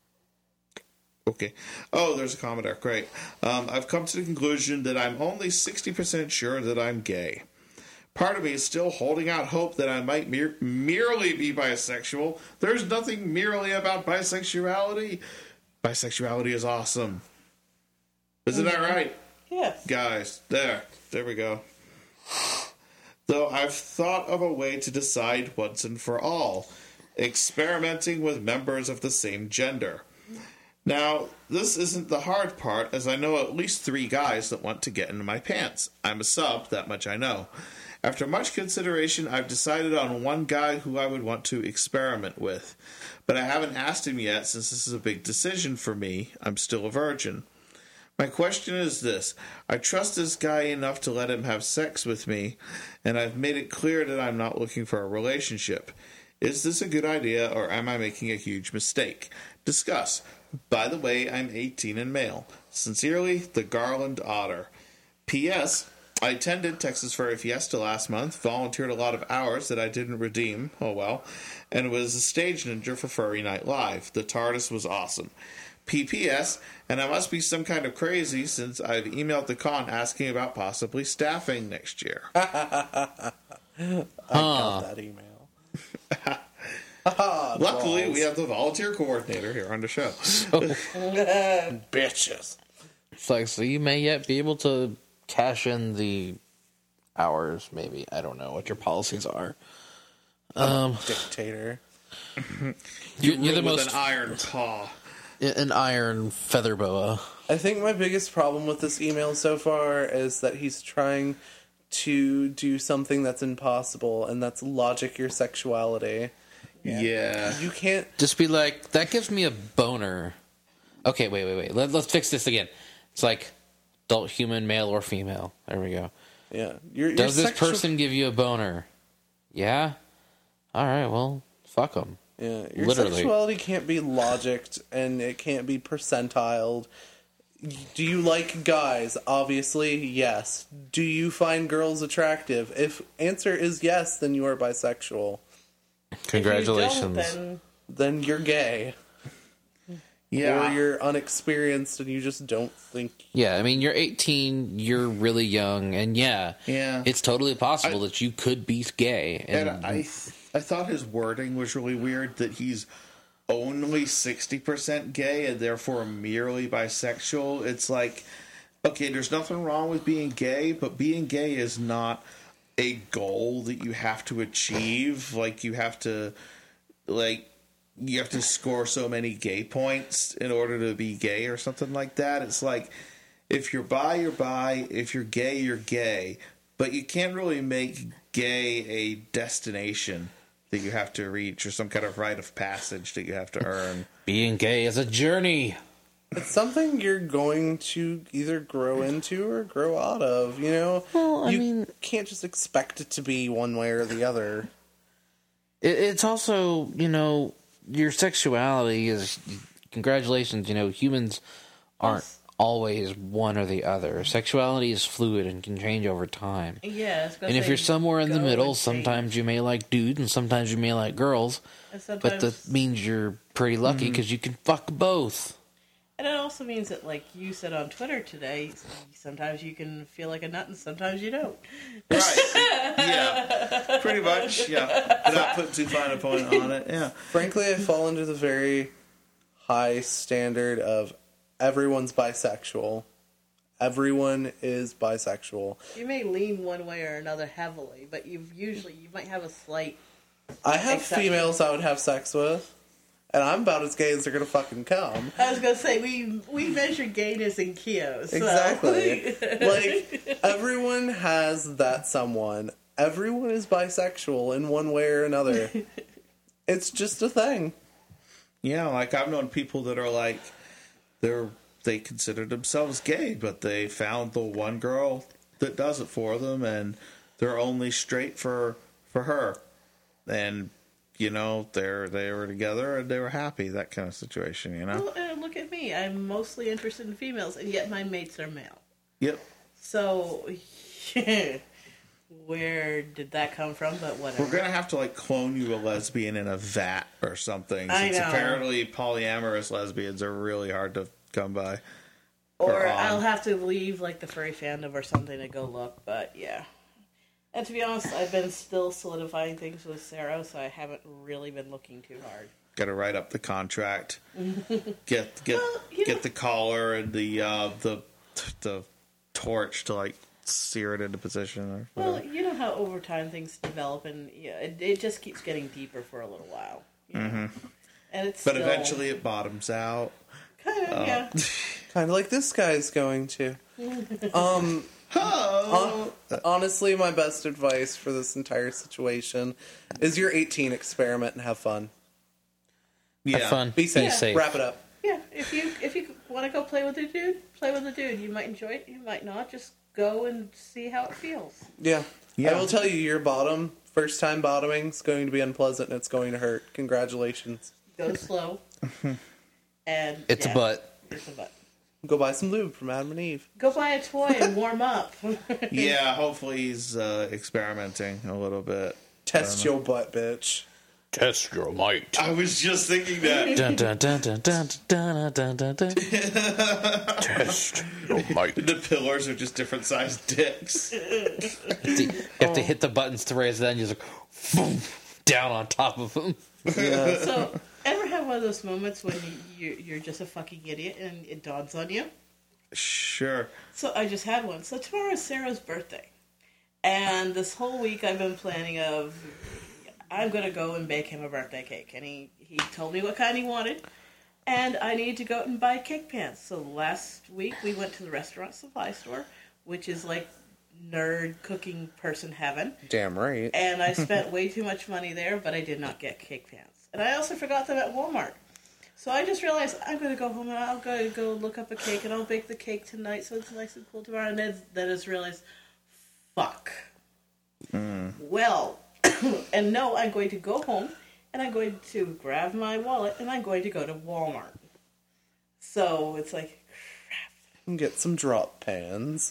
E: Okay. Oh, there's a comment there. Great. Um, I've come to the conclusion that I'm only sixty percent sure that I'm gay. Part of me is still holding out hope that I might mere- merely be bisexual. There's nothing merely about bisexuality. Bisexuality is awesome. Isn't that right?
D: Yes.
E: Guys, there. There we go. Though I've thought of a way to decide once and for all, experimenting with members of the same gender. Now, this isn't the hard part, as I know at least three guys that want to get into my pants. I'm a sub, that much I know. After much consideration, I've decided on one guy who I would want to experiment with. But I haven't asked him yet, since this is a big decision for me. I'm still a virgin. My question is this. I trust this guy enough to let him have sex with me, and I've made it clear that I'm not looking for a relationship. Is this a good idea, or am I making a huge mistake? Discuss. By the way, I'm eighteen and male. Sincerely, the Garland Otter. P S. I attended Texas Furry Fiesta last month, volunteered a lot of hours that I didn't redeem, oh well, and was a stage ninja for Furry Night Live. The TARDIS was awesome. P P S. And I must be some kind of crazy since I've emailed the con asking about possibly staffing next year.
B: I got that email.
E: Luckily,
B: balls.
E: we have the volunteer coordinator here on the show.
B: Bitches.
C: It's like, so you may yet be able to cash in the hours, maybe. I don't know what your policies are. Um,
B: Dictator.
C: you, you're the
E: With
C: most
E: an iron paw.
C: an iron feather boa.
B: I think my biggest problem with this email so far is that he's trying to do something that's impossible, and that's logic your sexuality.
E: Yeah.
B: You can't.
C: Just be like, that gives me a boner. Okay, wait, wait, wait. Let, let's fix this again. It's like adult human, male or female. There we go.
B: Yeah. Your, your
C: Does this
B: sexu-
C: person give you a boner? Yeah? All right, well, fuck them.
B: Yeah. Your
C: Literally.
B: sexuality can't be logicked, and it can't be percentiled. Do you like guys? Obviously, yes. Do you find girls attractive? If answer is yes, then you are bisexual.
C: Congratulations.
D: If you don't, then
B: Then you're gay.
E: Yeah.
B: Or you're unexperienced and you just don't think.
C: Yeah, I mean, you're eighteen, you're really young, and yeah,
E: Yeah.
C: it's totally possible
E: I-
C: that you could be gay. And,
E: And I, I thought his wording was really weird that he's only sixty percent gay and therefore merely bisexual. It's like, okay, there's nothing wrong with being gay, but being gay is not a goal that you have to achieve. Like, you have to, like, you have to score so many gay points in order to be gay or something like that. It's like, if you're bi, you're bi. If you're gay, you're gay. But you can't really make gay a destination that you have to reach or some kind of rite of passage that you have to earn.
C: being gay is a journey.
B: It's something you're going to either grow into or grow out of, you know?
C: Well, I
B: you
C: mean-
B: can't just expect it to be one way or the other.
C: It, it's also, you know, your sexuality is, congratulations, you know, humans aren't always one or the other. Sexuality is fluid and can change over time.
D: yeah. I was gonna
C: And if
D: say
C: you're somewhere in the
D: go
C: middle,
D: and change.
C: sometimes you may like dudes and sometimes you may like girls,
D: And
C: but
D: sometimes,
C: that means you're pretty lucky because you can fuck both.
D: and it also means that, like you said on Twitter today, sometimes you can feel like a nut and sometimes you don't.
E: Right. Yeah. Pretty much. Yeah. Without putting too fine a point on it. Yeah.
B: Frankly, I fall into the very high standard of everyone's bisexual. Everyone is bisexual.
D: You may lean one way or another heavily, but you've usually you might have a slight.
B: I have
D: Exception.
B: females I would have sex with. And I'm about as gay as they're gonna fucking come.
D: I was gonna say we we measure gayness in kilos. So.
B: Exactly. Like, everyone has that someone. Everyone is bisexual in one way or another. It's just a thing.
E: Yeah, like I've known people that are like they're they consider themselves gay, but they found the one girl that does it for them, and they're only straight for for her. And you know, they're they were together and they were happy. That kind of situation, you know.
D: Well, uh, look at me. I'm mostly interested in females, and yet my mates are male.
E: Yep.
D: So, where did that come from? But whatever.
E: We're gonna have to like clone you a lesbian in a vat or something.
D: I
E: Since
D: know.
E: apparently polyamorous lesbians are really hard to come by.
D: Or
E: or on.
D: I'll have to leave like the furry fandom or something to go look. But yeah. And to be honest, I've been still solidifying things with Sarah, so I haven't really been looking too hard.
E: Got to write up the contract. get get
D: Well, you
E: get
D: know-
E: the collar and the uh, the the torch to like sear it into position or
D: Well,
E: whatever.
D: you know how over time things develop, and yeah, it, it just keeps getting deeper for a little while. You know? And it's
E: But
D: still
E: eventually it bottoms out.
D: kind of yeah.
B: Kind of like this guy's going to. Um, hon- honestly, my best advice for this entire situation is you're eighteen, experiment and have fun.
E: Yeah.
C: Have fun.
B: Be safe.
C: safe.
B: Wrap it up.
D: Yeah, if you if you want to go play with a dude, play with a dude. You might enjoy it, you might not. Just go and see how it feels.
B: Yeah.
E: Yeah.
B: I will tell you, your bottom, first time bottoming is going to be unpleasant and it's going to hurt. Congratulations.
D: Go slow. And
C: It's
D: yeah,
C: a butt.
D: It's a butt.
B: Go buy some lube from Adam and Eve.
D: Go buy a toy and warm up.
E: Yeah, hopefully he's uh, experimenting a little bit.
B: Test your butt, bitch.
C: Test your might.
E: I was just thinking that.
C: Dun, dun, dun, dun, dun, dun, dun, dun, dun. Test your might.
E: The pillars are just different sized dicks.
C: You have to hit the buttons to raise it, and you're like, boom, down on top of them.
B: Yeah.
D: So, ever have one of those moments when you, you're just a fucking idiot and it dawns on you?
E: Sure.
D: So I just had one. So tomorrow is Sarah's birthday. And this whole week I've been planning of, I'm going to go and bake him a birthday cake. And he, he told me what kind he wanted. And I need to go out and buy cake pans. So last week we went to the restaurant supply store, which is like nerd cooking person heaven.
B: Damn right.
D: And I spent way too much money there, but I did not get cake pans. And I also forgot them at Walmart. So I just realized I'm going to go home and I'll go go look up a cake and I'll bake the cake tonight so it's nice and cool tomorrow. And then, then I just realized, fuck. Well, and no, I'm going to go home and I'm going to grab my wallet and I'm going to go to Walmart. So it's like,
B: And get some drop pans.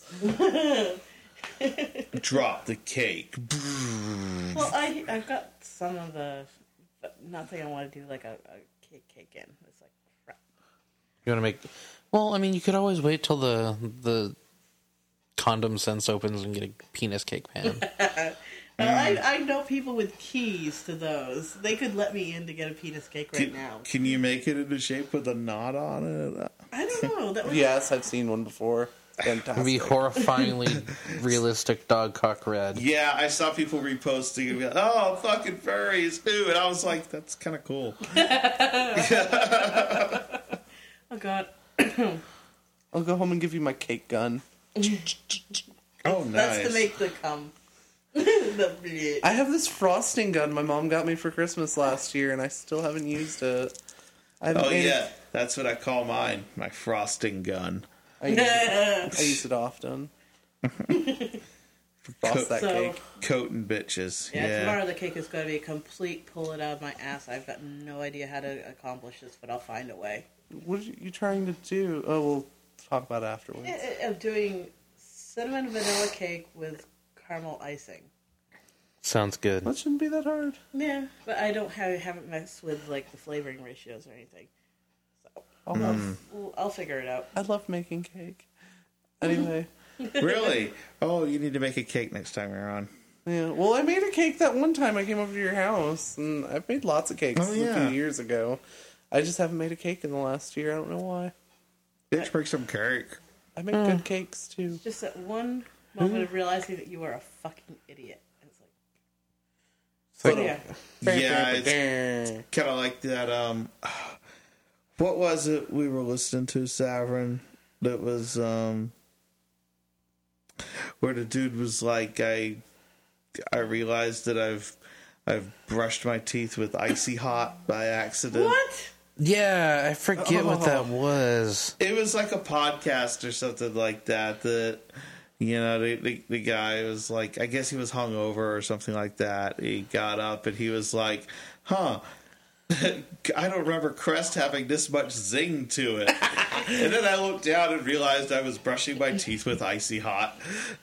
E: Drop the cake.
D: well, I, I've got some of the, but nothing I want to do like a, a cake cake in. It's like, crap.
C: You want to make? Well, I mean, you could always wait till the the condom sense opens and get a penis cake pan.
D: Well, I, I know people with keys to those. They could let me in to get a penis cake right
E: Can,
D: now.
E: can you make it in a shape with a knot on it?
D: I don't know. That would,
B: Yes, I've seen one before.
C: It'd
B: Fantastic.
C: be horrifyingly realistic dog cock red.
E: Yeah, I saw people reposting and be like, oh, fucking furries, ooh. And I was like, that's kind of cool.
D: oh God,
B: I'll go home and give you my cake gun.
E: Oh, nice.
D: that's to make the cum. the bleh.
B: I have this frosting gun my mom got me for Christmas last year, and I still haven't used it. I haven't
E: Oh,
B: made
E: yeah.
B: It,
E: That's what I call mine. My frosting gun.
B: I, use it, I use it often. Frost that
D: So-
B: cake.
E: Coating bitches.
D: Yeah,
E: Yeah.
D: tomorrow the cake is going to be a complete pull it out of my ass. I've got no idea how to accomplish this, but I'll find a way.
B: What are you trying to do? Oh, we'll talk about it afterwards.
D: I'm doing cinnamon vanilla cake with caramel icing.
C: Sounds good.
B: That shouldn't be that hard.
D: Yeah, but I don't have haven't messed with like the flavoring ratios or anything. So
B: I'll love,
D: I'll, I'll figure it out.
B: I love making cake. Anyway,
E: Really? Oh, you need to make a cake next time you're on.
B: yeah. Well, I made a cake that one time I came over to your house, and I've made lots of cakes
E: Oh,
B: a
E: yeah.
B: few years ago. I just haven't made a cake in the last year. I don't know why.
E: Bitch, make some cake.
B: I make good cakes too.
D: Just that one moment of realizing that you are a fucking idiot. And it's like, So yeah.
E: Yeah, it's kind of like that. Um, what was it we were listening to, Savrin? That was um, where the dude was like, I, I realized that I've, I've brushed my teeth with Icy Hot by accident.
D: What?
C: Yeah, I forget what that was.
E: It was like a podcast or something like that. That you know, the, the the guy was like, I guess he was hungover or something like that. He got up and he was like, "Huh, I don't remember Crest having this much zing to it." And then I looked down and realized I was brushing my teeth with Icy Hot.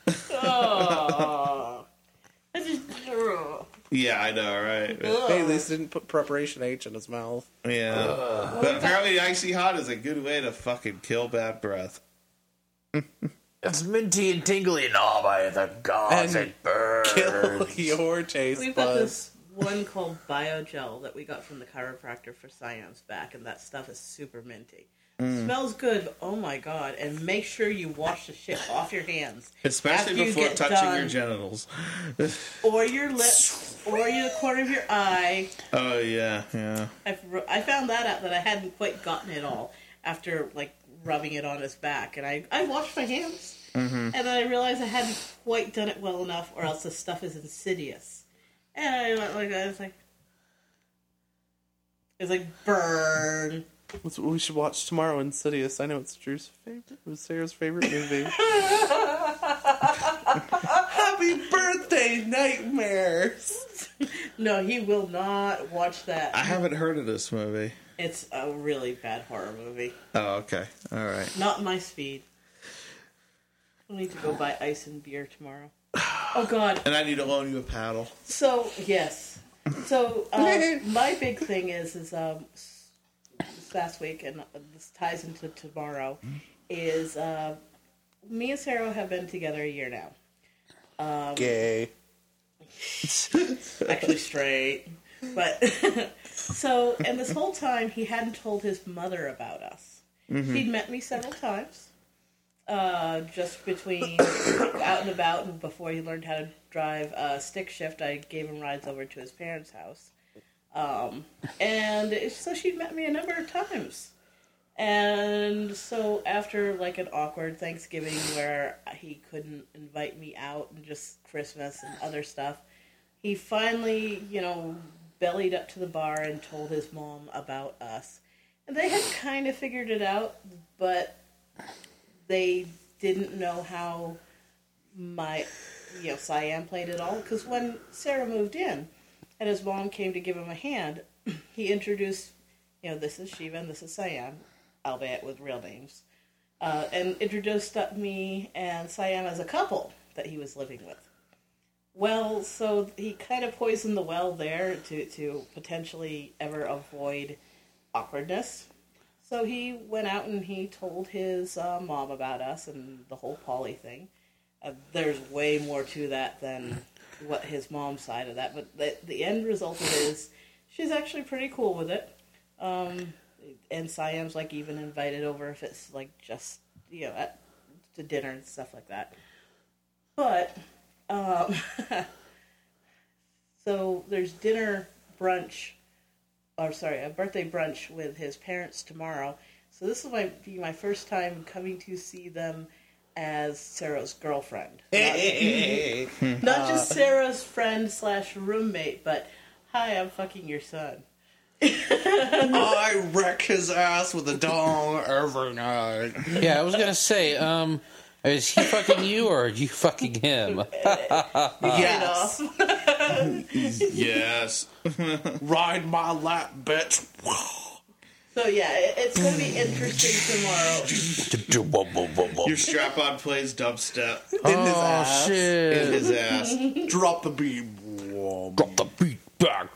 D: Oh. That's just.
E: Yeah, I know, right?
B: Hey, at least didn't put preparation H in his mouth.
E: Yeah, uh, but apparently Icy Hot is a good way to fucking kill bad breath.
C: It's minty and tingly and all by the gods
B: And
C: and birds.
B: Kill your taste
D: We've got
B: buds.
D: this one called Biogel that we got from the chiropractor for Siam's back, and that stuff is super minty. Smells good, but oh my god. And make sure you wash the shit off your hands.
E: Especially
D: After you
E: before
D: get
E: touching
D: done.
E: your genitals.
D: Or your lips, or your corner of your eye.
E: Oh, yeah, yeah.
D: I, I found that out that I hadn't quite gotten it all after, like, rubbing it on his back. And I, I washed my hands, mm-hmm. and then I realized I hadn't quite done it well enough, or else the stuff is insidious. And I went like, I was like, it's like, burn.
B: That's what we should watch tomorrow, Insidious. I know it's Drew's favorite. It was Sarah's favorite movie. Happy birthday, Nightmares!
D: No, he will not watch that.
E: I haven't heard of this movie.
D: It's a really bad horror movie.
E: Oh, okay. All right.
D: Not my speed. I need to go buy ice and beer tomorrow. Oh, God.
E: And I need to loan you a paddle.
D: So, yes. So, uh, my big thing is, is um, this last week, and this ties into tomorrow, is uh, me and Sarah have been together a year now. Um,
B: Gay.
D: Actually straight. But, so, and this whole time, he hadn't told his mother about us. Mm-hmm. He'd met me several times. Uh, just between out and about and before he learned how to drive uh, stick shift, I gave him rides over to his parents' house. Um, and it, so she'd met me a number of times. And so after like an awkward Thanksgiving where he couldn't invite me out and just Christmas and other stuff, he finally, you know, bellied up to the bar and told his mom about us. And they had kind of figured it out, but they didn't know how my, you know, Siam played it all. Because when Sarah moved in and his mom came to give him a hand, he introduced, you know, this is Shiva and this is Siam, albeit with real names, uh, and introduced me and Siam as a couple that he was living with. Well, so he kind of poisoned the well there to, to potentially ever avoid awkwardness. So he went out and he told his uh, mom about us and the whole Polly thing. Uh, there's way more to that than what his mom's side of that, but the, the end result of it is she's actually pretty cool with it. Um, and Siam's like even invited over if it's like just, you know, at, to dinner and stuff like that. But, um, so there's dinner, brunch, or sorry, a birthday brunch with his parents tomorrow. So this will might be my first time coming to see them as Sarah's girlfriend. Not, not just Sarah's friend slash roommate, but, hi, I'm fucking your son.
B: I wreck his ass with a dong every night.
C: Yeah, I was gonna say, um, is he fucking you or are you fucking him?
B: Yes.
E: Yes.
B: Ride my lap, bitch.
D: So yeah, it, it's going to be interesting tomorrow.
E: Your strap-on plays dubstep
B: In his
C: Oh
B: ass.
E: in
C: shit!
E: his ass.
B: Drop the beat.
C: Drop the beat back.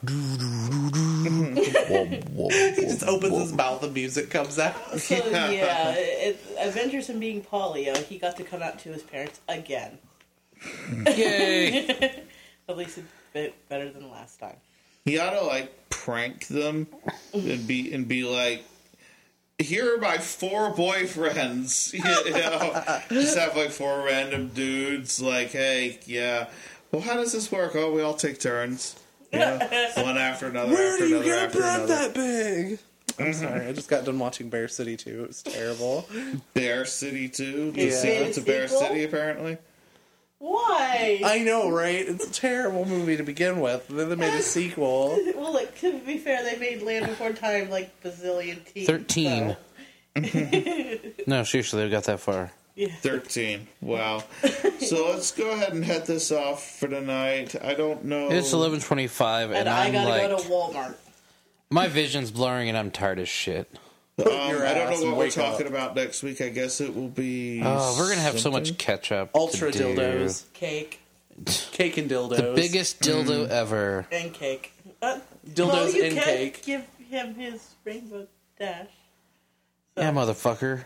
B: He just opens his mouth and music comes out.
D: So yeah, it, Adventures in Being Polly, uh, he got to come out to his parents again.
C: Yay!
D: At least a bit better than last time.
E: He ought to like prank them and be and be like, "Here are my four boyfriends." You know, just have like four random dudes. Like, hey, yeah. Well, how does this work? Oh, we all take turns. Yeah. One after another
B: Where
E: after
B: do you
E: another
B: get a
E: after
B: bread
E: another.
B: that big? I'm sorry, I just got done watching Bear City two. It was terrible.
E: Bear City two? The
B: Yeah.
E: sequel to Bear
D: Sequel?
E: City, apparently?
D: Why?
B: I know, right? It's a terrible movie to begin with. And then they made a sequel.
D: Well, like, to be fair, they made Land Before Time like bazillion teams.
C: Thirteen. No, seriously, they got that far.
D: Yeah.
E: thirteen. Wow. So let's go ahead and head this off for tonight. I don't know.
C: It's eleven twenty-five, and,
D: And I
C: I'm
D: gotta
C: like,
D: go to Walmart.
C: my vision's blurring, and I'm tired as shit.
E: Um,
B: your
E: I don't
B: ass
E: know
B: and
E: what we're
B: wake
E: talking
B: up.
E: about next week. I guess it will be.
C: Oh, we're gonna have so
E: something.
C: much catch up.
B: Ultra
C: to do.
B: dildos.
D: Cake.
B: Cake and dildos.
C: The biggest dildo ever.
D: And cake. Uh,
B: Dildos
D: well, you
B: and
D: can
B: cake.
D: give him his rainbow dash.
C: Yeah, motherfucker.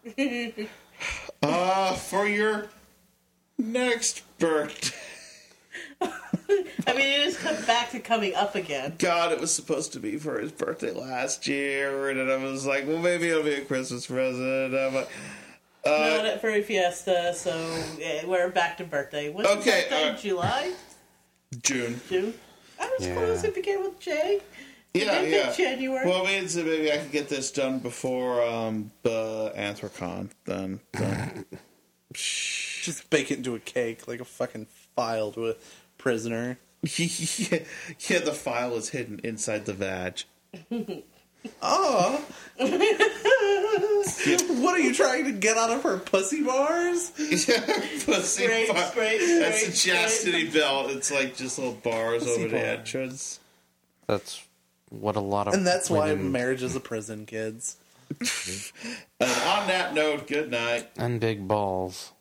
E: Uh, for your next birthday.
D: I mean, it is come back to coming up again.
E: God, it was supposed to be for his birthday last year, and then I was like, well, maybe it'll be a Christmas present. I'm like,
D: Not at Furry Fiesta, so yeah, we're back to birthday. When's your
E: Okay,
D: birthday?
E: uh,
D: July?
E: June.
D: June? I was
C: Yeah.
D: close. It began with Jay.
E: Yeah,
D: It
E: yeah.
D: January.
E: Well, means that maybe I could get this done before um, the Anthrocon. Then, then.
B: Just bake it into a cake like a fucking file to a prisoner.
E: yeah, yeah, the file is hidden inside the vag.
B: Oh. What are you trying to get out of her pussy bars?
E: Yeah, pussy
D: Spray,
E: bar-
D: spray,
E: That's a
D: spray,
E: chastity belt. It's like just little bars
B: Pussy
E: over the
B: bar.
E: entrance.
C: That's what a lot of
B: And that's why
C: women
B: marriage is a prison, kids.
E: And on that note, good night.
C: and big balls.